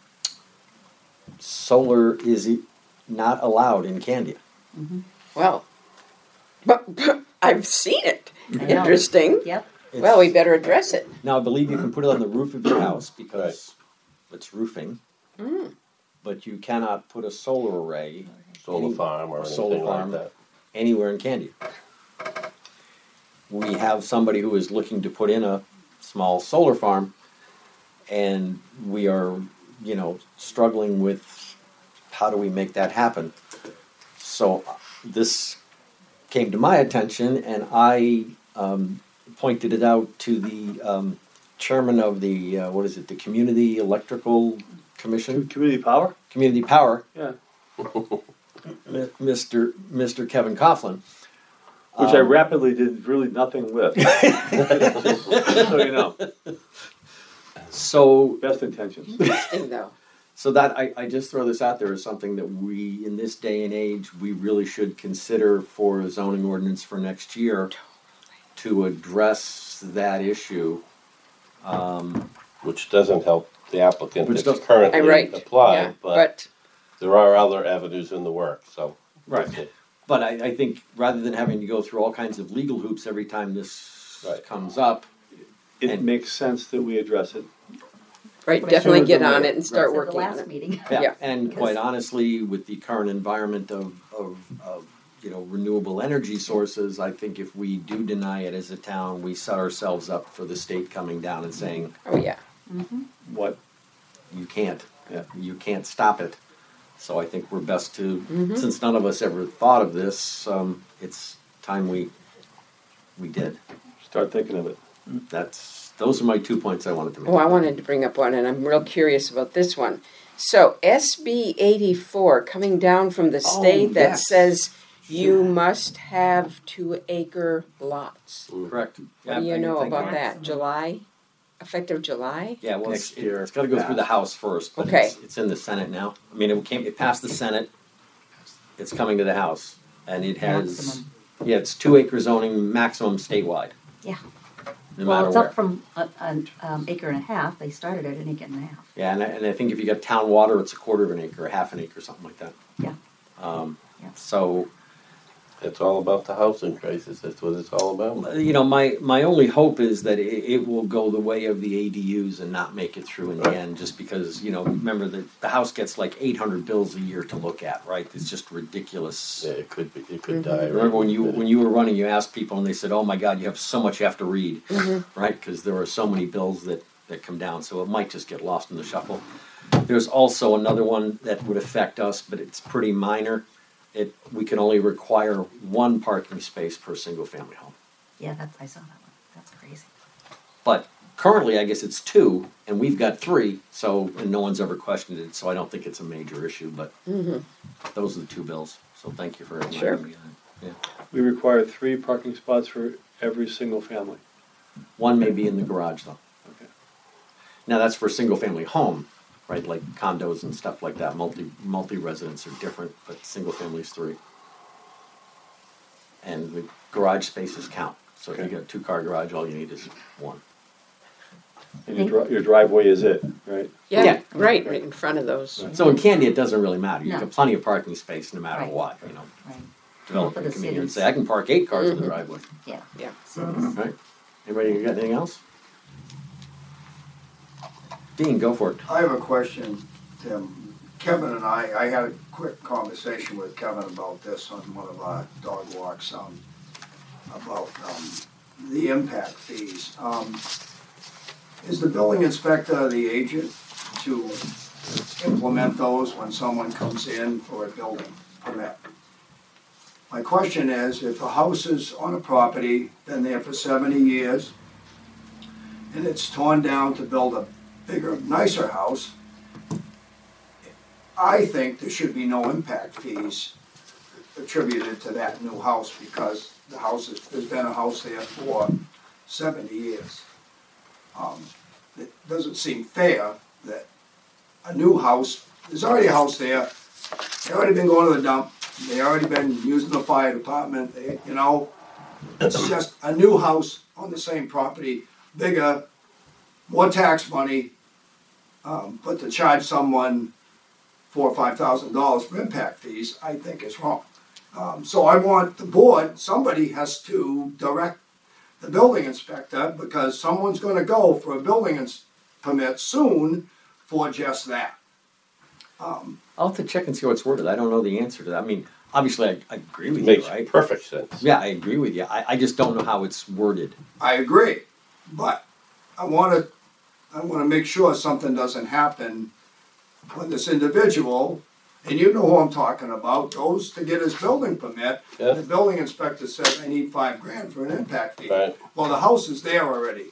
Solar is i- not allowed in Candia. Well, but, but I've seen it. I know. Interesting. Yep. Well, we better address it. Now, I believe you can put it on the roof of your house because it's roofing, Mm. but you cannot put a solar array, Solar Any- farm or solar anything like farm. that. anywhere in Candia. We have somebody who is looking to put in a small solar farm, and we are, you know, struggling with how do we make that happen. So uh, this came to my attention, and I um, pointed it out to the um, chairman of the, uh, what is it, the Community Electrical Commission? Community Power? Community Power, Yeah. M- Mister Mister Kevin Coughlin. Which I Um, rapidly did really nothing with. Just so you know. So, Best intentions. Interesting though. so that, I, I just throw this out there as something that we, in this day and age, we really should consider for a zoning ordinance for next year to address that issue. Um, Which doesn't help the applicant Which that's does- currently Uh, right, yeah, applied, but but there are other avenues in the works, so. Right. we'll see. But I, I think rather than having to go through all kinds of legal hoops every time this Right. comes up, It And- makes sense that we address it. right, Right. definitely Sooner get than on later. it and start Said the working on last it. meeting. yeah, Yeah. and Because- quite honestly, with the current environment of, of, of, you know, renewable energy sources, I think if we do deny it as a town, we set ourselves up for the state coming down and saying, Oh yeah. Mm-hmm. what, you can't, yeah, you can't stop it. So I think we're best to, Mhm. since none of us ever thought of this, um, it's time we, we did. Start thinking of it. That's, those are my two points I wanted to make. Oh, I wanted to bring up one, and I'm real curious about this one. So S B eighty-four coming down from the Oh, state that yes. says you must have two acre lots. Correct. What do you know about that? July, effective July? Yeah, well, Next it's, year. it's gotta go through the House first, but Okay. it's, it's in the Senate now. I mean, it came, it passed the Senate, it's coming to the House, and it has, Maximum. yeah, it's two acre zoning maximum statewide. Yeah. No Well, matter it's where. up from a- an um, acre and a half. They started at an acre and a half. Yeah, and I, and I think if you got town water, it's a quarter of an acre, a half an acre, something like that. Yeah. Um, Yeah. so, It's all about the housing crisis, that's what it's all about. you know, my, my only hope is that it, it will go the way of the A D Us and not make it through in the end, just because, you know, remember that the House gets like eight hundred bills a year to look at, right? It's just ridiculous. Yeah, it could be, it could Mm-hmm. die. right Remember when you, in a when you were running, you asked people and they said, oh my God, you have so much you have to read, Mm-hmm. right? Because there are so many bills that, that come down, so it might just get lost in the shuffle. There's also another one that would affect us, but it's pretty minor. It, we can only require one parking space per single-family home. Yeah, that's, I saw that one. That's crazy. But currently, I guess it's two, and we've got three, so, and no one's ever questioned it, so I don't think it's a major issue, but Mm-hmm. those are the two bills, so thank you for reminding Sure. me. of that. Yeah. We require three parking spots for every single family. One may be in the garage, though. Okay. Now, that's for a single-family home, right, like condos and stuff like that, multi, multi-residents are different, but single-family is three. And the garage spaces count, so if you Okay. got a two-car garage, all you need is one. And your, dri- your driveway is it, right? Yeah, Yeah. right, right in front of those. So in Candy, it doesn't really matter, you've No. got plenty of parking space no matter Right. what, you know. Right. Developer For the can come in here and cities. say, I can park eight cars in the Mhm. driveway, Yeah. Yeah. Cities. right? Anybody got anything else? Dean, go for it. I have a question, Tim. Kevin and I, I had a quick conversation with Kevin about this on one of our dog walks, um, about, um, the impact fees. Um, is the building inspector the agent to implement those when someone comes in for a building permit? My question is, if a house is on a property, been there for seventy years, and it's torn down to build a bigger, nicer house, I think there should be no impact fees attributed to that new house because the house is, there's been a house there for seventy years. Um, it doesn't seem fair that a new house, there's already a house there, they already been going to the dump, they already been using the fire department, they, you know, it's just a new house on the same property, bigger, more tax money, um, but to charge someone four or five thousand dollars for impact fees, I think is wrong. Um, so I want the board, somebody has to direct the building inspector because someone's gonna go for a building ins- permit soon for just that. Um, I'll have to check and see how it's worded, I don't know the answer to that, I mean, obviously, I, I agree with you, Makes right? perfect sense. Yeah, I agree with you, I, I just don't know how it's worded. I agree, but I wanna, I wanna make sure something doesn't happen when this individual and you know who I'm talking about, goes to get his building permit, Yeah. and the building inspector says, I need five grand for an impact fee. Right. Well, the house is there already.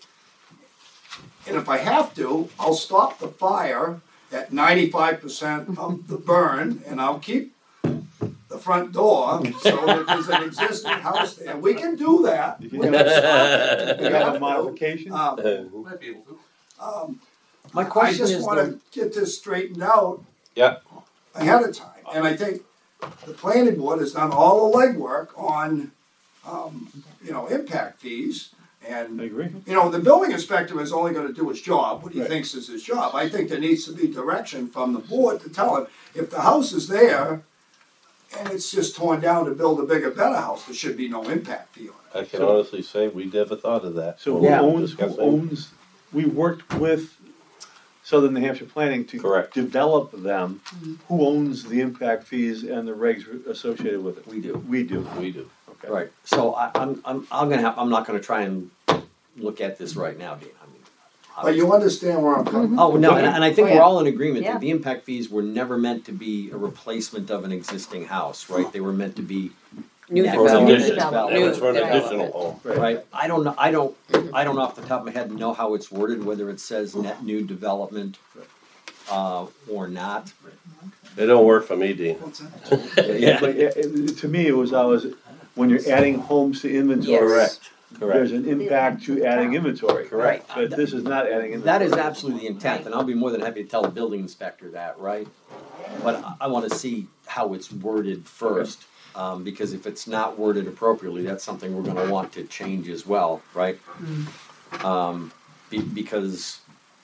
And if I have to, I'll stop the fire at ninety-five percent of the burn, and I'll keep the front door, so that there's an existing house there. We can do that. You can have, you can have a modification. Um, Might be able to. um, My question I just is wanna though- get this straightened out Yeah. ahead of time. And I think the planning board has done all the legwork on, um, you know, impact fees. And, I agree. you know, the building inspector is only gonna do his job, what he Right. thinks is his job. I think there needs to be direction from the board to tell him, if the house is there and it's just torn down to build a bigger, better house, there should be no impact fee on it. I can honestly say we never thought of that. So when who we were owns, who discussing. owns, we worked with Southern New Hampshire Planning to Correct. develop them. Who owns the impact fees and the regs associated with it? We do. We do. We do. Okay. Right, so I, I'm, I'm, I'm gonna have, I'm not gonna try and look at this right now, Dean. I mean, But you understand where I'm coming from? Oh, no, and, and I think Oh, yeah. we're all in agreement Yeah. that the impact fees were never meant to be a replacement of an existing house, right? They were meant to be. New net For an development. addition, development. it was for an New additional development. home. Right, I don't know, I don't, I don't off the top of my head know how it's worded, whether it says net new development, uh, or not. It don't work for me, Dean. What's that? Yeah. But it- it- to me, it was always, when you're adding homes to inventory, Yes. there's an impact to adding inventory. Correct. But this is not adding inventory. That is absolutely the intent, and I'll be more than happy to tell the building inspector that, right? But I, I wanna see how it's worded first, um, because if it's not worded appropriately, that's something we're gonna want to change as well, right? Um, be, because,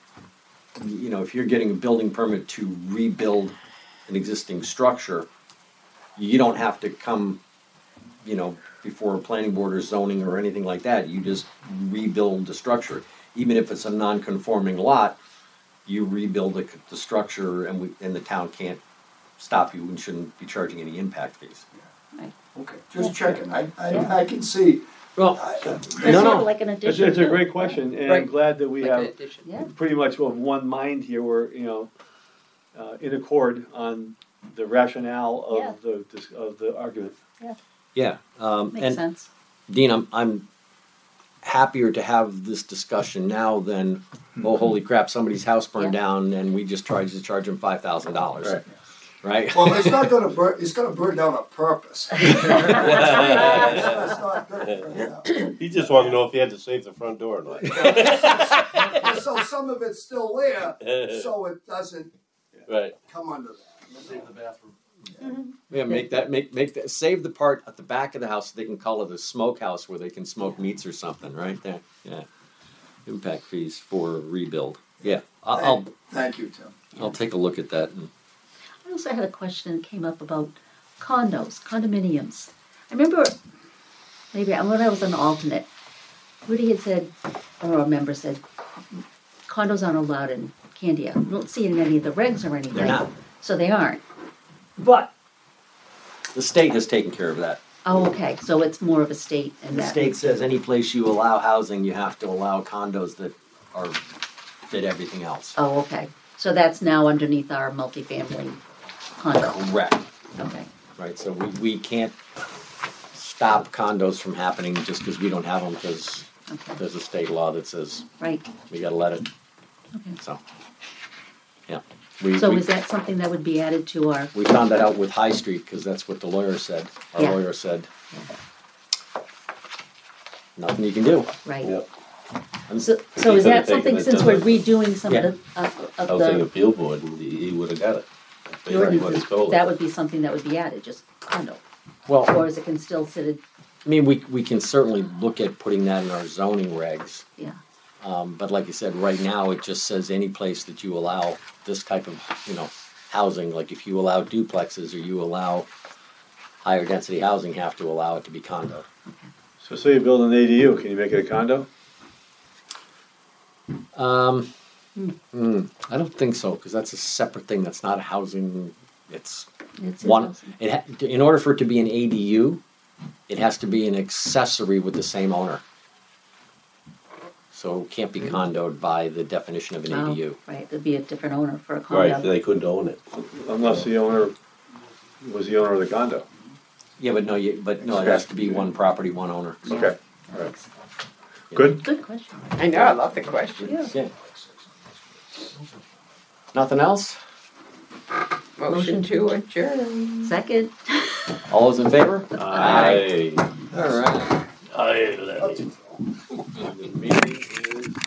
you know, if you're getting a building permit to rebuild an existing structure, you don't have to come, you know, before a planning board or zoning or anything like that, you just rebuild the structure. Even if it's a non-conforming lot, you rebuild the, the structure and we, and the town can't stop you and shouldn't be charging any impact fees. Okay, just checking. I, I, I can see. Well, I- That's no, sort no. of like an It's, addition it's a too. great question, and I'm Right. glad that we Like an have addition. Yeah. pretty much of one mind here, we're, you know, uh, in accord on the rationale Yeah. of the, dis- of the argument. Yeah, um, Makes and sense. Dean, I'm, I'm happier to have this discussion now than, oh, holy crap, somebody's house burned Yeah. down and we just tried to charge them five thousand dollars, Right. right? Well, it's not gonna burn, it's gonna burn down on purpose. It's not gonna burn down. He just wanted to know if he had to save the front door or not. So some of it's still there, so it doesn't Right. come under that. Save the bathroom. Yeah, make that, make, make that, save the part at the back of the house, so they can call it a smokehouse where they can smoke meats or something, right there, yeah. Impact fees for rebuild, yeah, I'll, I'll, Thank you, Tim. I'll take a look at that and. I also had a question that came up about condos, condominiums. I remember, maybe when I was an alternate, Rudy had said, or a member said, condos aren't allowed in Candia. You don't see it in any of the regs or anything. They're not. So they aren't. But, The state has taken care of that. oh, okay, so it's more of a state and The that. state says any place you allow housing, you have to allow condos that are, fit everything else. Oh, okay. So that's now underneath our multifamily condo. Correct, Okay. right, so we, we can't stop condos from happening just because we don't have them, because Okay. there's a state law that says Right. we gotta let it, Okay. so. Yeah. We, So we- is that something that would be added to our, We found that out with High Street, because that's what the lawyer said, our Yeah. lawyer said. Nothing you can do. right? Yep. And- So, so is that Could've taken something, it since to we're the redoing some of the, of of Housing the appeal board, and he, he would've got it. If they ordinances, would've told that him. would be something that would be added, just condo? Well, Or is it can still sit, in- I mean, we, we can certainly look at putting that in our zoning regs. yeah, Um, but like you said, right now, it just says any place that you allow this type of, you know, housing, like if you allow duplexes or you allow higher density housing, you have to allow it to be condo. So say you build an A D U, can you make it a condo? Um, Hmm. hmm, I don't think so, because that's a separate thing, that's not a housing, it's it's one, housing. it ha- in order for it to be an A D U, it has to be an accessory with the same owner. So it can't be condoed by the definition of an Oh, A D U. right, there'd be a different owner for a Right, condo. they couldn't own it. Unless the owner was the owner of the condo. Yeah, but no, you, but no, it has to be one property, one owner. Okay, all right. Good? Good question. I know, I love the question. Yeah. Nothing else? Motion to adjourn. Second. All those in favor? Aye. All right. Aye, Larry. Meeting